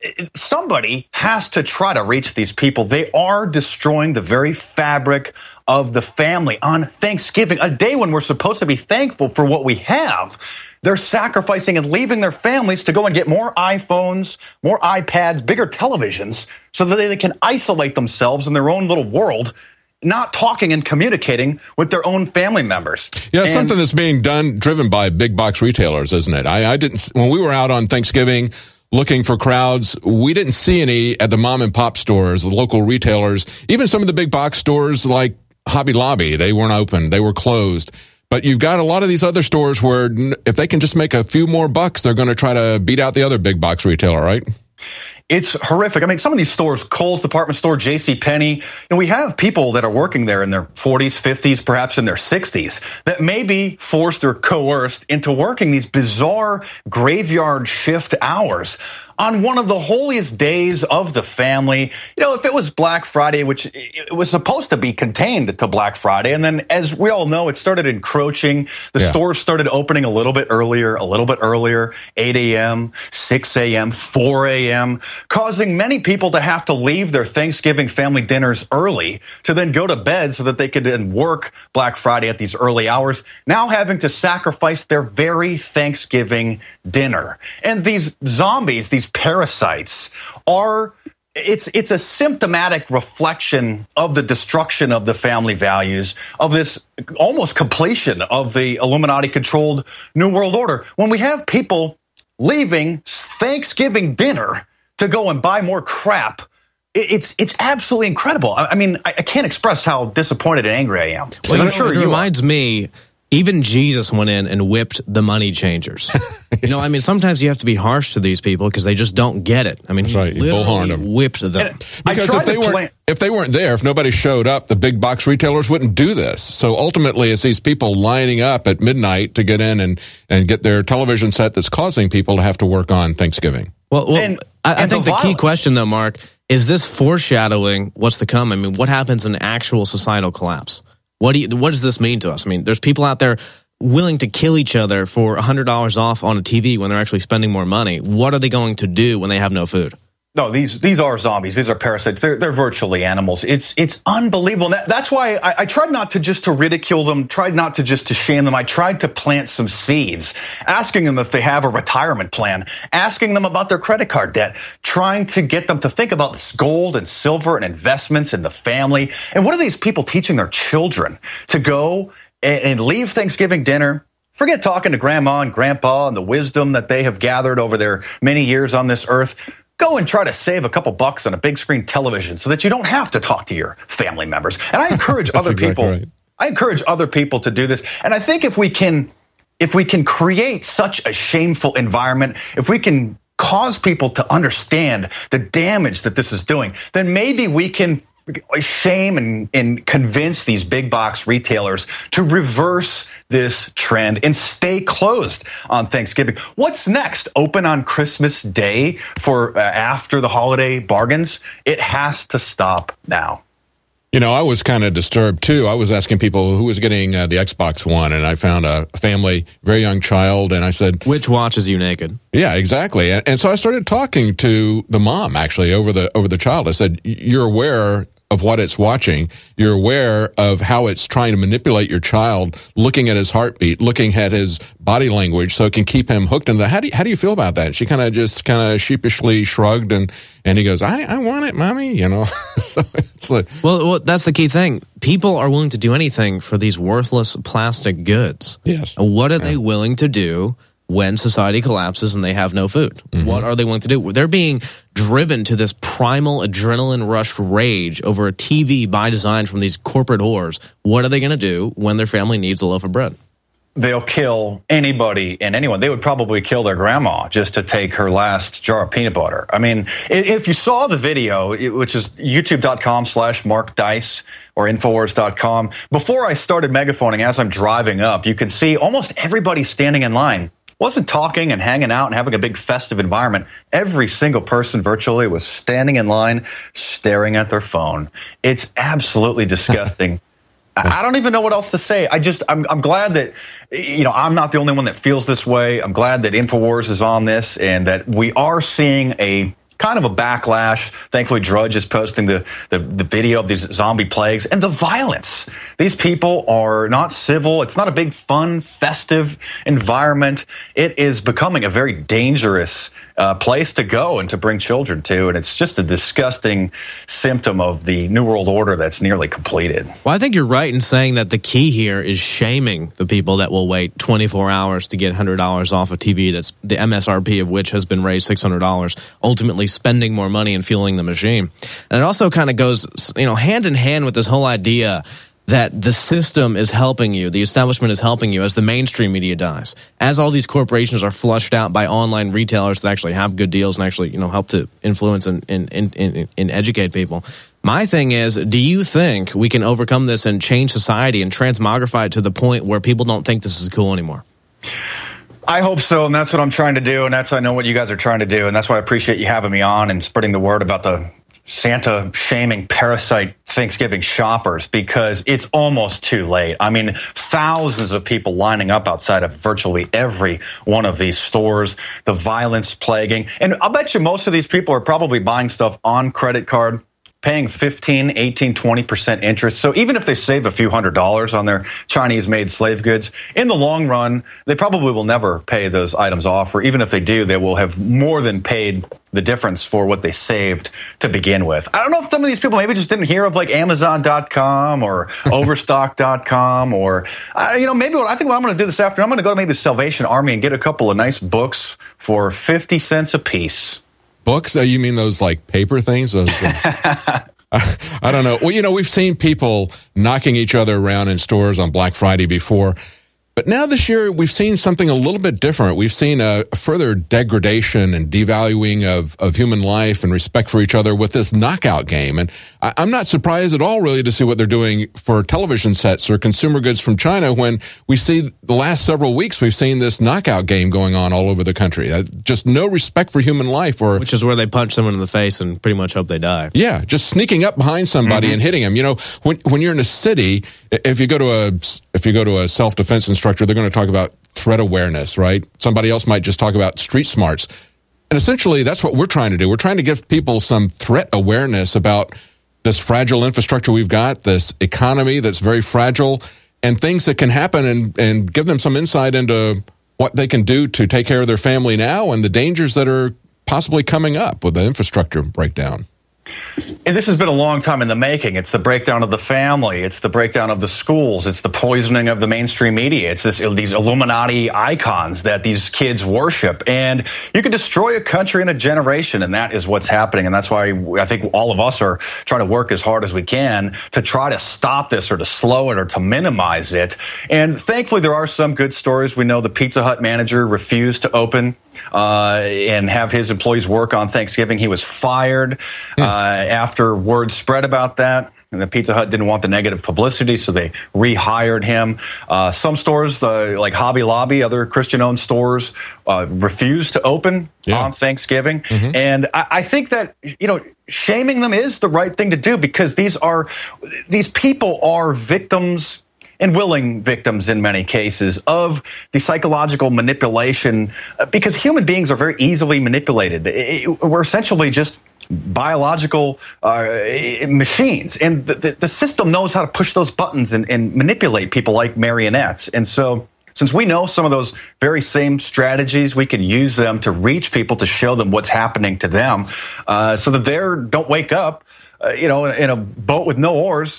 somebody has to try to reach these people. They are destroying the very fabric of the family on Thanksgiving, a day when we're supposed to be thankful for what we have. They're sacrificing and leaving their families to go and get more iPhones, more iPads, bigger televisions, so that they can isolate themselves in their own little world, not talking and communicating with their own family members. Yeah, it's and, something that's being done, driven by big box retailers, isn't it? I, I didn't, when we were out on Thanksgiving looking for crowds, we didn't see any at the mom and pop stores, the local retailers, even some of the big box stores like Hobby Lobby. They weren't open. They were closed. But you've got a lot of these other stores where if they can just make a few more bucks, they're going to try to beat out the other big box retailer, right? It's horrific. I mean, some of these stores, Kohl's department store, JCPenney, and we have people that are working there in their forties, fifties, perhaps in their sixties, that may be forced or coerced into working these bizarre graveyard shift hours on one of the holiest days of the family. You know, if it was Black Friday, which it was supposed to be contained to Black Friday, and then as we all know, it started encroaching. The yeah. stores started opening a little bit earlier, a little bit earlier, eight a.m., six a.m., four a.m., causing many people to have to leave their Thanksgiving family dinners early to then go to bed so that they could then work Black Friday at these early hours, now having to sacrifice their very Thanksgiving dinner. And these zombies, these parasites, are it's it's a symptomatic reflection of the destruction of the family values, of this almost completion of the Illuminati-controlled New World Order. When we have people leaving Thanksgiving dinner to go and buy more crap, it's it's absolutely incredible. I mean, I can't express how disappointed and angry I am. Well, I'm sure it you reminds are. me, even Jesus went in and whipped the money changers. You know, I mean, sometimes you have to be harsh to these people because they just don't get it. I mean, he right. literally whipped them. And because if they weren't play- if they weren't there, if nobody showed up, the big box retailers wouldn't do this. So ultimately, it's these people lining up at midnight to get in and, and get their television set that's causing people to have to work on Thanksgiving. Well, well and, I, I and think the, the key violence. question, though, Mark, is this foreshadowing what's to come? I mean, what happens in actual societal collapse? What do you, what does this mean to us? I mean, there's people out there willing to kill each other for one hundred dollars off on a T V when they're actually spending more money. What are they going to do when they have no food? No, these these are zombies. These are parasites. They're they're virtually animals. It's it's unbelievable. And that, that's why I, I tried not to just to ridicule them, tried not to just to shame them. I tried to plant some seeds, asking them if they have a retirement plan, asking them about their credit card debt, trying to get them to think about this gold and silver and investments in the family. And what are these people teaching their children to go and, and leave Thanksgiving dinner? Forget talking to grandma and grandpa and the wisdom that they have gathered over their many years on this earth. Go and try to save a couple bucks on a big screen television so that you don't have to talk to your family members. And I encourage other exactly people. Right. I encourage other people to do this. And I think if we can, if we can create such a shameful environment, if we can cause people to understand the damage that this is doing, then maybe we can shame and, and convince these big box retailers to reverse this trend and stay closed on Thanksgiving. What's next? Open on Christmas Day for uh, after the holiday bargains? It has to stop now. You know, I was kind of disturbed, too. I was asking people who was getting uh, the Xbox One, and I found a family, very young child, and I said... Which watches you naked? Yeah, exactly. And, and so I started talking to the mom, actually, over the over the child. I said, you're aware of what it's watching. You're aware of how it's trying to manipulate your child, looking at his heartbeat, looking at his body language so it can keep him hooked into that. How do you, how do you feel about that? She kind of just kind of sheepishly shrugged, and, and he goes, I, I want it, Mommy, you know. So it's like, well, well, that's the key thing. people are willing to do anything for these worthless plastic goods. Yes. What are yeah. they willing to do when society collapses and they have no food? Mm-hmm. What are they willing to do? They're being driven to this primal adrenaline rush rage over a T V by design from these corporate whores. What are they going to do when their family needs a loaf of bread? They'll kill anybody and anyone. They would probably kill their grandma just to take her last jar of peanut butter. I mean, if you saw the video, which is youtube.com slash Mark Dice or Infowars dot com, before I started megaphoning, as I'm driving up, you can see almost everybody standing in line wasn't talking and hanging out and having a big festive environment. Every single person virtually was standing in line, staring at their phone. It's absolutely disgusting. I don't even know what else to say. I just, I'm, I'm glad that, you know, I'm not the only one that feels this way. I'm glad that InfoWars is on this and that we are seeing a kind of a backlash. Thankfully, Drudge is posting the, the, the video of these zombie plagues and the violence. These people are not civil. It's not a big, fun, festive environment. It is becoming a very dangerous uh, place to go and to bring children to. And it's just a disgusting symptom of the New World Order that's nearly completed. Well, I think you're right in saying that the key here is shaming the people that will wait twenty-four hours to get one hundred dollars off a T V that's the M S R P of which has been raised six hundred dollars, ultimately spending more money and fueling the machine. And it also kind of goes, you know, hand in hand with this whole idea that the system is helping you, the establishment is helping you as the mainstream media dies. As all these corporations are flushed out by online retailers that actually have good deals and actually, you know, help to influence and, and, and, and, and educate people. My thing is, do you think we can overcome this and change society and transmogrify it to the point where people don't think this is cool anymore? I hope so, and that's what I'm trying to do, and that's I know what you guys are trying to do, and that's why I appreciate you having me on and spreading the word about the Santa shaming parasite Thanksgiving shoppers, because it's almost too late. I mean, thousands of people lining up outside of virtually every one of these stores, the violence plaguing. And I'll bet you most of these people are probably buying stuff on credit card, paying fifteen, eighteen, twenty percent interest. So even if they save a few hundred dollars on their Chinese-made slave goods, in the long run, they probably will never pay those items off, or even if they do, they will have more than paid the difference for what they saved to begin with. I don't know if some of these people maybe just didn't hear of like Amazon dot com or Overstock dot com or, uh, you know, maybe what I think what I'm going to do this afternoon, I'm going to go to maybe the Salvation Army and get a couple of nice books for fifty cents a piece. Books? Uh, you mean those like paper things? Those, uh, I, I don't know. Well, you know, we've seen people knocking each other around in stores on Black Friday before. But now this year, we've seen something a little bit different. We've seen a, a further degradation and devaluing of, of human life and respect for each other with this knockout game. And I, I'm not surprised at all, really, to see what they're doing for television sets or consumer goods from China when we see the last several weeks, we've seen this knockout game going on all over the country. Uh, just no respect for human life. Or Which is where they punch someone in the face and pretty much hope they die. Yeah, just sneaking up behind somebody mm-hmm. and hitting them. You know, when when you're in a city, if you go to a if you go to a self-defense instructor, they're going to talk about threat awareness, right? Somebody else might just talk about street smarts. And essentially, that's what we're trying to do. We're trying to give people some threat awareness about this fragile infrastructure we've got, this economy that's very fragile, and things that can happen, and, and give them some insight into what they can do to take care of their family now and the dangers that are possibly coming up with the infrastructure breakdown. And this has been a long time in the making. It's the breakdown of the family. It's the breakdown of the schools. It's the poisoning of the mainstream media. It's this, these Illuminati icons that these kids worship. And you can destroy a country in a generation, and that is what's happening. And that's why I think all of us are trying to work as hard as we can to try to stop this or to slow it or to minimize it. And thankfully, there are some good stories. We know the Pizza Hut manager refused to open uh, and have his employees work on Thanksgiving. He was fired uh, after word spread about that. And the Pizza Hut didn't want the negative publicity, so they rehired him. Uh, some stores, uh, like Hobby Lobby, other Christian-owned stores, uh, refused to open yeah. on Thanksgiving. Mm-hmm. And I, I think that, you know, shaming them is the right thing to do, because these are these people are victims and willing victims in many cases of the psychological manipulation, because human beings are very easily manipulated. It, we're essentially just biological uh, machines, and the, the, the system knows how to push those buttons and, and manipulate people like marionettes. And so since we know some of those very same strategies, we can use them to reach people, to show them what's happening to them, uh, so that they don't wake up, uh, you know, in a boat with no oars,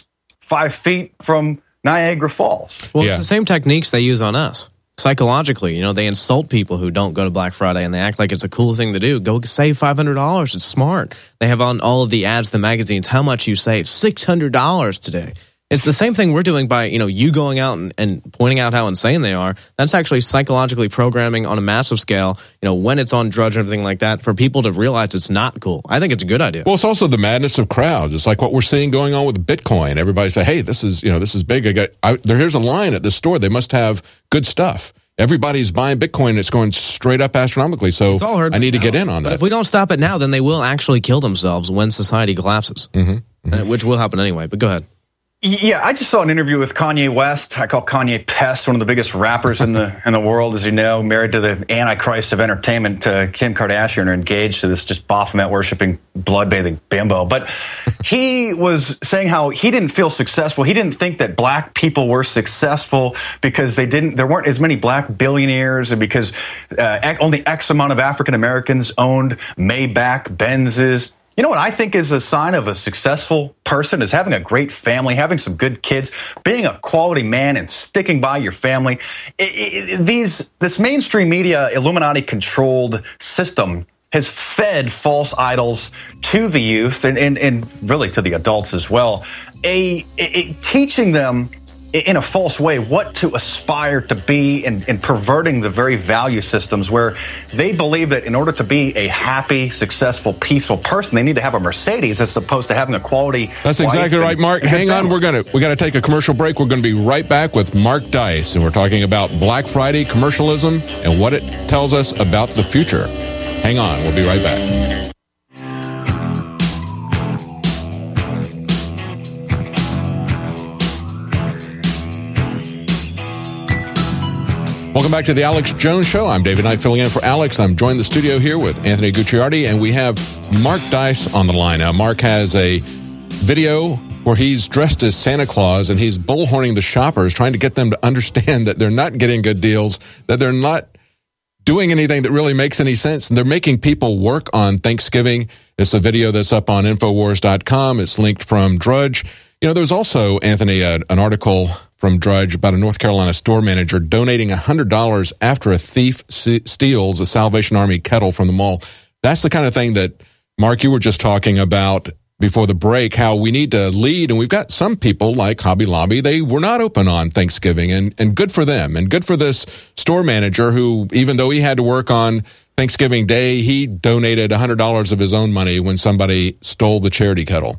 five feet from Niagara Falls. Well, yeah. It's the same techniques they use on us. Psychologically, you know, they insult people who don't go to Black Friday and they act like it's a cool thing to do. Go save five hundred dollars. It's smart. They have on all of the ads, the magazines, how much you save, six hundred dollars today. It's the same thing we're doing by, you know, you going out and, and pointing out how insane they are. That's actually psychologically programming on a massive scale, you know, when it's on Drudge and everything like that, for people to realize it's not cool. I think it's a good idea. Well, it's also the madness of crowds. It's like what we're seeing going on with Bitcoin. Everybody say, hey, this is, you know, this is big. I got, I, there, here's a line at this store. They must have good stuff. Everybody's buying Bitcoin. It's going straight up astronomically. So I need to now. get in on that. But if we don't stop it now, then they will actually kill themselves when society collapses, mm-hmm. Mm-hmm. which will happen anyway. But go ahead. Yeah, I just saw an interview with Kanye West. I call Kanye Pest, one of the biggest rappers in the in the world, as you know, married to the Antichrist of entertainment, uh, Kim Kardashian, are engaged to this just Baphomet-worshipping, blood-bathing bimbo. But he was saying how he didn't feel successful. He didn't think that black people were successful because they didn't. There weren't as many black billionaires, and because uh, only X amount of African Americans owned Maybach, Benzes. You know what I think is a sign of a successful person is having a great family, having some good kids, being a quality man and sticking by your family. It, it, these this mainstream media Illuminati-controlled system has fed false idols to the youth and, and, and really to the adults as well, a, a, teaching them in a false way what to aspire to be, and, and perverting the very value systems where they believe that in order to be a happy, successful, peaceful person, they need to have a Mercedes as opposed to having a quality. That's exactly right, Mark. Hang on, we're gonna we got to take a commercial break. We're going to be right back with Mark Dice, and we're talking about Black Friday commercialism and what it tells us about the future. Hang on, we'll be right back. Welcome back to the Alex Jones Show. I'm David Knight filling in for Alex. I'm joined in the studio here with Anthony Gucciardi, and we have Mark Dice on the line. Now, Mark has a video where he's dressed as Santa Claus, and he's bullhorning the shoppers, trying to get them to understand that they're not getting good deals, that they're not doing anything that really makes any sense, and they're making people work on Thanksgiving. It's a video that's up on Infowars dot com. It's linked from Drudge. You know, there's also, Anthony, uh, an article from Drudge about a North Carolina store manager donating one hundred dollars after a thief s- steals a Salvation Army kettle from the mall. That's the kind of thing that, Mark, you were just talking about before the break, how we need to lead. And we've got some people like Hobby Lobby. They were not open on Thanksgiving, and, and good for them. And good for this store manager who, even though he had to work on Thanksgiving Day, he donated one hundred dollars of his own money when somebody stole the charity kettle.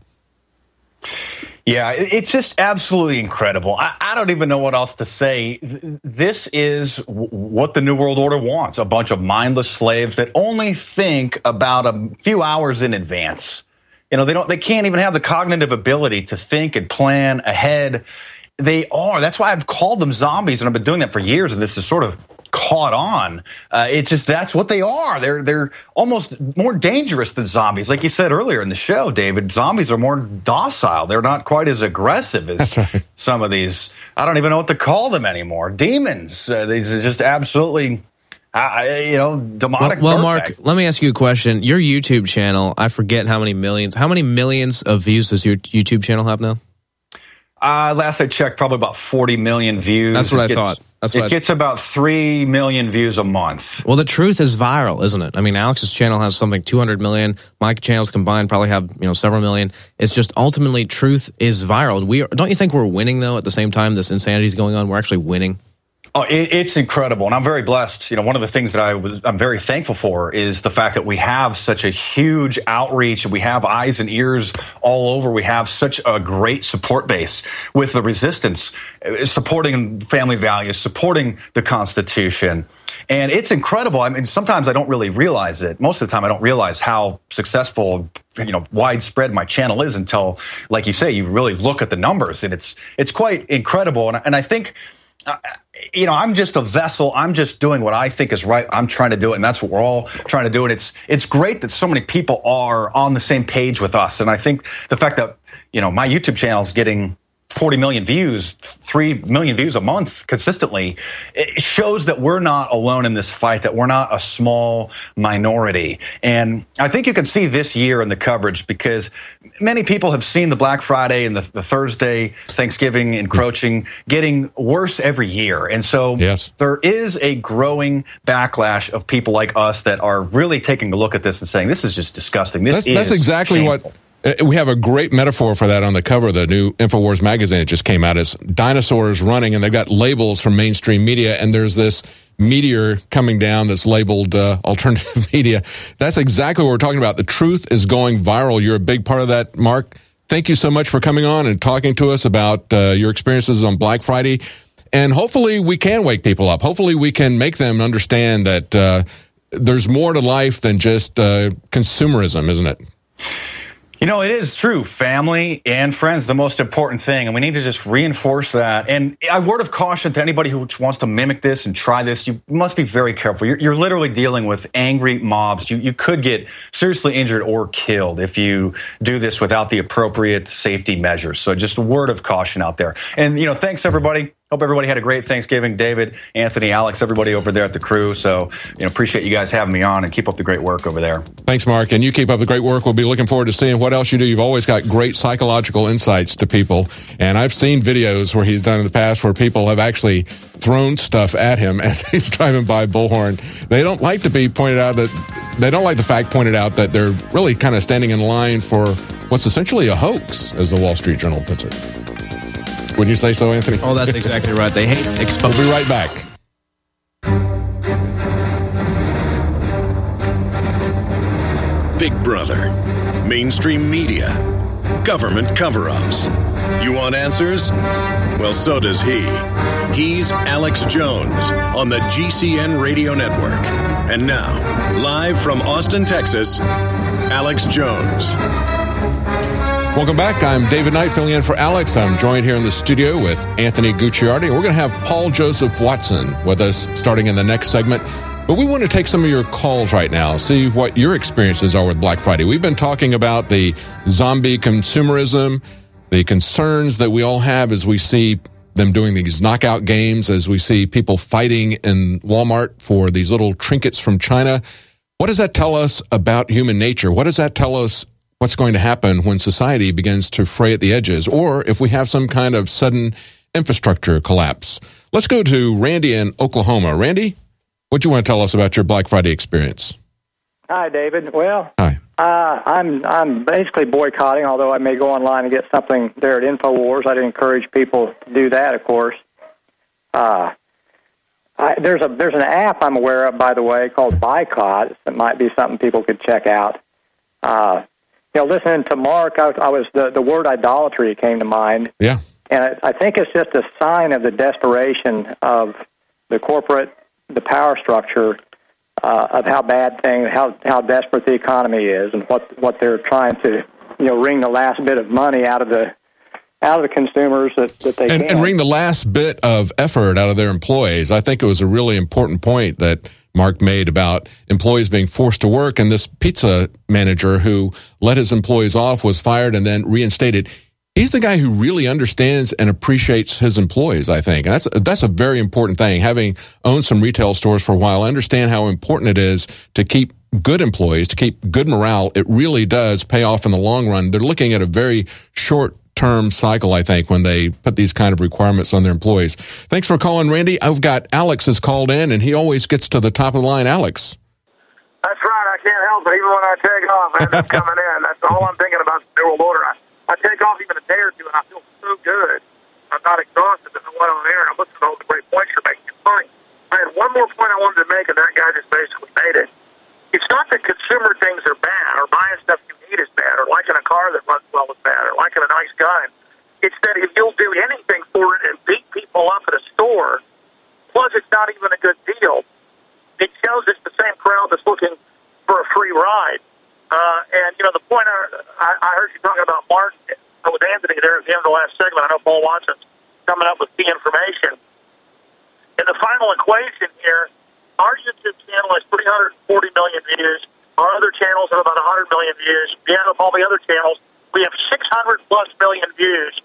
Yeah, it's just absolutely incredible. I, I don't even know what else to say. This is w- what the New World Order wants, a bunch of mindless slaves that only think about a few hours in advance. You know, they don't. They can't even have the cognitive ability to think and plan ahead. They are. That's why I've called them zombies, and I've been doing that for years, and this is sort of caught on. Uh, it's just that's what they are. They're they're almost more dangerous than zombies. Like you said earlier in the show, David, zombies are more docile. They're not quite as aggressive as right. some of these. I don't even know what to call them anymore. Demons. Uh, these are just absolutely, uh, you know, demonic. Well, well Mark, let me ask you a question. Your YouTube channel, I forget how many millions. How many millions of views does your YouTube channel have now? Uh, last I checked, probably about forty million views. That's what it I gets, thought. That's it what gets I, about three million views a month. Well, the truth is viral, isn't it? I mean, Alex's channel has something two hundred million. My channels combined probably have, you know, several million. It's just ultimately truth is viral. We are, don't you think we're winning, though, at the same time this insanity is going on? We're actually winning. Oh, it, it's incredible, and I'm very blessed. You know, one of the things that I was, I'm very thankful for is the fact that we have such a huge outreach, and we have eyes and ears all over. We have such a great support base with the resistance, supporting family values, supporting the Constitution, and it's incredible. I mean, sometimes I don't really realize it. Most of the time, I don't realize how successful, you know, widespread my channel is until, like you say, you really look at the numbers, and it's it's quite incredible. And, and I think. Uh, you know, I'm just a vessel. I'm just doing what I think is right. I'm trying to do it, and that's what we're all trying to do. And it's it's great that so many people are on the same page with us. And I think the fact that, you know, my YouTube channel is getting forty million views, three million views a month consistently. It shows that we're not alone in this fight, that we're not a small minority. And I think you can see this year in the coverage because many people have seen the Black Friday and the, the Thursday Thanksgiving encroaching getting worse every year. And so yes. there is a growing backlash of people like us that are really taking a look at this and saying, this is just disgusting. This that's, is that's exactly shameful. what... We have a great metaphor for that on the cover of the new InfoWars magazine that just came out. It's dinosaurs running, and they've got labels from mainstream media, and there's this meteor coming down that's labeled uh, alternative media. That's exactly what we're talking about. The truth is going viral. You're a big part of that, Mark. Thank you so much for coming on and talking to us about uh, your experiences on Black Friday. And hopefully we can wake people up. Hopefully we can make them understand that uh, there's more to life than just uh, consumerism, isn't it? You know, it is true. Family and friends, the most important thing. And we need to just reinforce that. And a word of caution to anybody who wants to mimic this and try this, you must be very careful. You're, you're literally dealing with angry mobs. You, you could get seriously injured or killed if you do this without the appropriate safety measures. So just a word of caution out there. And, you know, thanks, everybody. Hope everybody had a great Thanksgiving. David, Anthony, Alex, everybody over there at the crew. So, you know, appreciate you guys having me on and keep up the great work over there. Thanks, Mark. And you keep up the great work. We'll be looking forward to seeing what else you do. You've always got great psychological insights to people. And I've seen videos where he's done in the past where people have actually thrown stuff at him as he's driving by Bullhorn. They don't like to be pointed out that they don't like the fact pointed out that they're really kind of standing in line for what's essentially a hoax, as the Wall Street Journal puts it. Wouldn't you say so, Anthony? Oh, that's exactly right. They hate exposure. We'll be right back. Big Brother, mainstream media, government cover-ups. You want answers? Well, so does he. He's Alex Jones on the G C N Radio Network. And now, live from Austin, Texas, Alex Jones. Welcome back. I'm David Knight filling in for Alex. I'm joined here in the studio with Anthony Gucciardi. We're going to have Paul Joseph Watson with us starting in the next segment. But we want to take some of your calls right now, see what your experiences are with Black Friday. We've been talking about the zombie consumerism, the concerns that we all have as we see them doing these knockout games, as we see people fighting in Walmart for these little trinkets from China. What does that tell us about human nature? What does that tell us what's going to happen when society begins to fray at the edges, or if we have some kind of sudden infrastructure collapse? Let's go to Randy in Oklahoma. Randy, what do you want to tell us about your Black Friday experience? Hi, David. Well, Hi. Uh, I'm I'm basically boycotting, although I may go online and get something there at InfoWars. I'd encourage people to do that, of course. Uh, I, there's a there's an app I'm aware of, by the way, called Boycott. That might be something people could check out. Uh, You know, listening to Mark, I, I was the, the word idolatry came to mind. Yeah. And I, I think it's just a sign of the desperation of the corporate, the power structure, uh, of how bad things, how how desperate the economy is, and what what they're trying to, you know, wring the last bit of money out of the out of the consumers that, that they and, can. and wring the last bit of effort out of their employees. I think it was a really important point that Mark made about employees being forced to work, and this pizza manager who let his employees off was fired and then reinstated. He's the guy who really understands and appreciates his employees, I think. And that's that's a very important thing. Having owned some retail stores for a while, I understand how important it is to keep good employees, to keep good morale. It really does pay off in the long run. They're looking at a very short term cycle, I think, when they put these kind of requirements on their employees. Thanks for calling, Randy. I've got Alex has called in, and he always gets to the top of the line. Alex. That's right. I can't help it. Even when I take off, I end up coming in. That's all I'm thinking about the New World Order. I, I take off even a day or two, and I feel so good. I'm not exhausted. There's no one on air, and I'm listening to all the great points you're making. It's funny. I had one more point I wanted to make, and that guy just basically made it. It's not that consumer things are bad, or buying stuff you need is bad, or liking a car that runs well is bad, or liking a nice gun. It's that if you'll do anything for it and beat people up at a store, plus it's not even a good deal, it shows it's the same crowd that's looking for a free ride. Uh, and, you know, the point I, I heard you talking about, Mark, with Anthony there at the end of the last segment, I know Paul Watson's coming up with key information. In the final equation here, our YouTube channel has three hundred forty million views. Our other channels have about one hundred million views. We add up all the other channels, we have six hundred plus million views.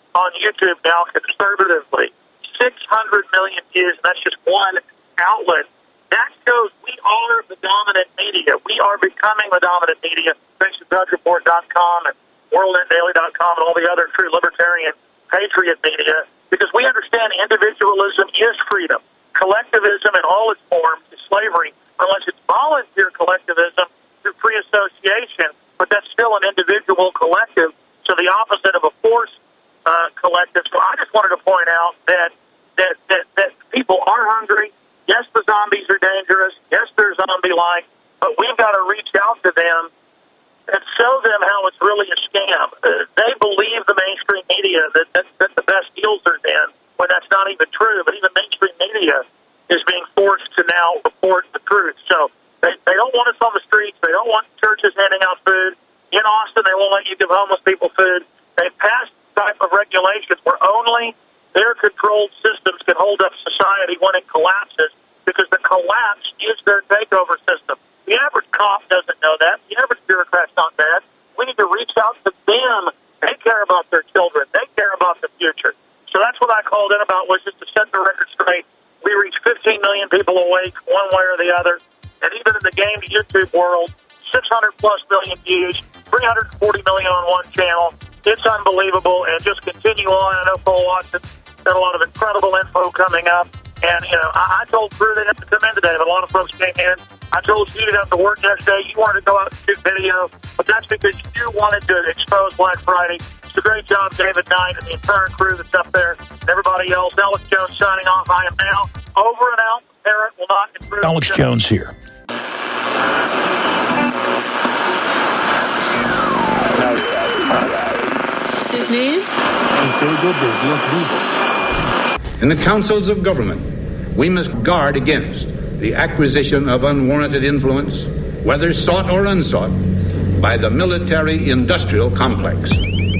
on YouTube now conservatively. six hundred million views, and that's just one outlet. That shows we are the dominant media. We are becoming the dominant media, thanks to Drudge Report dot com and World Net Daily dot com and all the other true libertarian patriot media, because we understand individualism is freedom. Collectivism in all its forms is slavery, unless it's volunteer collectivism through free association, but that's still an individual collective, so the opposite of a forced uh, collective. So I just wanted to point out that, that, that, that people are hungry. Yes, the zombies are dangerous. Yes, they're zombie-like, but we've got to reach out to them and show them how it's really a scam. Uh, they believe the mainstream media that, that, that the best deals are in, when that's not even true. But even mainstream media is being forced to now report the truth. So they, they don't want us on the streets. They don't want churches handing out food. In Austin, they won't let you give homeless people food. They've passed type of regulations where only their controlled systems can hold up society when it collapses, because the collapse is their takeover system. The average cop doesn't know that. The average bureaucrat's not bad. We need to reach out to them. They care about their children. They care about the future. So that's what I called in about, was just to set the record straight. We reach fifteen million people awake, one way or the other. And even in the game YouTube world, six hundred plus million views, three hundred forty million on one channel. It's unbelievable. And just continue on. I know Paul Watson's got a lot of incredible info coming up. And, you know, I, I told Drew they have to come in today, but a lot of folks came in. I told you to have to work yesterday. You wanted to go out and shoot video, but that's because you wanted to expose Black Friday. It's a great job, David Knight, and the entire crew that's up there, and everybody else. Alex Jones signing off. I am now over and out. The parent will not improve. Alex Jones here. What's his name? In the councils of government, we must guard against the acquisition of unwarranted influence, whether sought or unsought, by the military-industrial complex.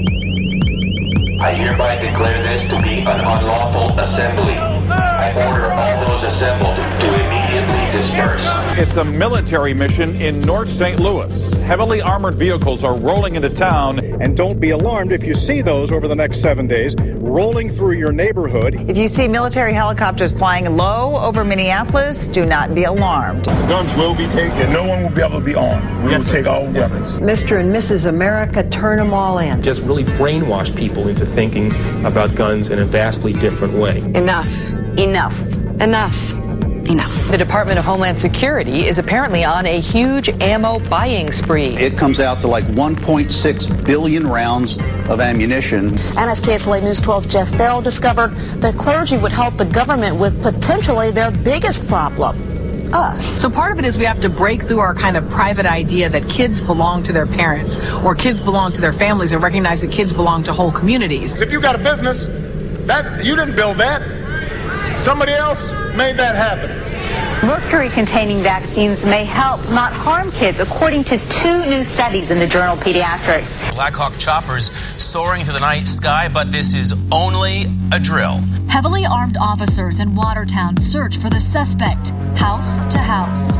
I hereby declare this to be an unlawful assembly. I order all those assembled to immediately disperse. It's a military mission in North Saint Louis. Heavily armored vehicles are rolling into town. And don't be alarmed if you see those over the next seven days rolling through your neighborhood. If you see military helicopters flying low over Minneapolis, do not be alarmed. Guns will be taken. No one will be able to be armed. We yes, will take all yes, weapons. Mister and Missus America, turn them all in. Just really brainwash people into thinking about guns in a vastly different way. Enough. Enough. Enough. Enough. The Department of Homeland Security is apparently on a huge ammo buying spree. It comes out to like one point six billion rounds of ammunition. And as K S L A News twelve Jeff Farrell discovered, the clergy would help the government with potentially their biggest problem, us. So part of it is we have to break through our kind of private idea that kids belong to their parents or kids belong to their families and recognize that kids belong to whole communities. If you got a business, that you didn't build that. Somebody else made that happen. Mercury-containing vaccines may help, not harm kids, according to two new studies in the journal Pediatrics. Black Hawk choppers soaring through the night sky, but this is only a drill. Heavily armed officers in Watertown search for the suspect, house to house.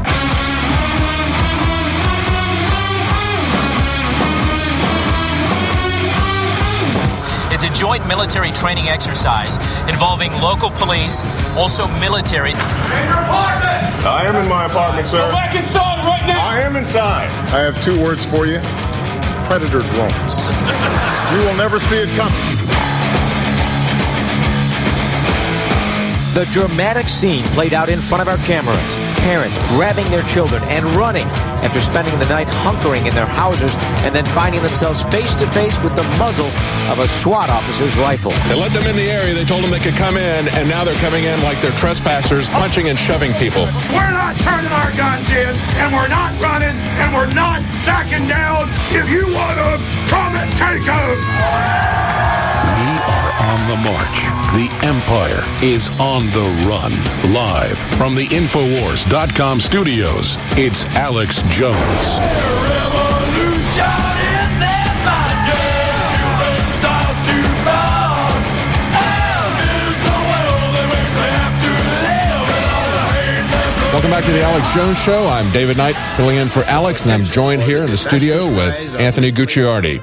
It's a joint military training exercise involving local police, also military. In your apartment! I am in my apartment, sir. Go back inside right now! I am inside. I have two words for you. Predator drones. You will never see it coming. The dramatic scene played out in front of our cameras. Parents grabbing their children and running after spending the night hunkering in their houses and then finding themselves face to face with the muzzle of a SWAT officer's rifle. They let them in the area. They told them they could come in, and now they're coming in like they're trespassers, punching and shoving people. We're not turning our guns in, and we're not running, and we're not backing down. If you want them, come and take them. We are on the march. The Empire is on the run. Live from the Infowars dot com studios, it's Alex Jones. Welcome back to the Alex Jones Show. I'm David Knight, filling in for Alex, and I'm joined here in the studio with Anthony Gucciardi.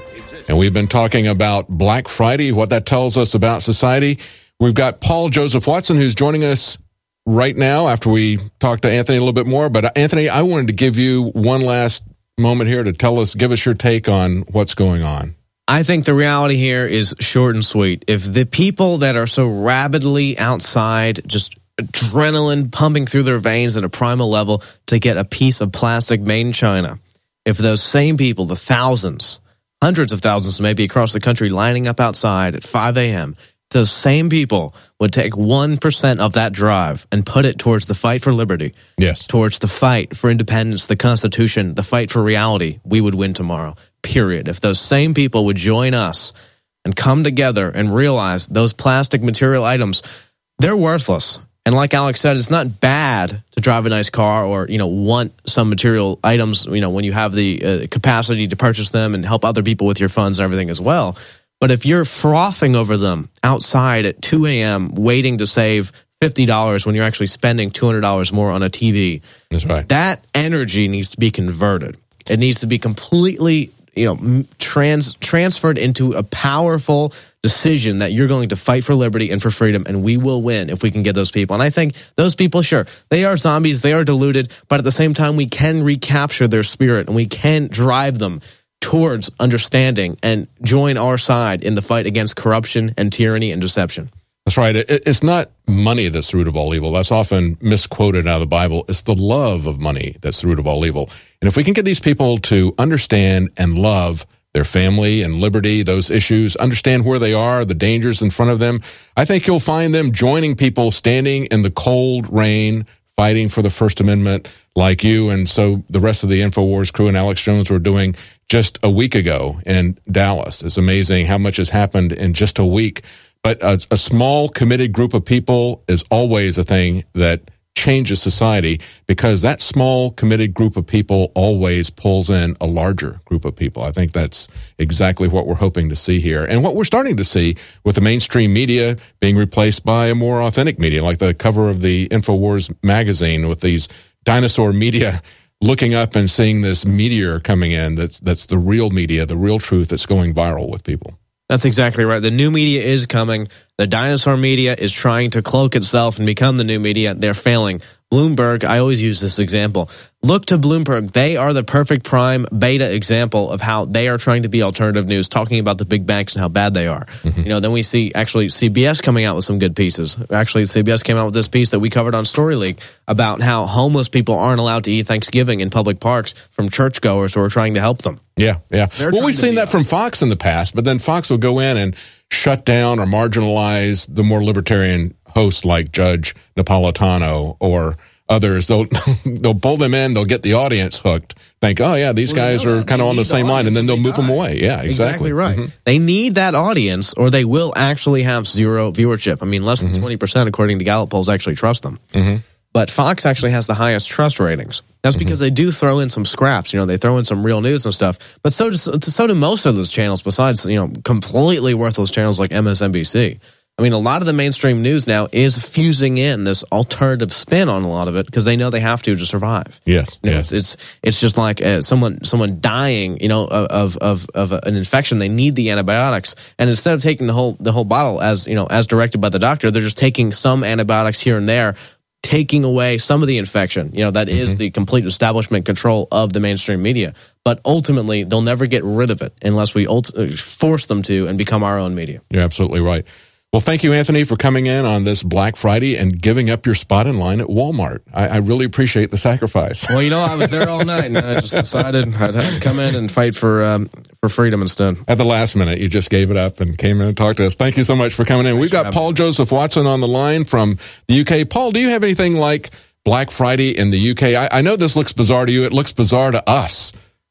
And we've been talking about Black Friday, what that tells us about society. We've got Paul Joseph Watson, who's joining us right now after we talk to Anthony a little bit more. But Anthony, I wanted to give you one last moment here to tell us, give us your take on what's going on. I think the reality here is short and sweet. If the people that are so rabidly outside, just adrenaline pumping through their veins at a primal level to get a piece of plastic made in China, if those same people, the thousands, hundreds of thousands maybe across the country lining up outside at five a.m., those same people would take one percent of that drive and put it towards the fight for liberty, yes, towards the fight for independence, the Constitution, the fight for reality, we would win tomorrow, period. If those same people would join us and come together and realize those plastic material items, they're worthless. And like Alex said, it's not bad to drive a nice car or, you know, want some material items, you know, when you have the uh, capacity to purchase them and help other people with your funds and everything as well. But if you're frothing over them outside at two a.m. waiting to save fifty dollars when you're actually spending two hundred dollars more on a T V, that's right. That energy needs to be converted. It needs to be completely, you know, trans transferred into a powerful decision that you're going to fight for liberty and for freedom, and we will win if we can get those people. And I think those people, sure, they are zombies, they are deluded, but at the same time, we can recapture their spirit and we can drive them towards understanding and join our side in the fight against corruption and tyranny and deception. That's right. It, it's not money that's the root of all evil. That's often misquoted out of the Bible. It's the love of money that's the root of all evil. And if we can get these people to understand and love their family and liberty, those issues, understand where they are, the dangers in front of them, I think you'll find them joining people standing in the cold rain, fighting for the First Amendment like you and so the rest of the InfoWars crew and Alex Jones were doing just a week ago in Dallas. It's amazing how much has happened in just a week. But a, a small, committed group of people is always a thing that changes society because that small, committed group of people always pulls in a larger group of people. I think that's exactly what we're hoping to see here. And what we're starting to see with the mainstream media being replaced by a more authentic media, like the cover of the InfoWars magazine with these dinosaur media looking up and seeing this meteor coming in that's that's the real media, the real truth that's going viral with people. That's exactly right. The new media is coming. The dinosaur media is trying to cloak itself and become the new media. They're failing. Bloomberg, I always use this example. Look to Bloomberg. They are the perfect prime beta example of how they are trying to be alternative news, talking about the big banks and how bad they are. Mm-hmm. You know, then we see actually C B S coming out with some good pieces. Actually, C B S came out with this piece that we covered on Story League about how homeless people aren't allowed to eat Thanksgiving in public parks from churchgoers who are trying to help them. Yeah, yeah. They're well, we've seen that us. from Fox in the past, but then Fox will go in and shut down or marginalize the more libertarian hosts like Judge Napolitano or others. They'll they'll pull them in, they'll get the audience hooked, think, oh, yeah, these well, guys are kind of on the same the line, and then they'll move die. them away. Yeah, exactly. Exactly right. Mm-hmm. They need that audience, or they will actually have zero viewership. I mean, less than mm-hmm. twenty percent, according to Gallup polls, actually trust them. Mm-hmm. But Fox actually has the highest trust ratings. That's because mm-hmm. they do throw in some scraps. You know, they throw in some real news and stuff. But so do, so do most of those channels, besides, you know, completely worthless channels like M S N B C. I mean, a lot of the mainstream news now is fusing in this alternative spin on a lot of it because they know they have to to survive. Yes, you know, yes. It's, it's it's just like uh, someone someone dying, you know, of of of an infection. They need the antibiotics, and instead of taking the whole the whole bottle as you know as directed by the doctor, they're just taking some antibiotics here and there, taking away some of the infection. You know, that mm-hmm. is the complete establishment control of the mainstream media. But ultimately, they'll never get rid of it unless we ult- force them to and become our own media. You're absolutely right. Well, thank you, Anthony, for coming in on this Black Friday and giving up your spot in line at Walmart. I, I really appreciate the sacrifice. Well, you know, I was there all night, and I just decided I'd have to come in and fight for um, for freedom instead. At the last minute, you just gave it up and came in and talked to us. Thank you so much for coming in. We've got Paul Joseph Watson on the line from the U K. Paul, do you have anything like Black Friday in the U K? I, I know this looks bizarre to you. It looks bizarre to us.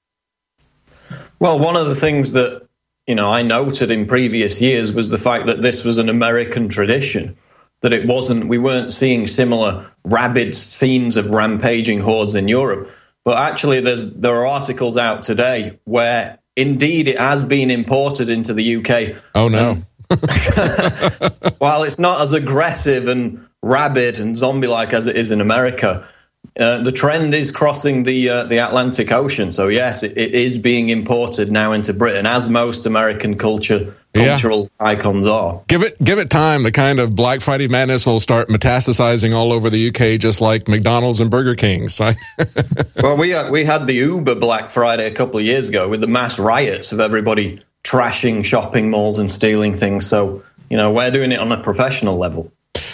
Well, one of the things that you know, I noted in previous years was the fact that this was an American tradition, that it wasn't, we weren't seeing similar rabid scenes of rampaging hordes in Europe. But actually, there's there are articles out today where indeed it has been imported into the U K. Oh, no. While it's not as aggressive and rabid and zombie-like as it is in America, Uh, the trend is crossing the uh, the Atlantic Ocean. So yes, it, it is being imported now into Britain, as most American culture cultural yeah. icons are. Give it give it time. The kind of Black Friday madness will start metastasizing all over the U K, just like McDonald's and Burger King's. Right? Well, we uh, we had the Uber Black Friday a couple of years ago with the mass riots of everybody trashing shopping malls and stealing things. So you know, we're doing it on a professional level.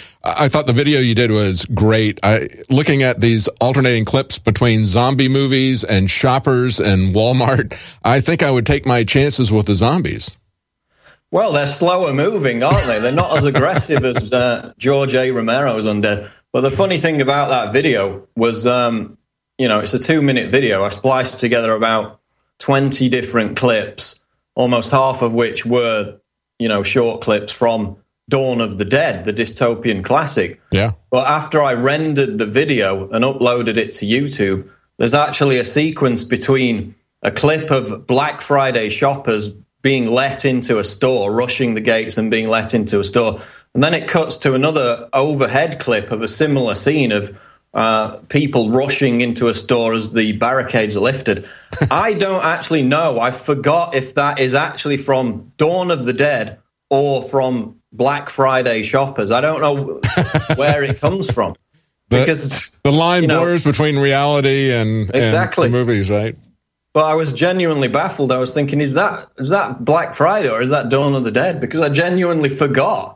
I thought the video you did was great. I, looking at these alternating clips between zombie movies and shoppers and Walmart, I think I would take my chances with the zombies. Well, they're slower moving, aren't they? They're not as aggressive as uh, George A. Romero's Undead. But the funny thing about that video was, um, you know, it's a two-minute video. I spliced together about twenty different clips, almost half of which were, you know, short clips from Dawn of the Dead, the dystopian classic. Yeah. But after I rendered the video and uploaded it to YouTube, there's actually a sequence between a clip of Black Friday shoppers being let into a store, rushing the gates and being let into a store. And then it cuts to another overhead clip of a similar scene of uh, people rushing into a store as the barricades are lifted. I don't actually know. I forgot if that is actually from Dawn of the Dead or from Black Friday shoppers. I don't know where it comes from. The, because the line you know, blurs between reality and, exactly. and the movies, right? But I was genuinely baffled. I was thinking, is that is that Black Friday or is that Dawn of the Dead? Because I genuinely forgot.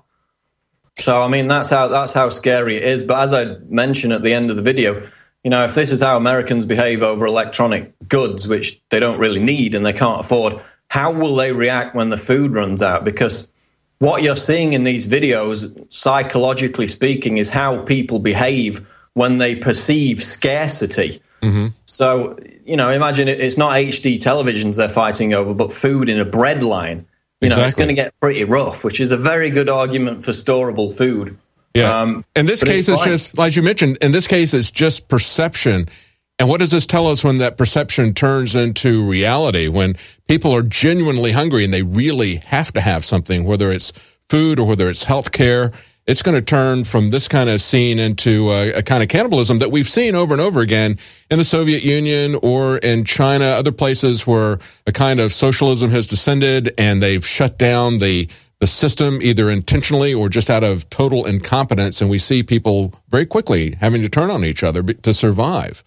So, I mean, that's how that's how scary it is. But as I mentioned at the end of the video, you know, if this is how Americans behave over electronic goods, which they don't really need and they can't afford, how will they react when the food runs out? Because what you're seeing in these videos, psychologically speaking, is how people behave when they perceive scarcity. Mm-hmm. So, you know, imagine it, it's not H D televisions they're fighting over, but food in a bread line. You know, exactly. It's going to get pretty rough, which is a very good argument for storable food. Yeah. Um, in this case, it's, it's just, like you mentioned, in this case, it's just perception. And what does this tell us when that perception turns into reality? When people are genuinely hungry and they really have to have something, whether it's food or whether it's health care, it's going to turn from this kind of scene into a, a kind of cannibalism that we've seen over and over again in the Soviet Union or in China, other places where a kind of socialism has descended and they've shut down the the system either intentionally or just out of total incompetence. And we see people very quickly having to turn on each other to survive.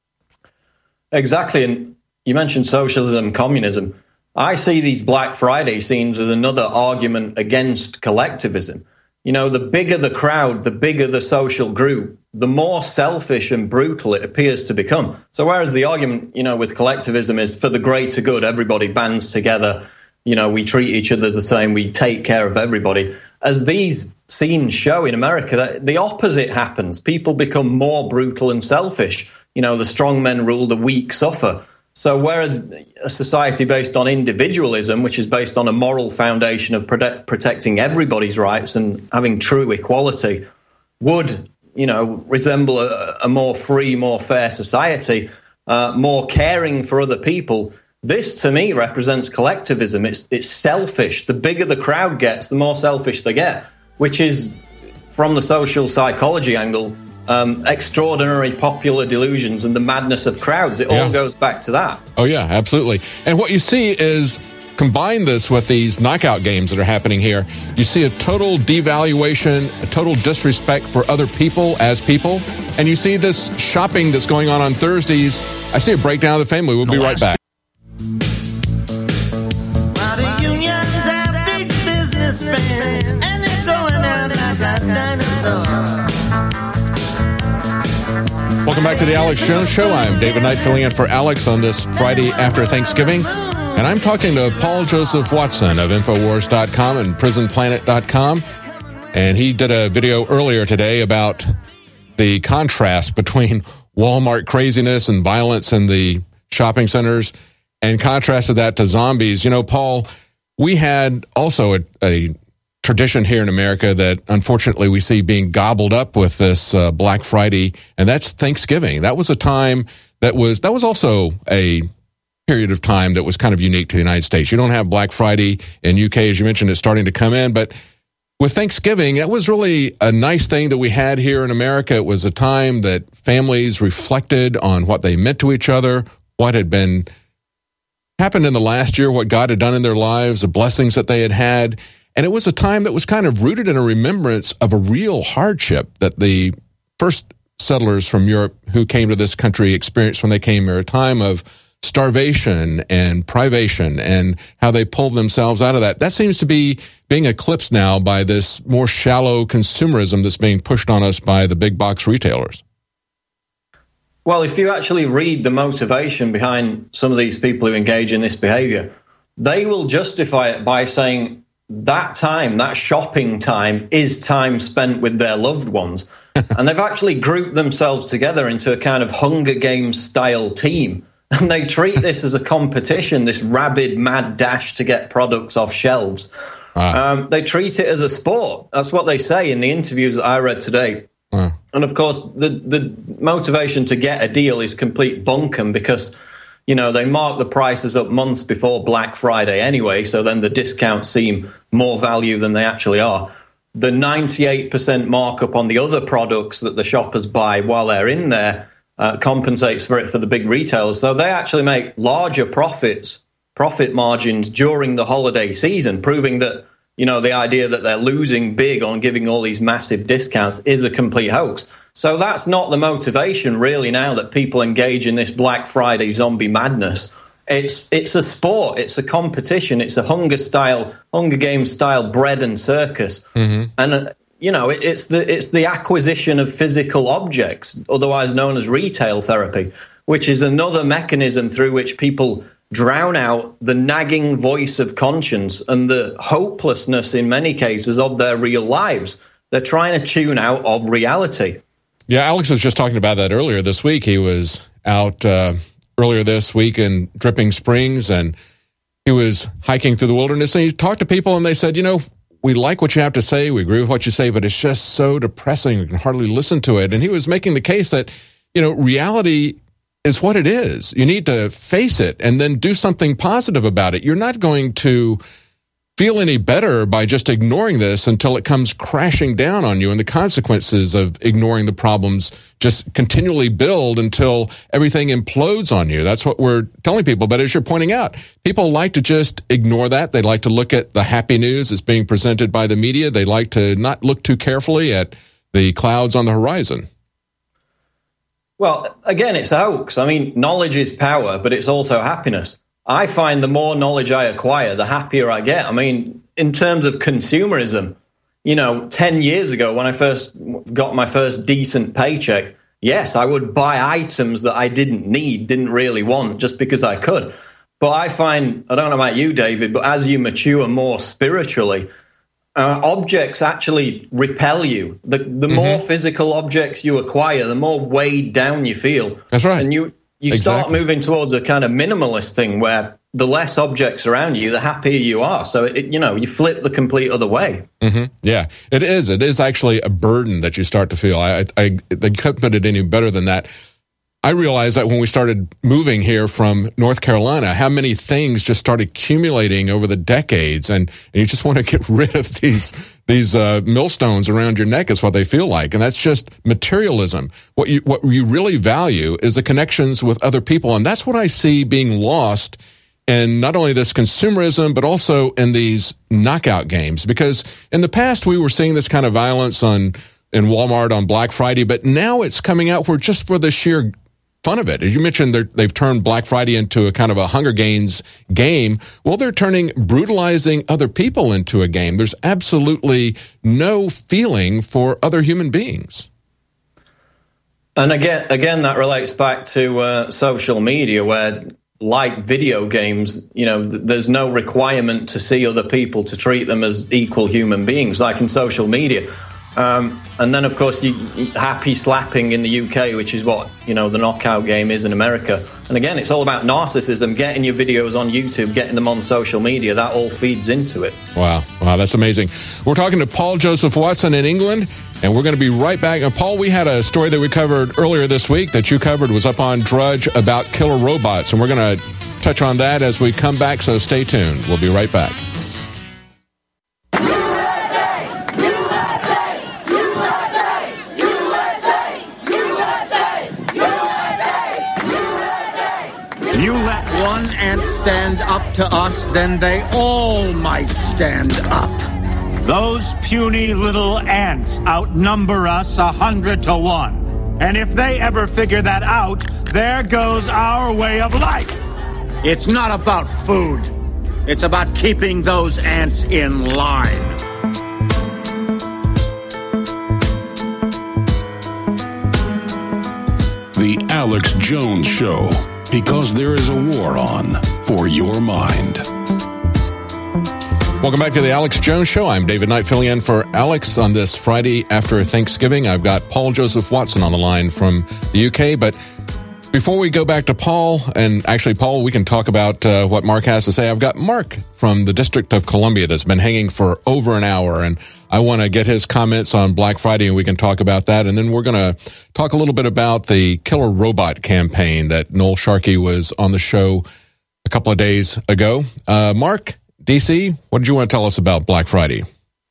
Exactly. And you mentioned socialism, communism. I see these Black Friday scenes as another argument against collectivism. You know, the bigger the crowd, the bigger the social group, the more selfish and brutal it appears to become. So whereas the argument, you know, with collectivism is for the greater good, everybody bands together, you know, we treat each other the same, we take care of everybody. As these scenes show in America, the opposite happens. People become more brutal and selfish. You know, the strong men rule, the weak suffer. So whereas a society based on individualism, which is based on a moral foundation of prote- protecting everybody's rights and having true equality, would, you know, resemble a, a more free, more fair society, uh, more caring for other people, this to me represents collectivism. It's it's selfish. The bigger the crowd gets, the more selfish they get, which is, from the social psychology angle, Um, extraordinary popular delusions and the madness of crowds. It all yeah. goes back to that. Oh, yeah, absolutely. And what you see is, combine this with these knockout games that are happening here, you see a total devaluation, a total disrespect for other people as people, and you see this shopping that's going on on Thursdays. I see a breakdown of the family. We'll be right back. Well, the unions are big businessmen, and they're going out like a dinosaur. Welcome back to the Alex Jones Show. I'm David Knight filling in for Alex on this Friday after Thanksgiving. And I'm talking to Paul Joseph Watson of Infowars dot com and Prison Planet dot com. And he did a video earlier today about the contrast between Walmart craziness and violence in the shopping centers and contrasted that to zombies. You know, Paul, we had also a, a tradition here in America that unfortunately we see being gobbled up with this uh, Black Friday, and that's Thanksgiving. That was a time that was that was also a period of time that was kind of unique to the United States. You don't have Black Friday in U K, as you mentioned, it's starting to come in, but with Thanksgiving, that was really a nice thing that we had here in America. It was a time that families reflected on what they meant to each other, what had been happened in the last year, what God had done in their lives, the blessings that they had had. And it was a time that was kind of rooted in a remembrance of a real hardship that the first settlers from Europe who came to this country experienced when they came here, a time of starvation and privation and how they pulled themselves out of that. That seems to be being eclipsed now by this more shallow consumerism that's being pushed on us by the big box retailers. Well, if you actually read the motivation behind some of these people who engage in this behavior, they will justify it by saying that time, that shopping time, is time spent with their loved ones. And they've actually grouped themselves together into a kind of Hunger Games style team. And they treat this as a competition, this rabid, mad dash to get products off shelves. Wow. Um, they treat it as a sport. That's what they say in the interviews that I read today. Wow. And of course, the, the motivation to get a deal is complete bunkum because, you know, they mark the prices up months before Black Friday anyway, so then the discounts seem more value than they actually are. The ninety-eight percent markup on the other products that the shoppers buy while they're in there Uh, compensates for it for the big retailers. So they actually make larger profits, profit margins during the holiday season, proving that, you know, the idea that they're losing big on giving all these massive discounts is a complete hoax. So that's not the motivation really now that people engage in this Black Friday zombie madness. It's it's a sport, it's a competition, it's a Hunger style, Hunger Games style bread and circus. Mm-hmm. And uh, You know, it, it's the it's the acquisition of physical objects, otherwise known as retail therapy, which is another mechanism through which people drown out the nagging voice of conscience and the hopelessness, in many cases, of their real lives. They're trying to tune out of reality. Yeah, Alex was just talking about that earlier this week. He was out uh, earlier this week in Dripping Springs, and he was hiking through the wilderness, and he talked to people, and they said, you know, we like what you have to say, we agree with what you say, but it's just so depressing, we can hardly listen to it. And he was making the case that, you know, reality is what it is. You need to face it and then do something positive about it. You're not going to feel any better by just ignoring this until it comes crashing down on you, and the consequences of ignoring the problems just continually build until everything implodes on you. That's what we're telling people. But as you're pointing out, people like to just ignore that. They like to look at the happy news that's being presented by the media. They like to not look too carefully at the clouds on the horizon. Well, again, it's a hoax. I mean, knowledge is power, but it's also happiness. I find the more knowledge I acquire, the happier I get. I mean, in terms of consumerism, you know, ten years ago when I first got my first decent paycheck, yes, I would buy items that I didn't need, didn't really want, just because I could. But I find, I don't know about you, David, but as you mature more spiritually, uh, objects actually repel you. The, the mm-hmm. more physical objects you acquire, the more weighed down you feel. That's right. And you... You start exactly. moving towards a kind of minimalist thing where the less objects around you, the happier you are. So, it, you know, you flip the complete other way. Mm-hmm. Yeah, it is. It is actually a burden that you start to feel. I, I, they couldn't put it any better than that. I realized that when we started moving here from North Carolina, how many things just started accumulating over the decades, and, and you just want to get rid of these these uh, millstones around your neck is what they feel like, and that's just materialism. What you what you really value is the connections with other people, and that's what I see being lost in not only this consumerism, but also in these knockout games. Because in the past, we were seeing this kind of violence on in Walmart on Black Friday, but now it's coming out where just for the sheer fun of it. As you mentioned, they've turned Black Friday into a kind of a Hunger Games game. Well, they're turning brutalizing other people into a game. There's absolutely no feeling for other human beings. And again, again, that relates back to uh, social media, where, like video games, you know, th- there's no requirement to see other people to treat them as equal human beings, like in social media. Um, and then, of course, you, happy slapping in the U K, which is what, you know, the knockout game is in America. And again, it's all about narcissism, getting your videos on YouTube, getting them on social media. That all feeds into it. Wow. Wow, that's amazing. We're talking to Paul Joseph Watson in England, and we're going to be right back. Uh, Paul, we had a story that we covered earlier this week that you covered was up on Drudge about killer robots, and we're going to touch on that as we come back, so stay tuned. We'll be right back. stand up to us, then they all might stand up. Those puny little ants outnumber us a hundred to one. And if they ever figure that out, there goes our way of life. It's not about food. It's about keeping those ants in line. The Alex Jones Show, because there is a war on for your mind. Welcome back to the Alex Jones Show. I'm David Knight filling in for Alex on this Friday after Thanksgiving. I've got Paul Joseph Watson on the line from the U K. But before we go back to Paul, and actually, Paul, we can talk about uh, what Mark has to say. I've got Mark from the District of Columbia that's been hanging for over an hour, and I want to get his comments on Black Friday, and we can talk about that. And then we're going to talk a little bit about the killer robot campaign that Noel Sharkey was on the show a couple of days ago. Uh, Mark, D C, what did you want to tell us about Black Friday?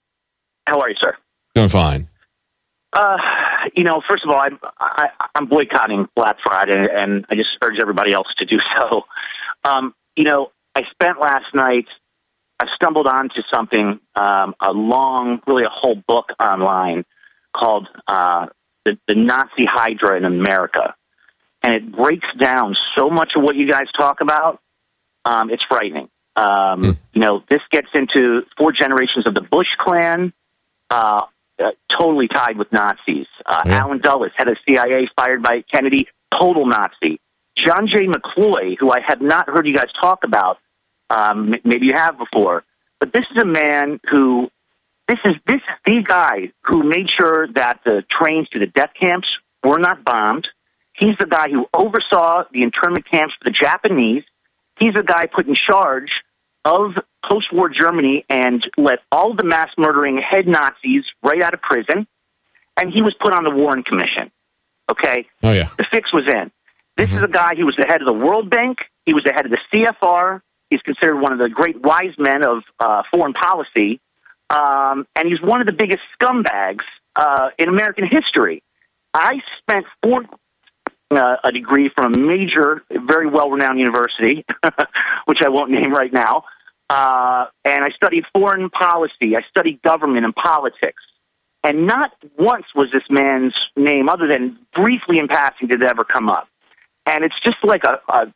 How are you, sir? Doing fine. Uh, you know, first of all, I'm, I, I'm boycotting Black Friday, and I just urge everybody else to do so. Um, you know, I spent last night, I stumbled onto something, um, a long, really a whole book online called uh, the, the Nazi Hydra in America. And it breaks down so much of what you guys talk about. Um, it's frightening. Um, mm. You know, this gets into four generations of the Bush clan, uh, uh, totally tied with Nazis. Uh, yeah. Alan Dulles, head of C I A, fired by Kennedy, total Nazi. John J. McCloy, who I have not heard you guys talk about, um, maybe you have before, but this is a man who, this is this is the guy who made sure that the trains to the death camps were not bombed. He's the guy who oversaw the internment camps for the Japanese. He's the guy put in charge of post-war Germany and let all the mass murdering head Nazis right out of prison. And he was put on the Warren Commission. Okay? Oh, yeah. The fix was in. This mm-hmm. is a guy who was the head of the World Bank. He was the head of the C F R. He's considered one of the great wise men of uh, foreign policy. Um, and he's one of the biggest scumbags uh, in American history. I spent four... Uh, a degree from a major, very well-renowned university, which I won't name right now. Uh, and I studied foreign policy. I studied government and politics. And not once was this man's name, other than briefly in passing, did it ever come up. And it's just like a, a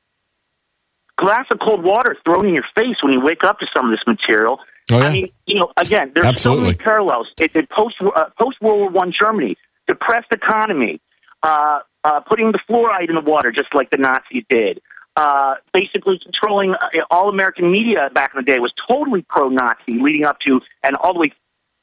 glass of cold water thrown in your face when you wake up to some of this material. Oh, yeah. I mean, you know, again, there's Absolutely. so many parallels. It, it post, uh, post-World War One Germany, depressed economy, uh, Uh, putting the fluoride in the water, just like the Nazis did. Uh, basically controlling uh, all American media back in the day was totally pro-Nazi, leading up to and all the way.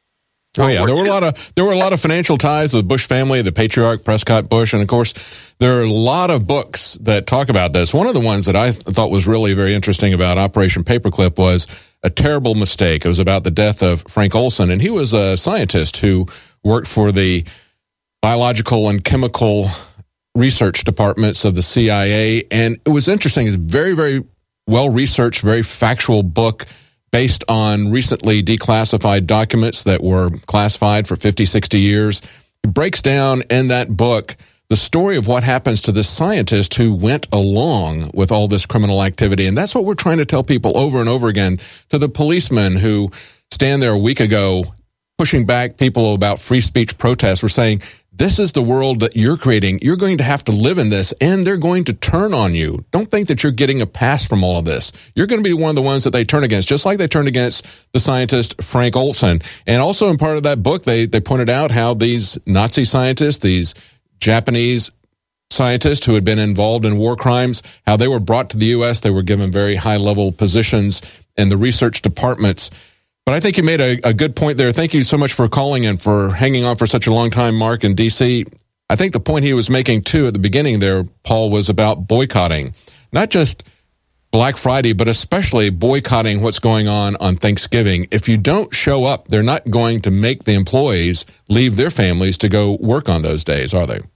Oh yeah, there were a lot of there were a lot of financial ties with the Bush family, the patriarch Prescott Bush, and of course there are a lot of books that talk about this. One of the ones that I th- thought was really very interesting about Operation Paperclip was A Terrible Mistake. It was about the death of Frank Olson, and he was a scientist who worked for the biological and chemical research departments of the C I A, and it was interesting. It's a very, very well-researched, very factual book based on recently declassified documents that were classified for fifty, sixty years. It breaks down in that book the story of what happens to this scientist who went along with all this criminal activity, and that's what we're trying to tell people over and over again, to the policemen who stand there a week ago pushing back people about free speech protests. We're saying, this is the world that you're creating. You're going to have to live in this, and they're going to turn on you. Don't think that you're getting a pass from all of this. You're going to be one of the ones that they turn against, just like they turned against the scientist Frank Olson. And also in part of that book, they, they pointed out how these Nazi scientists, these Japanese scientists who had been involved in war crimes, how they were brought to the U S. They were given very high-level positions in the research departments. But I think you made a, a good point there. Thank you so much for calling and for hanging on for such a long time, Mark, in D C. I think the point he was making, too, at the beginning there, Paul, was about boycotting. Not just Black Friday, but especially boycotting what's going on on Thanksgiving. If you don't show up, they're not going to make the employees leave their families to go work on those days, are they?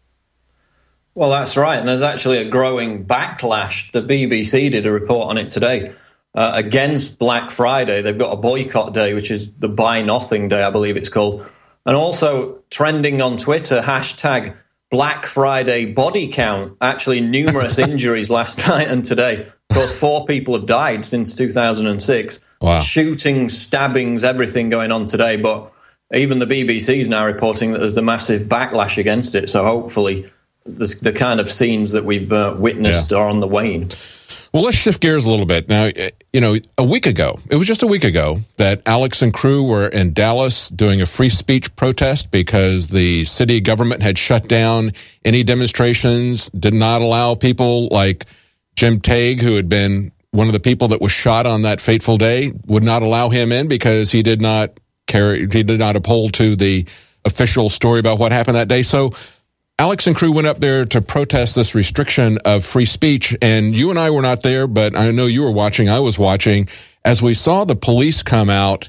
Well, that's right. And there's actually a growing backlash. The B B C did a report on it today. Uh, against Black Friday. They've got a boycott day, which is the Buy Nothing Day, I believe it's called. And also trending on Twitter, hashtag Black Friday body count. Actually, numerous injuries last night and today. Of course, four people have died since two thousand six. Wow. Shootings, stabbings, everything going on today. But even the B B C is now reporting that there's a massive backlash against it. So hopefully the, the kind of scenes that we've uh, witnessed yeah. are on the wane. Well, let's shift gears a little bit. Now, you know, a week ago, it was just a week ago, that Alex and crew were in Dallas doing a free speech protest because the city government had shut down any demonstrations, did not allow people like Jim Tague, who had been one of the people that was shot on that fateful day, would not allow him in because he did not carry, he did not uphold to the official story about what happened that day. So Alex and crew went up there to protest this restriction of free speech, and you and I were not there, but I know you were watching, I was watching, as we saw the police come out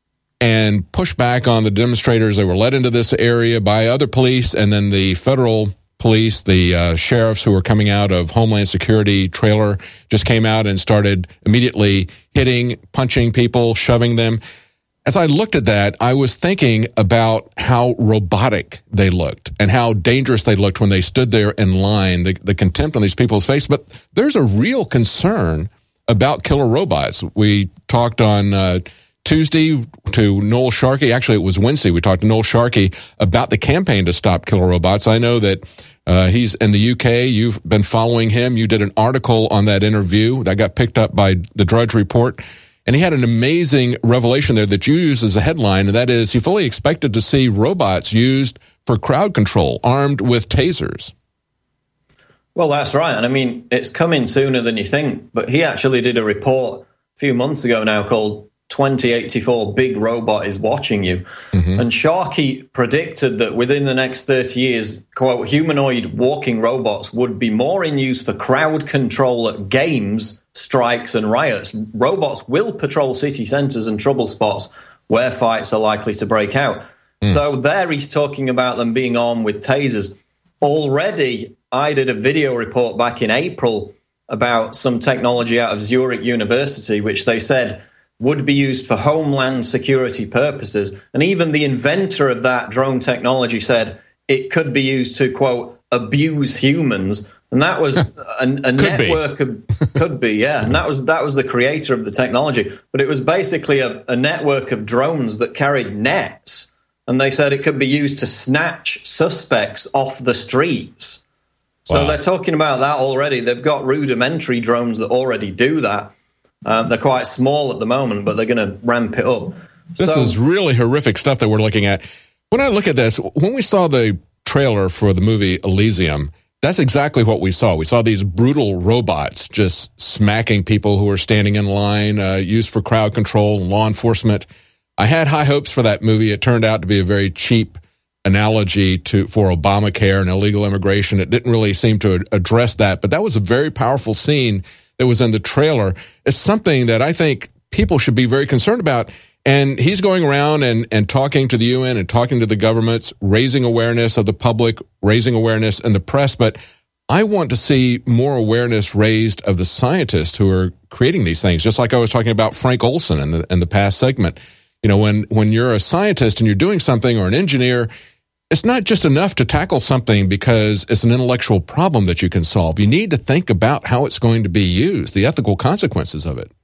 and push back on the demonstrators. They were led into this area by other police, and then the federal police, the uh, sheriffs who were coming out of Homeland Security trailer just came out and started immediately hitting, punching people, shoving them. As I looked at that, I was thinking about how robotic they looked and how dangerous they looked when they stood there in line, the, the contempt on these people's face. But there's a real concern about killer robots. We talked on uh, Tuesday to Noel Sharkey. Actually, it was Wednesday. We talked to Noel Sharkey about the campaign to stop killer robots. I know that uh, he's in the U K. You've been following him. You did an article on that interview that got picked up by the Drudge Report. And he had an amazing revelation there that you use as a headline, and that is he fully expected to see robots used for crowd control, armed with tasers. Well, that's right. And I mean, it's coming sooner than you think. But he actually did a report a few months ago now called twenty eighty-four Big Robot is Watching You. Mm-hmm. And Sharkey predicted that within the next thirty years, quote, humanoid walking robots would be more in use for crowd control at games, strikes and riots. Robots will patrol city centres and trouble spots where fights are likely to break out. Mm. So there he's talking about them being armed with tasers. Already, I did a video report back in April about some technology out of Zurich University, which they said would be used for homeland security purposes. And even the inventor of that drone technology said it could be used to, quote, abuse humans. And that was a, a network be. of could be, yeah. And that was that was the creator of the technology. But it was basically a, a network of drones that carried nets. And they said it could be used to snatch suspects off the streets. So wow. They're talking about that already. They've got rudimentary drones that already do that. Um, they're quite small at the moment, but they're going to ramp it up. This so, is really horrific stuff that we're looking at. When I look at this, when we saw the trailer for the movie Elysium, that's exactly what we saw. We saw these brutal robots just smacking people who were standing in line, uh, used for crowd control and law enforcement. I had high hopes for that movie. It turned out to be a very cheap analogy to for Obamacare and illegal immigration. It didn't really seem to address that, but that was a very powerful scene that was in the trailer. It's something that I think people should be very concerned about. And he's going around and, and talking to the U N and talking to the governments, raising awareness of the public, raising awareness in the press. But I want to see more awareness raised of the scientists who are creating these things, just like I was talking about Frank Olson in the, in the past segment. You know, when, when you're a scientist and you're doing something, or an engineer, it's not just enough to tackle something because it's an intellectual problem that you can solve. You need to think about how it's going to be used, the ethical consequences of it.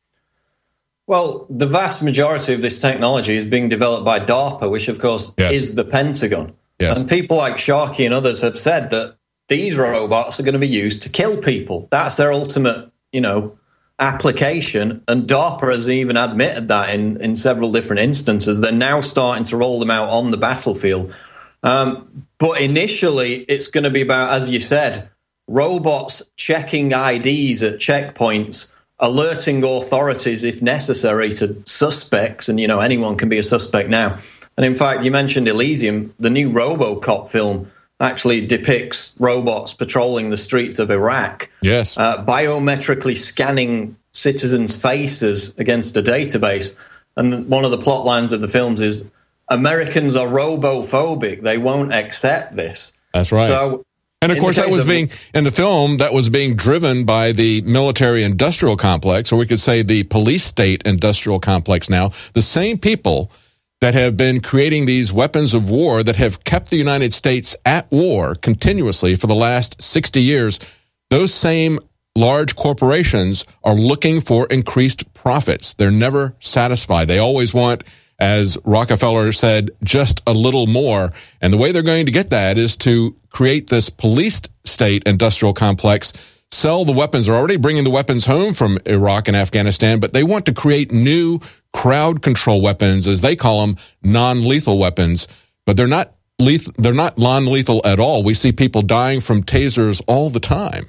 Well, the vast majority of this technology is being developed by DARPA, which, of course, yes. is the Pentagon. Yes. And people like Sharkey and others have said that these robots are going to be used to kill people. That's their ultimate, you know, application. And DARPA has even admitted that in, in several different instances. They're now starting to roll them out on the battlefield. Um, but initially, it's going to be about, as you said, robots checking I Ds at checkpoints, alerting authorities if necessary to suspects. And, you know, anyone can be a suspect now. And in fact, you mentioned Elysium. The new RoboCop film actually depicts robots patrolling the streets of Iraq. Yes. Uh, biometrically scanning citizens' faces against a database. And one of the plot lines of the films is, Americans are robophobic. They won't accept this. That's right. So, and of course, that was of, being, in the film, that was being driven by the military-industrial complex, or we could say the police-state industrial complex now. The same people that have been creating these weapons of war that have kept the United States at war continuously for the last sixty years, those same large corporations are looking for increased profits. They're never satisfied. They always want, as Rockefeller said, just a little more. And the way they're going to get that is to create this police state industrial complex, sell the weapons. They're already bringing the weapons home from Iraq and Afghanistan, but they want to create new crowd control weapons, as they call them, non-lethal weapons. But they're not lethal, they're not non-lethal at all. We see people dying from tasers all the time.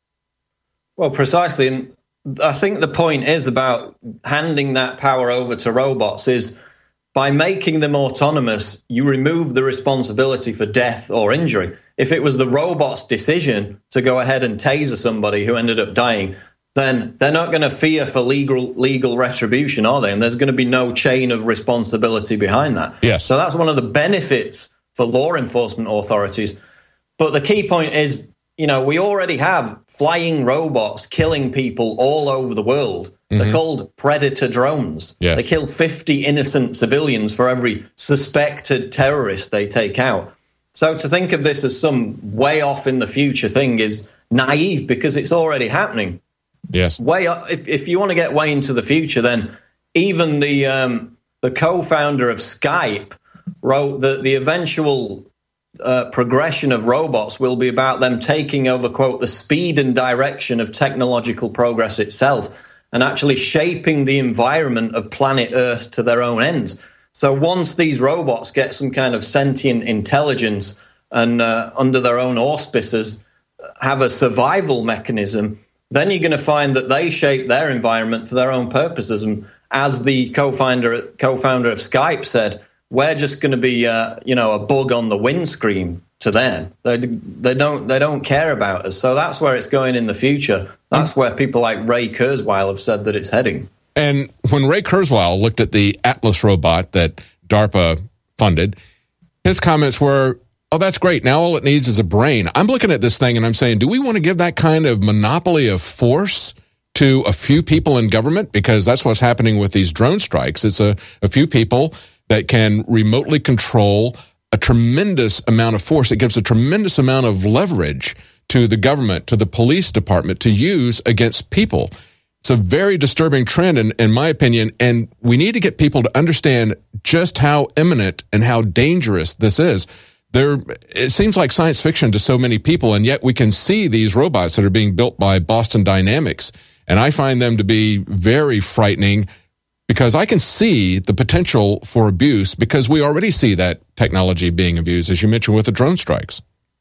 Well, precisely. And I think the point is about handing that power over to robots is by making them autonomous, you remove the responsibility for death or injury. If it was the robot's decision to go ahead and taser somebody who ended up dying, then they're not going to fear for legal legal retribution, are they? And there's going to be no chain of responsibility behind that. Yes. So that's one of the benefits for law enforcement authorities. But the key point is, you know, we already have flying robots killing people all over the world. Mm-hmm. They're called Predator drones. Yes. They kill fifty innocent civilians for every suspected terrorist they take out. So to think of this as some way off in the future thing is naive because it's already happening. Yes. Way up, if if you want to get way into the future, then even the um, the co-founder of Skype wrote that the eventual uh, progression of robots will be about them taking over, quote, the speed and direction of technological progress itself and actually shaping the environment of planet Earth to their own ends. So once these robots get some kind of sentient intelligence and uh, under their own auspices have a survival mechanism, then you're going to find that they shape their environment for their own purposes. And as the co-founder co-founder of Skype said, we're just going to be, uh, you know, a bug on the windscreen to them. They they don't they don't care about us. So that's where it's going in the future. That's where people like Ray Kurzweil have said that it's heading. And when Ray Kurzweil looked at the Atlas robot that DARPA funded, his comments were, oh, that's great. Now all it needs is a brain. I'm looking at this thing and I'm saying, do we want to give that kind of monopoly of force to a few people in government? Because that's what's happening with these drone strikes. It's a, a few people that can remotely control a tremendous amount of force. It gives a tremendous amount of leverage to the government, to the police department to use against people. It's a very disturbing trend, in, in my opinion, and we need to get people to understand just how imminent and how dangerous this is. There, it seems like science fiction to so many people, and yet we can see these robots that are being built by Boston Dynamics, and I find them to be very frightening because I can see the potential for abuse because we already see that technology being abused, as you mentioned with the drone strikes.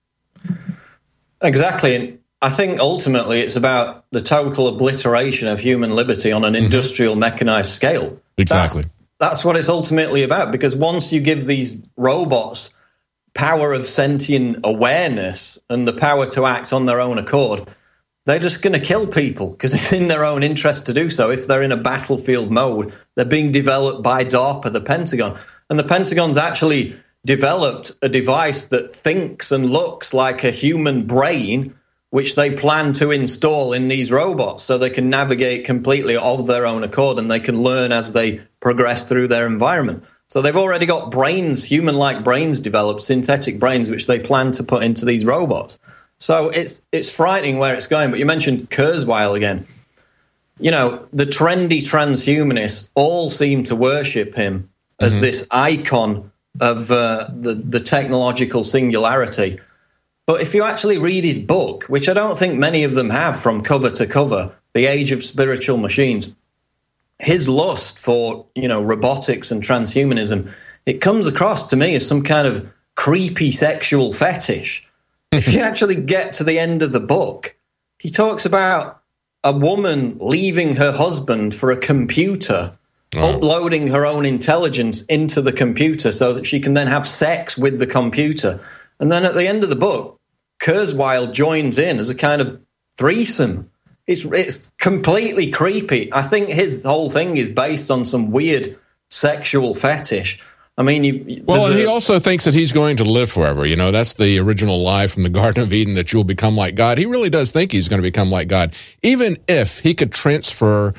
Exactly. And I think ultimately it's about the total obliteration of human liberty on an industrial mm-hmm. mechanized scale. Exactly. That's, that's what it's ultimately about, because once you give these robots power of sentient awareness and the power to act on their own accord, they're just going to kill people because it's in their own interest to do so. If they're in a battlefield mode, they're being developed by DARPA, the Pentagon. And the Pentagon's actually developed a device that thinks and looks like a human brain, which they plan to install in these robots so they can navigate completely of their own accord and they can learn as they progress through their environment. So they've already got brains, human-like brains developed, synthetic brains, which they plan to put into these robots. So it's it's frightening where it's going. But you mentioned Kurzweil again. You know, the trendy transhumanists all seem to worship him as mm-hmm. this icon of uh, the, the technological singularity. But if you actually read his book, which I don't think many of them have from cover to cover, The Age of Spiritual Machines, his lust for, you know, robotics and transhumanism, it comes across to me as some kind of creepy sexual fetish. If you actually get to the end of the book, he talks about a woman leaving her husband for a computer, oh. uploading her own intelligence into the computer so that she can then have sex with the computer. And then at the end of the book, Kurzweil joins in as a kind of threesome. It's it's completely creepy. I think his whole thing is based on some weird sexual fetish. I mean, you... Well, and a, he also thinks that he's going to live forever. You know, that's the original lie from the Garden of Eden, that you'll become like God. He really does think he's going to become like God. Even if he could transfer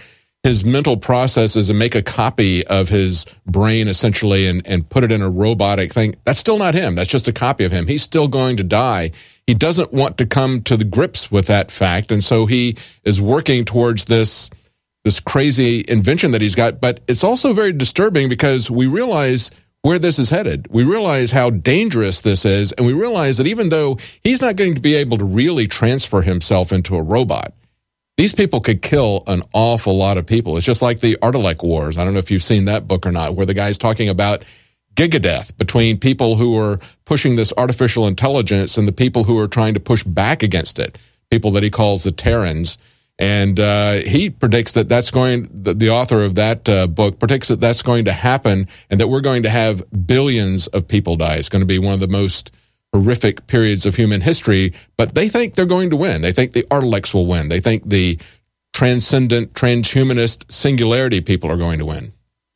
his mental processes and make a copy of his brain essentially and, and put it in a robotic thing. That's still not him. That's just a copy of him. He's still going to die. He doesn't want to come to the grips with that fact. And so he is working towards this, this crazy invention that he's got. But it's also very disturbing because we realize where this is headed. We realize how dangerous this is. And we realize that even though he's not going to be able to really transfer himself into a robot, these people could kill an awful lot of people. It's just like the Artilect Wars. I don't know if you've seen that book or not, where the guy's talking about gigadeath between people who are pushing this artificial intelligence and the people who are trying to push back against it, people that he calls the Terrans. And uh, he predicts that that's going, the, the author of that uh, book predicts that that's going to happen and that we're going to have billions of people die. It's going to be one of the most horrific periods of human history, but they think they're going to win. They think the Artilects will win. They think the transcendent, transhumanist singularity people are going to win.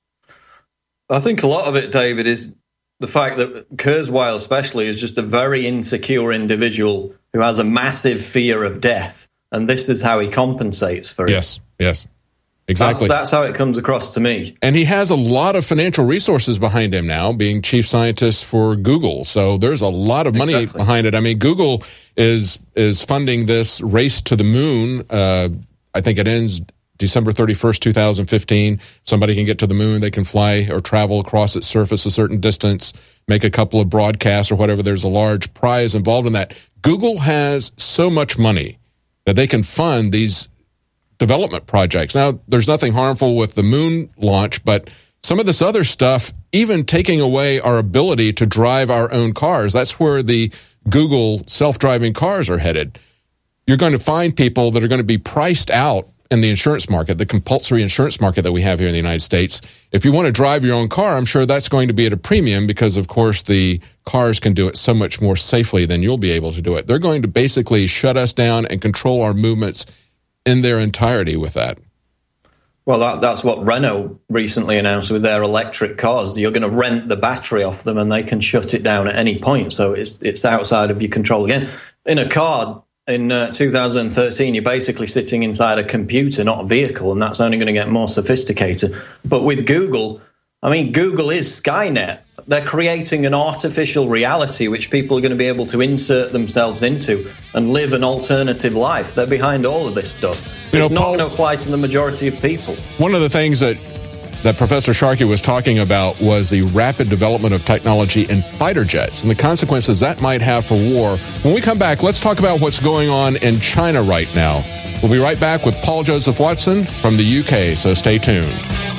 I think a lot of it, David, is the fact that Kurzweil especially is just a very insecure individual who has a massive fear of death, and this is how he compensates for it. Yes, yes. Exactly. That's, that's how it comes across to me. And he has a lot of financial resources behind him now, being chief scientist for Google. So there's a lot of money exactly. behind it. I mean, Google is is funding this race to the moon. Uh, I think it ends December thirty-first, twenty fifteen. Somebody can get to the moon. They can fly or travel across its surface a certain distance, make a couple of broadcasts or whatever. There's a large prize involved in that. Google has so much money that they can fund these development projects. Now, there's nothing harmful with the moon launch, but some of this other stuff, even taking away our ability to drive our own cars, that's where the Google self-driving cars are headed. You're going to find people that are going to be priced out in the insurance market, the compulsory insurance market that we have here in the United States. If you want to drive your own car, I'm sure that's going to be at a premium because, of course, the cars can do it so much more safely than you'll be able to do it. They're going to basically shut us down and control our movements in their entirety with that. Well, that, that's what Renault recently announced with their electric cars. You're going to rent the battery off them and they can shut it down at any point. So it's it's outside of your control again. In a car in uh, two thousand thirteen, you're basically sitting inside a computer, not a vehicle, and that's only going to get more sophisticated. But with Google, I mean, Google is Skynet. They're creating an artificial reality which people are going to be able to insert themselves into and live an alternative life. They're behind all of this stuff. You it's know, not Paul, going to apply to the majority of people. One of the things that that Professor Sharkey was talking about was the rapid development of technology in fighter jets and the consequences that might have for war. When we come back, let's talk about what's going on in China right now. We'll be right back with Paul Joseph Watson from the U K, so stay tuned.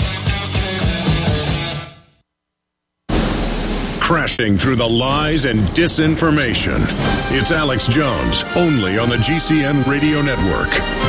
Crashing through the lies and disinformation. It's Alex Jones, only on the G C N Radio Network.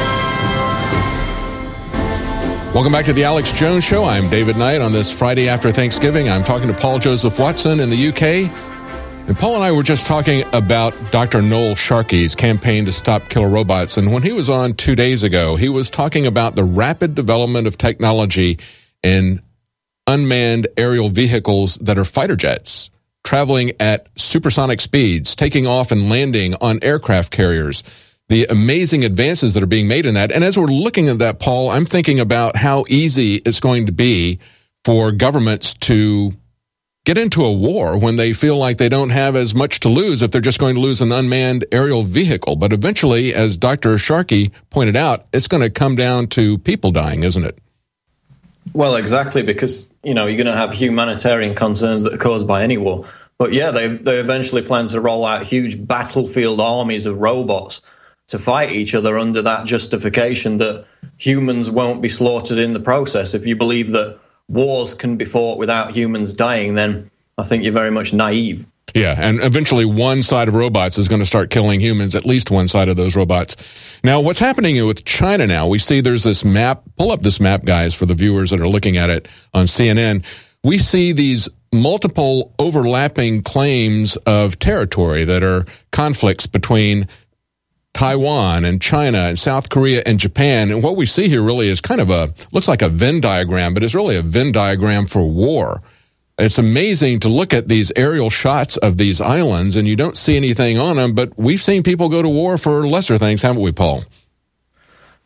Welcome back to the Alex Jones Show. I'm David Knight. On this Friday after Thanksgiving, I'm talking to Paul Joseph Watson in the U K. And Paul and I were just talking about Doctor Noel Sharkey's campaign to stop killer robots. And when he was on two days ago, he was talking about the rapid development of technology in unmanned aerial vehicles that are fighter jets, traveling at supersonic speeds, taking off and landing on aircraft carriers, the amazing advances that are being made in that. And as we're looking at that, Paul, I'm thinking about how easy it's going to be for governments to get into a war when they feel like they don't have as much to lose if they're just going to lose an unmanned aerial vehicle. But eventually, as Doctor Sharkey pointed out, it's going to come down to people dying, isn't it? Well, exactly, because, you know, you're going to have humanitarian concerns that are caused by any war. But yeah, they they eventually plan to roll out huge battlefield armies of robots to fight each other under that justification that humans won't be slaughtered in the process. If you believe that wars can be fought without humans dying, then I think you're very much naive. Yeah, and eventually one side of robots is going to start killing humans, at least one side of those robots. Now, what's happening with China now, we see there's this map. Pull up this map, guys, for the viewers that are looking at it on C N N. We see these multiple overlapping claims of territory that are conflicts between Taiwan and China and South Korea and Japan. And what we see here really is kind of a, looks like a Venn diagram, but it's really a Venn diagram for war. It's amazing to look at these aerial shots of these islands and you don't see anything on them, but we've seen people go to war for lesser things, haven't we, Paul?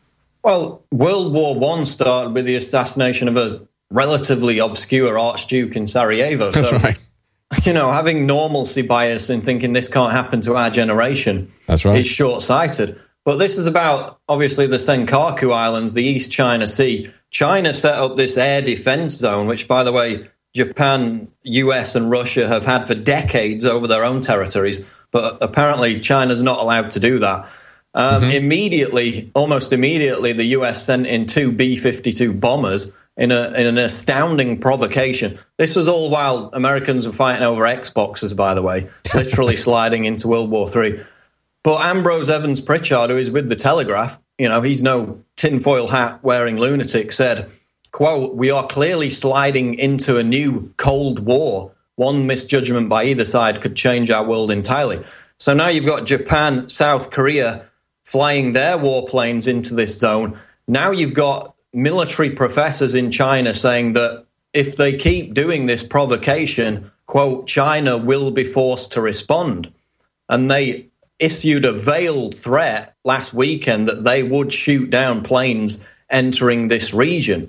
Well, World War One started with the assassination of a relatively obscure archduke in Sarajevo. That's so, right. You know, having normalcy bias and thinking this can't happen to our generation That's right. is short-sighted. But this is about, obviously, the Senkaku Islands, the East China Sea. China set up this air defense zone, which, by the way, Japan, U S, and Russia have had for decades over their own territories. But apparently China's not allowed to do that. Um, mm-hmm. Immediately, almost immediately, the U S sent in two B fifty-two bombers in, a, in an astounding provocation. This was all while Americans were fighting over Xboxes, by the way, literally sliding into World War Three. But Ambrose Evans Pritchard, who is with the Telegraph, you know, he's no tinfoil hat wearing lunatic, said, quote, "We are clearly sliding into a new Cold War. One misjudgment by either side could change our world entirely." So now you've got Japan, South Korea flying their warplanes into this zone. Now you've got military professors in China saying that if they keep doing this provocation, quote, China will be forced to respond. And they issued a veiled threat last weekend that they would shoot down planes entering this region.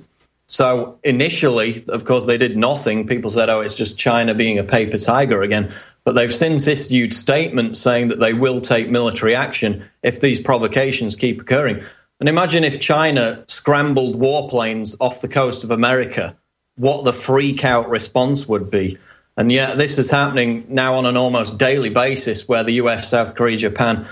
So initially, of course, they did nothing. People said, oh, it's just China being a paper tiger again. But they've since issued statements saying that they will take military action if these provocations keep occurring. And imagine if China scrambled warplanes off the coast of America, what the freak-out response would be. And yet this is happening now on an almost daily basis where the U S, South Korea, Japan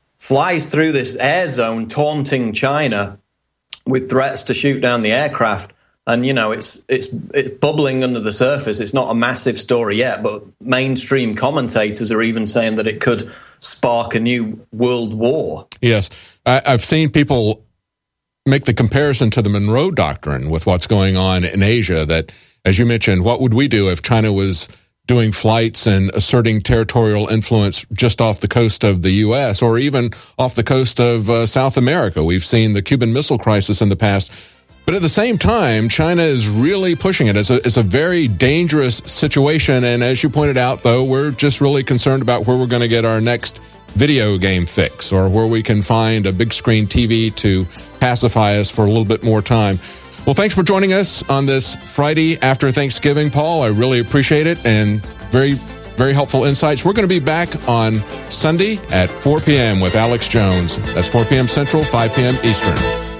flies through this air zone taunting China with threats to shoot down the aircraft. And, you know, it's it's it's bubbling under the surface. It's not a massive story yet, but mainstream commentators are even saying that it could spark a new world war. Yes. I, I've seen people make the comparison to the Monroe Doctrine with what's going on in Asia, that, as you mentioned, what would we do if China was doing flights and asserting territorial influence just off the coast of the U S or even off the coast of uh, South America? We've seen the Cuban Missile Crisis in the past. But at the same time, China is really pushing it. It's a, it's a very dangerous situation. And as you pointed out, though, we're just really concerned about where we're going to get our next video game fix or where we can find a big screen T V to pacify us for a little bit more time. Well, thanks for joining us on this Friday after Thanksgiving, Paul. I really appreciate it and very, very helpful insights. We're going to be back on Sunday at four p.m. with Alex Jones. That's four p.m. Central, five p.m. Eastern.